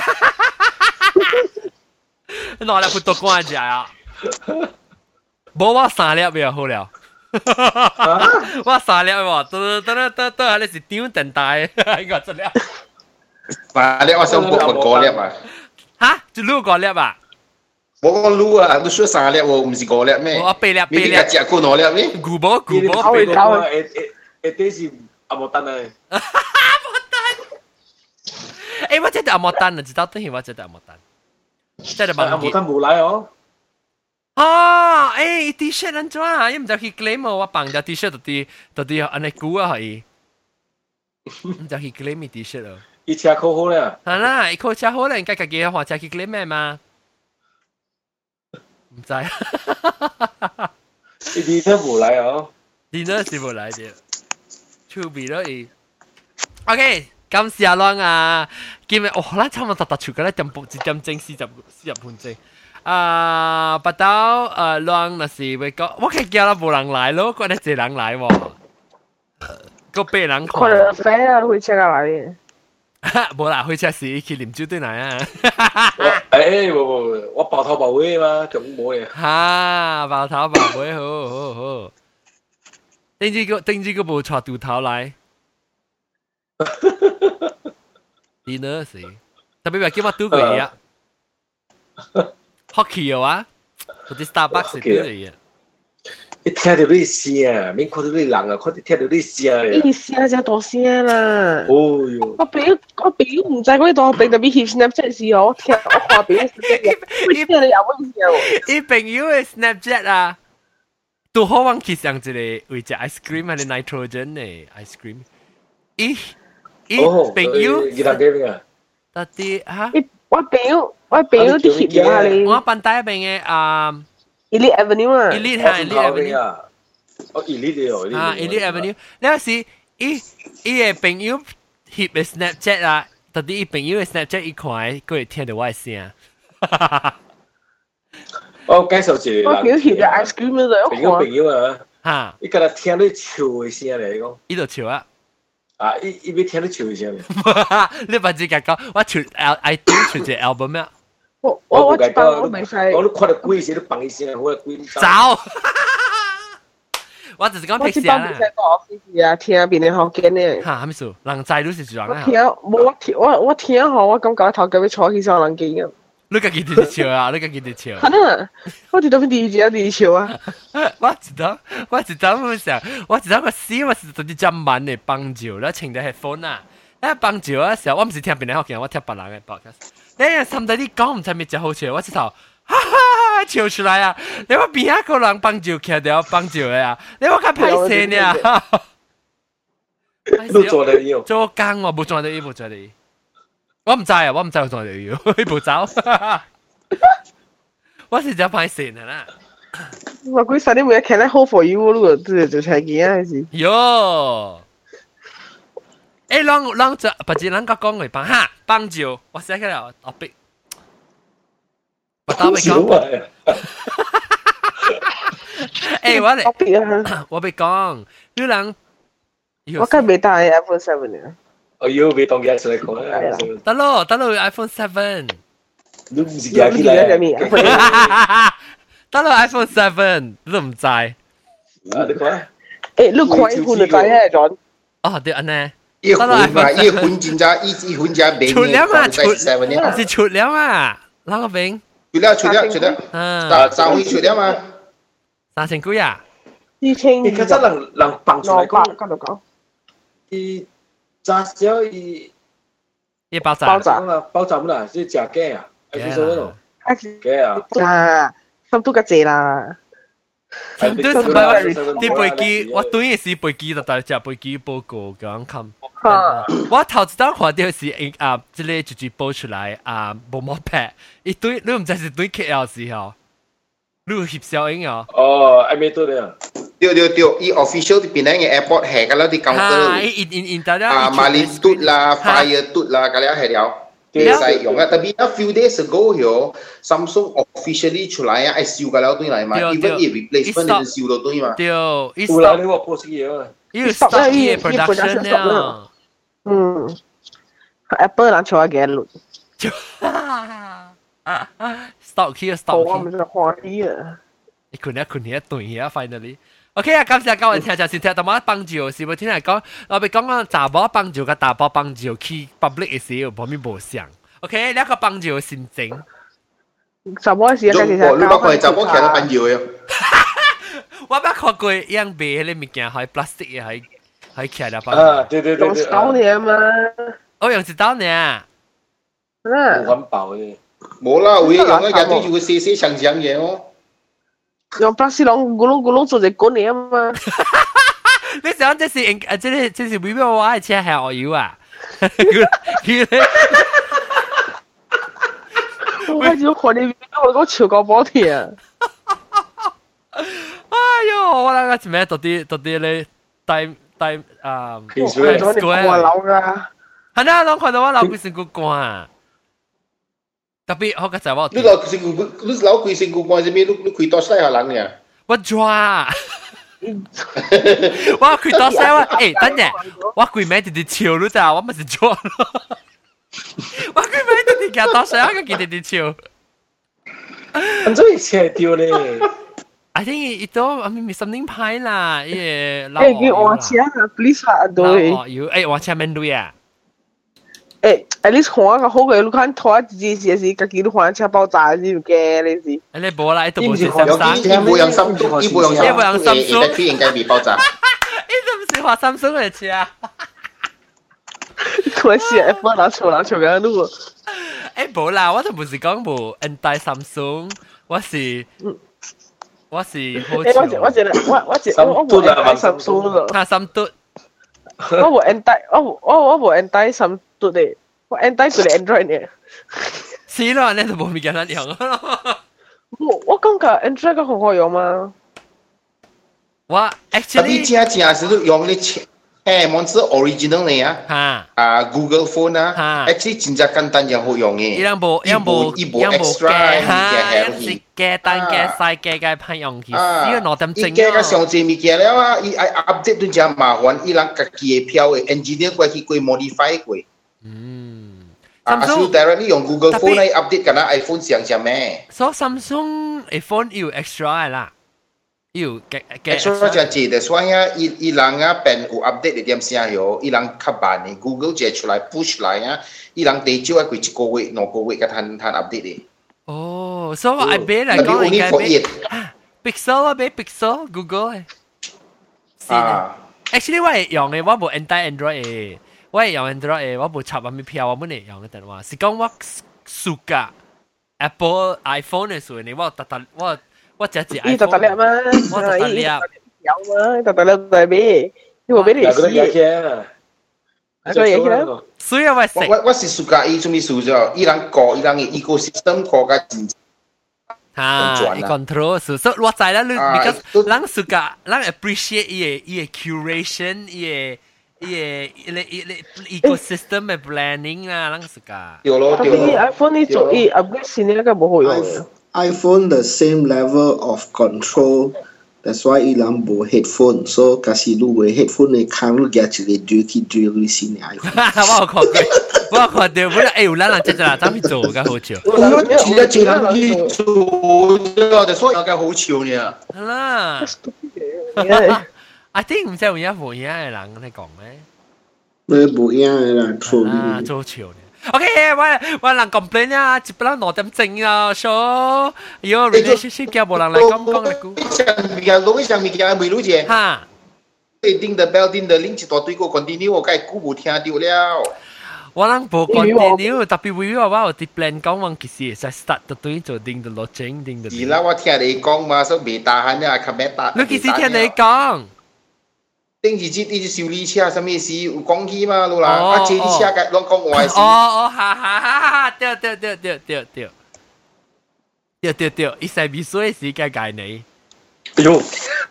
攞兩副多關隻啊！冇我三粒就好了。我三粒喎，得得得得，你是丟等待，呢個質量。 嗱，你我想問問過粒啊？ 嚇，就擼個粒啊！ 我講擼啊，你說三粒喎，唔是個粒咩？ 我八粒八粒。 你而家食過兩粒咩？ 古堡古堡八粒。 誒誒誒，啲是阿莫丹啊！ 阿莫丹。誒，我真係阿莫丹啊！知道等於我真係阿莫丹。真係阿莫丹冇來哦。 哦，誒 T-shirt 安怎啊？伊唔就去 claim 我綁咗 T-shirt 到啲到啲安尼估啊可以。唔就去 claim T-shirt 咯。 伊車扣好咧。係啦，伊扣車好咧，應該家己話車去 claim 咩嘛？唔知。 伊啲都冇來哦。 啲都是冇來嘅。出邊咯伊。OK，感謝阿朗啊！今日哦，咱差唔多達出個咧點半一點鐘四十四十分鐘。啊，不到誒浪那時會講，我係叫啦冇人來咯，嗰啲係人來喎，個被人看。 可能飛啊，會車過來嘅。 冇啦，會車時去啉酒對嚟啊！ 誒，冇冇，我爆頭爆尾嘛，咁冇嘢。 嚇，爆頭爆尾，好好好。頂住個頂住個部坐掉頭來。 dinner 是，特別話叫我賭過嘢啊，hockey 啊，嗰啲 Starbucks 賭過嘢。 你聽到你聲，免看到你人啊，看聽到你聲咧。 你聲真大聲啦！ 哦喲， 我表我表唔知嗰啲當兵特別 hit Snapchat 時我聽我話表 Snapchat，你聽你有乜意思啊？ 你朋友嘅 Snapchat 啊，都好忘記上一個為隻 ice cream 係 nitrogen 嘅 ice cream。咦咦，朋友， 伊人幾邊啊？ 到底嚇？ 我表我表啲 hit 咗你。 我辦大邊嘅啊。 Elite Avenue 啊 ，Elite 係 Elite Avenue 啊，哦 Elite 哦， 啊 Elite Avenue，你有時伊伊嘅朋友翕嘅 Snapchat 啊，到底伊朋友嘅 Snapchat 一看，佢會聽到我嘅聲。 我介紹一個我表翕嘅 ice cream 嗰度， 朋友朋友啊， 嚇， 伊今日聽你笑嘅聲嚟講， 伊就笑啊， 啊，伊伊要聽你笑嘅聲。 你唔知講，我唱 I do 唱隻 album 咩？ 我我我知道我未使。 我都看到鬼時都放一聲，我鬼走。我就是講我知道未使到 office 啊，聽邊啲學緊呢？ 嚇，係咪數？人仔都是這樣啊。 我聽冇我聽我我聽好，我感覺頭家要坐起上人機嘅。 你家己啲笑啊！你家己啲笑。 係啊，我知道邊第一節第一笑啊。 我知道，我知道唔想，我知道個死我是做啲咁慢嘅幫助，然後請啲 headphone 啊，咧幫助嘅時候，我唔是聽邊啲學嘅，我聽別人嘅 podcast。你呀，甚至你講唔出咩就好笑，我直頭哈哈笑出來啊！你話邊一個人幫助佢哋幫助嘅啊？你話佢歹勢呢？ 都做得要， 做工我冇做到呢步做你，我唔知啊，我唔知我做到要呢步走，我是就歹勢嘅啦。 我估實你每日看咧 hold for you 咯，就就係嘅還是？ 喲。誒，啷啷就不知啷個講嚟幫哈幫助，我寫起來我逼，我打俾講。誒，我嚟，我俾講，有人， 我梗係未帶 iPhone seven 啊。 我要未當嘢出嚟講啊。 得咯，得咯 ，iPhone seven。 你唔是嘢起嚟。 得咯 ，iPhone seven，你都唔知。啊， 你講。 誒，你看 iPhone 就知係咗。 哦，對安呢。 一分嘛，一分真正一一分正明出了嘛，出了， 是出了嘛，啷個病？ 出了出了出了，三三回出了嘛， 三千幾啊？ 二千。 你睇真能能放出來講， 咁就講。 伊炸少伊， 伊爆炸。 爆炸啦，爆炸乜啦？即係假嘅啊？係幾多咯？嘅啊？ 啊，心都咁濟啦。 對，唔係我啲飛機，我對嘅是飛機，就但係隻飛機報告咁冚。我頭一檔看到是啊，即係直接報出來啊，冇乜拍，一堆你唔知是對 K L 時候，你有翕小影哦。 哦，還沒到咧。 對對對，伊 official 邊咧嘅 airport 係㗎啦，啲 counter。 啊，因因因大家啊，馬里嘟啦 ，Fire 嘟啦，嗰啲係了。其實用啊，特別 a few days ago 有 Samsung officially 出來啊，係燒㗎啦，對嚟嘛 ，even if replacement 都燒到對嘛。 對，伊 stop 你話波死嘢啊！ 伊 stop 伊 production 了。 嗯 ，Apple 人做下幾輪。 stop 佢 stop 我唔知歡喜啊！ 你困一困一對啊 ，finally。OK 啊，感謝各位聽眾先聽到我幫助，是冇聽人講，我哋講講查某幫助個大波幫助去 public 嘅時候，旁邊無相。OK，呢個幫助先整。 查某時間其實你包括查某其他幫助嘅。 我捌看過樣賣迄個物件，係 plastic 嘅，係係起來幫。 啊，對對對對。 用刀呢嘛？ 我用一刀呢。 嗯。 好環保嘅。 冇啦，會用一日都要細細長長嘅哦。 用 plastic 窿咕窿咕窿做隻管嚟啊嘛！ 你想這是誒，這是這是微微話係車係我要啊！佢我開始看你，我講超過波添啊！ 哎呦，我那個咩到底到底咧帶帶啊？ 我睇到你掛樓噶， 係啊，我看到我樓佢成個掛。特別好嘅就係我， 你老成個你老貴成個關係咩？你你開多細下人嘅？ 我抓，我開多細我，誒等陣，我貴咩啲啲潮咯咋？我咪是抓咯，我貴咩啲啲叫多細，我個見啲啲潮。 咁所以車掉咧。 I think ito, I mean, may something pie啦，誒， 誒，叫我車啊 ，please 下對。 哦，要誒，我車面對啊。 誒，at least 看個好嘅，你看拖一支時時，家己都看車爆炸，你唔驚你是？ 你冇啦，你都冇是三三，一部用三，一部用三， 一部用三星， 誒，應該未爆炸。 你都唔是話三星嘅車。 我是 Apple 拿出拿出嘅路。 誒冇啦，我都唔是講冇 anti Samsung，我是我是好。 誒，我我覺得我我覺我我冇 anti Samsung 咯。 啊，三嘟。 我冇 anti，我我我冇 anti Samsung 嘅，我 anti 佢哋 Android 嘅。 是咯，你就冇咪咁樣用咯。 我我講嘅 Android 個好好用嘛。 我 actually， 特別正正是用你錢。誒，我是 original 嚟啊，啊 Google Phone 啊 ，actually 真正簡單又好用嘅。 伊兩部兩部一部 extra 嘅係是嘅單嘅細嘅嘅朋友，其實要攞點整啊。 伊嘅上次物件了啊，伊 update 都真麻煩，伊人家己嘅票嘅 engineer 過去過 modify 過。嗯。啊，所以 directly 用 Google Phone 嚟 update 緊啦 iPhone 上上咩？ 所以 Samsung iPhone 要 extra 啦。要嘅嘅， 所以就記得，所以啊，伊伊人啊，變有 update 一點先有，伊人較慢嘅 ，Google 借出來 push 來啊，伊人第少啊，佢一個月、兩個月嘅攤攤 update 嘅。 哦，所以我買嚟講應該買 Pixel 啊，買 Pixel Google 嘅。啊 ，actually 我係用嘅，我冇 anti Android 嘅，我係用 Android 嘅，我冇插入咪票，我冇嚟用嘅，但話是講我暑假 Apple iPhone 嘅時候，你我特特我。我只只 iPhone， 特特叻嘛， 我特特叻， 有嘛，特特叻在邊？你話俾你試嘅，嗰個嘢嘅。 所以我食， 我我是暑假伊做咩事啫？伊人過，伊人嘅 ecosystem 過個真。 啊 ，control，所以我知啦，你 because 人暑假，人 appreciate 伊嘅伊嘅 curation，伊嘅伊嘅伊嘅 ecosystem 嘅 planning 啊，人暑假。 對咯，對咯。 iPhone 呢做伊 upgrade 先呢個冇好用嘅。 iPhone the same level of control. That's why ilang bo headphone. So kasi lu we headphone ni kang lu gya chile drill ki drill lu sin iPhone. 我學過，我學到，本來誒有人真真啦，怎去做嘅好笑。 我只係只能去做，就所以有嘅好笑呢。 啦 ，I think 唔知有影無影嘅人你講咩？ 你無影嘅人錯啊，做笑呢。OK， 我我人 complain 啊，接不啦攞點整啊 ，so 有 relationship 嘅冇人嚟講講嚟估。 上面攞上面嘅未錄啫。嚇。叮的 bell 叮的 link 一大堆個 continue， 我梗係估冇聽到了。 我人冇 continue， 特別為我我有啲 plan 講話其實係 start 到對做叮的落整叮的。 而啦，我聽你講嘛，所以未打閒啊，琴日打。 你幾時聽你講？ 頂住節啲修理車，什麼事有講起嘛，老啦，啊借啲車嘅，攏講壞事。 哦哦，哈哈哈哈！對對對對對對，對對對，伊細咪所以時間解你。 哎呦，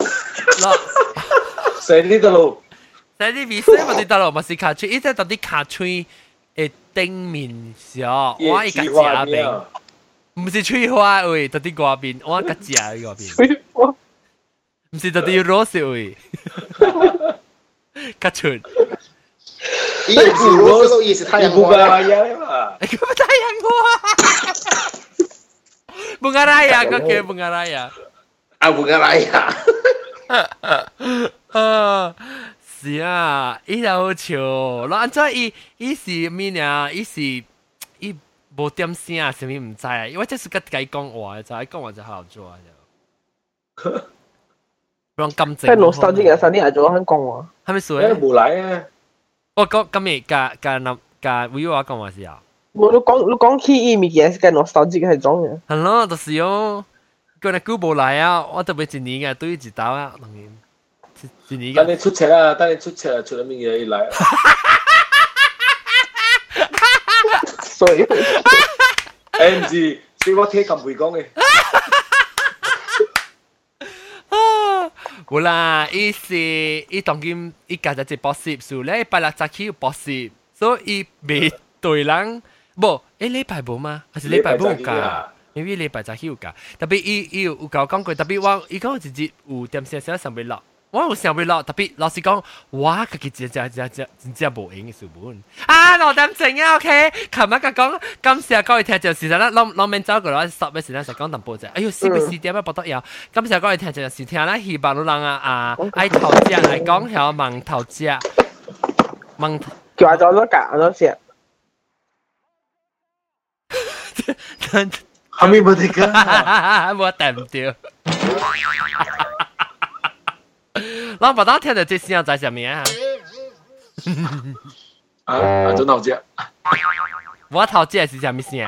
細啲得咯， 細啲咪所以咪對得咯，咪是卡吹，伊即係到啲卡吹誒頂面上，我一個夾邊，唔是吹花喂，到啲嗰邊，我一個夾嗰邊。吹花。唔是特啲攞笑喂，卡出。 伊唔是攞笑，伊是太陽花呀。 你個太陽花。bunga raya kau kira bunga raya. Ah bunga raya. 啊，是啊，伊又好笑。嗱，按照伊伊是咩呀？伊是伊無點聲啊，什麼唔知啊？因為這是個計講話，就係講話就好做就。讓金正。 喺老手啲嘅手啲係做緊講話。 係咪數咧？ 冇嚟啊！ 我講今日嘅嘅諗嘅會話講話時候。 我都講，你講起伊物件是跟老手啲嘅係種嘅。 係咯，就是哦。佢哋估冇嚟啊！我特別一年嘅對一道啊，當然。一年嘅。 等你出車啊！等你出車啊！出咗乜嘢嚟？ 所以。 M G， 所以我聽咁會講嘅。 冇啦，伊是伊當今伊家就係博士，所以咧拜六早起有博士，所以伊未對人，冇誒禮拜冇嗎？還是禮拜冇㗎？因為禮拜早起有㗎，特別伊伊有教講過，特別我伊講直接有點少少上未落，我有上未落，特別老實講，我家己真真真真真正無用嘅書本。啊，六點整啊 ，OK。琴日佢講，今時各位聽就事實啦，攞攞面走過來十嘅時間就講淡薄啫。哎呦，四唔四點啊，報得有。今時各位聽就是聽啦，希望老人啊啊，愛投資嚟講係盲投資，盲叫阿咗都夾咗先。 後面冇得講， 冇掂唔掉。我把當聽到這聲在上面啊！ 啊啊，真好食。 我頭姐是啥物聲？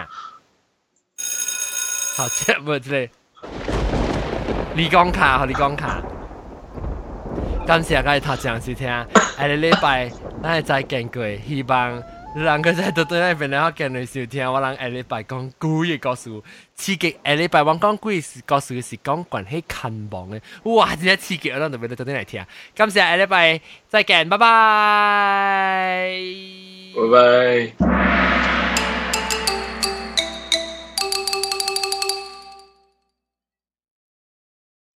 頭姐冇之類。你講卡，你講卡。感謝各位頭前收聽，下個禮拜咱會再見過，希望你兩個在倒轉那邊然後繼續收聽，我人下禮拜講鬼嘅故事，刺激下禮拜我講鬼故事是講關係看望嘅，哇！真係刺激，我哋特別倒轉來聽。感謝下禮拜再見，拜拜， 拜拜。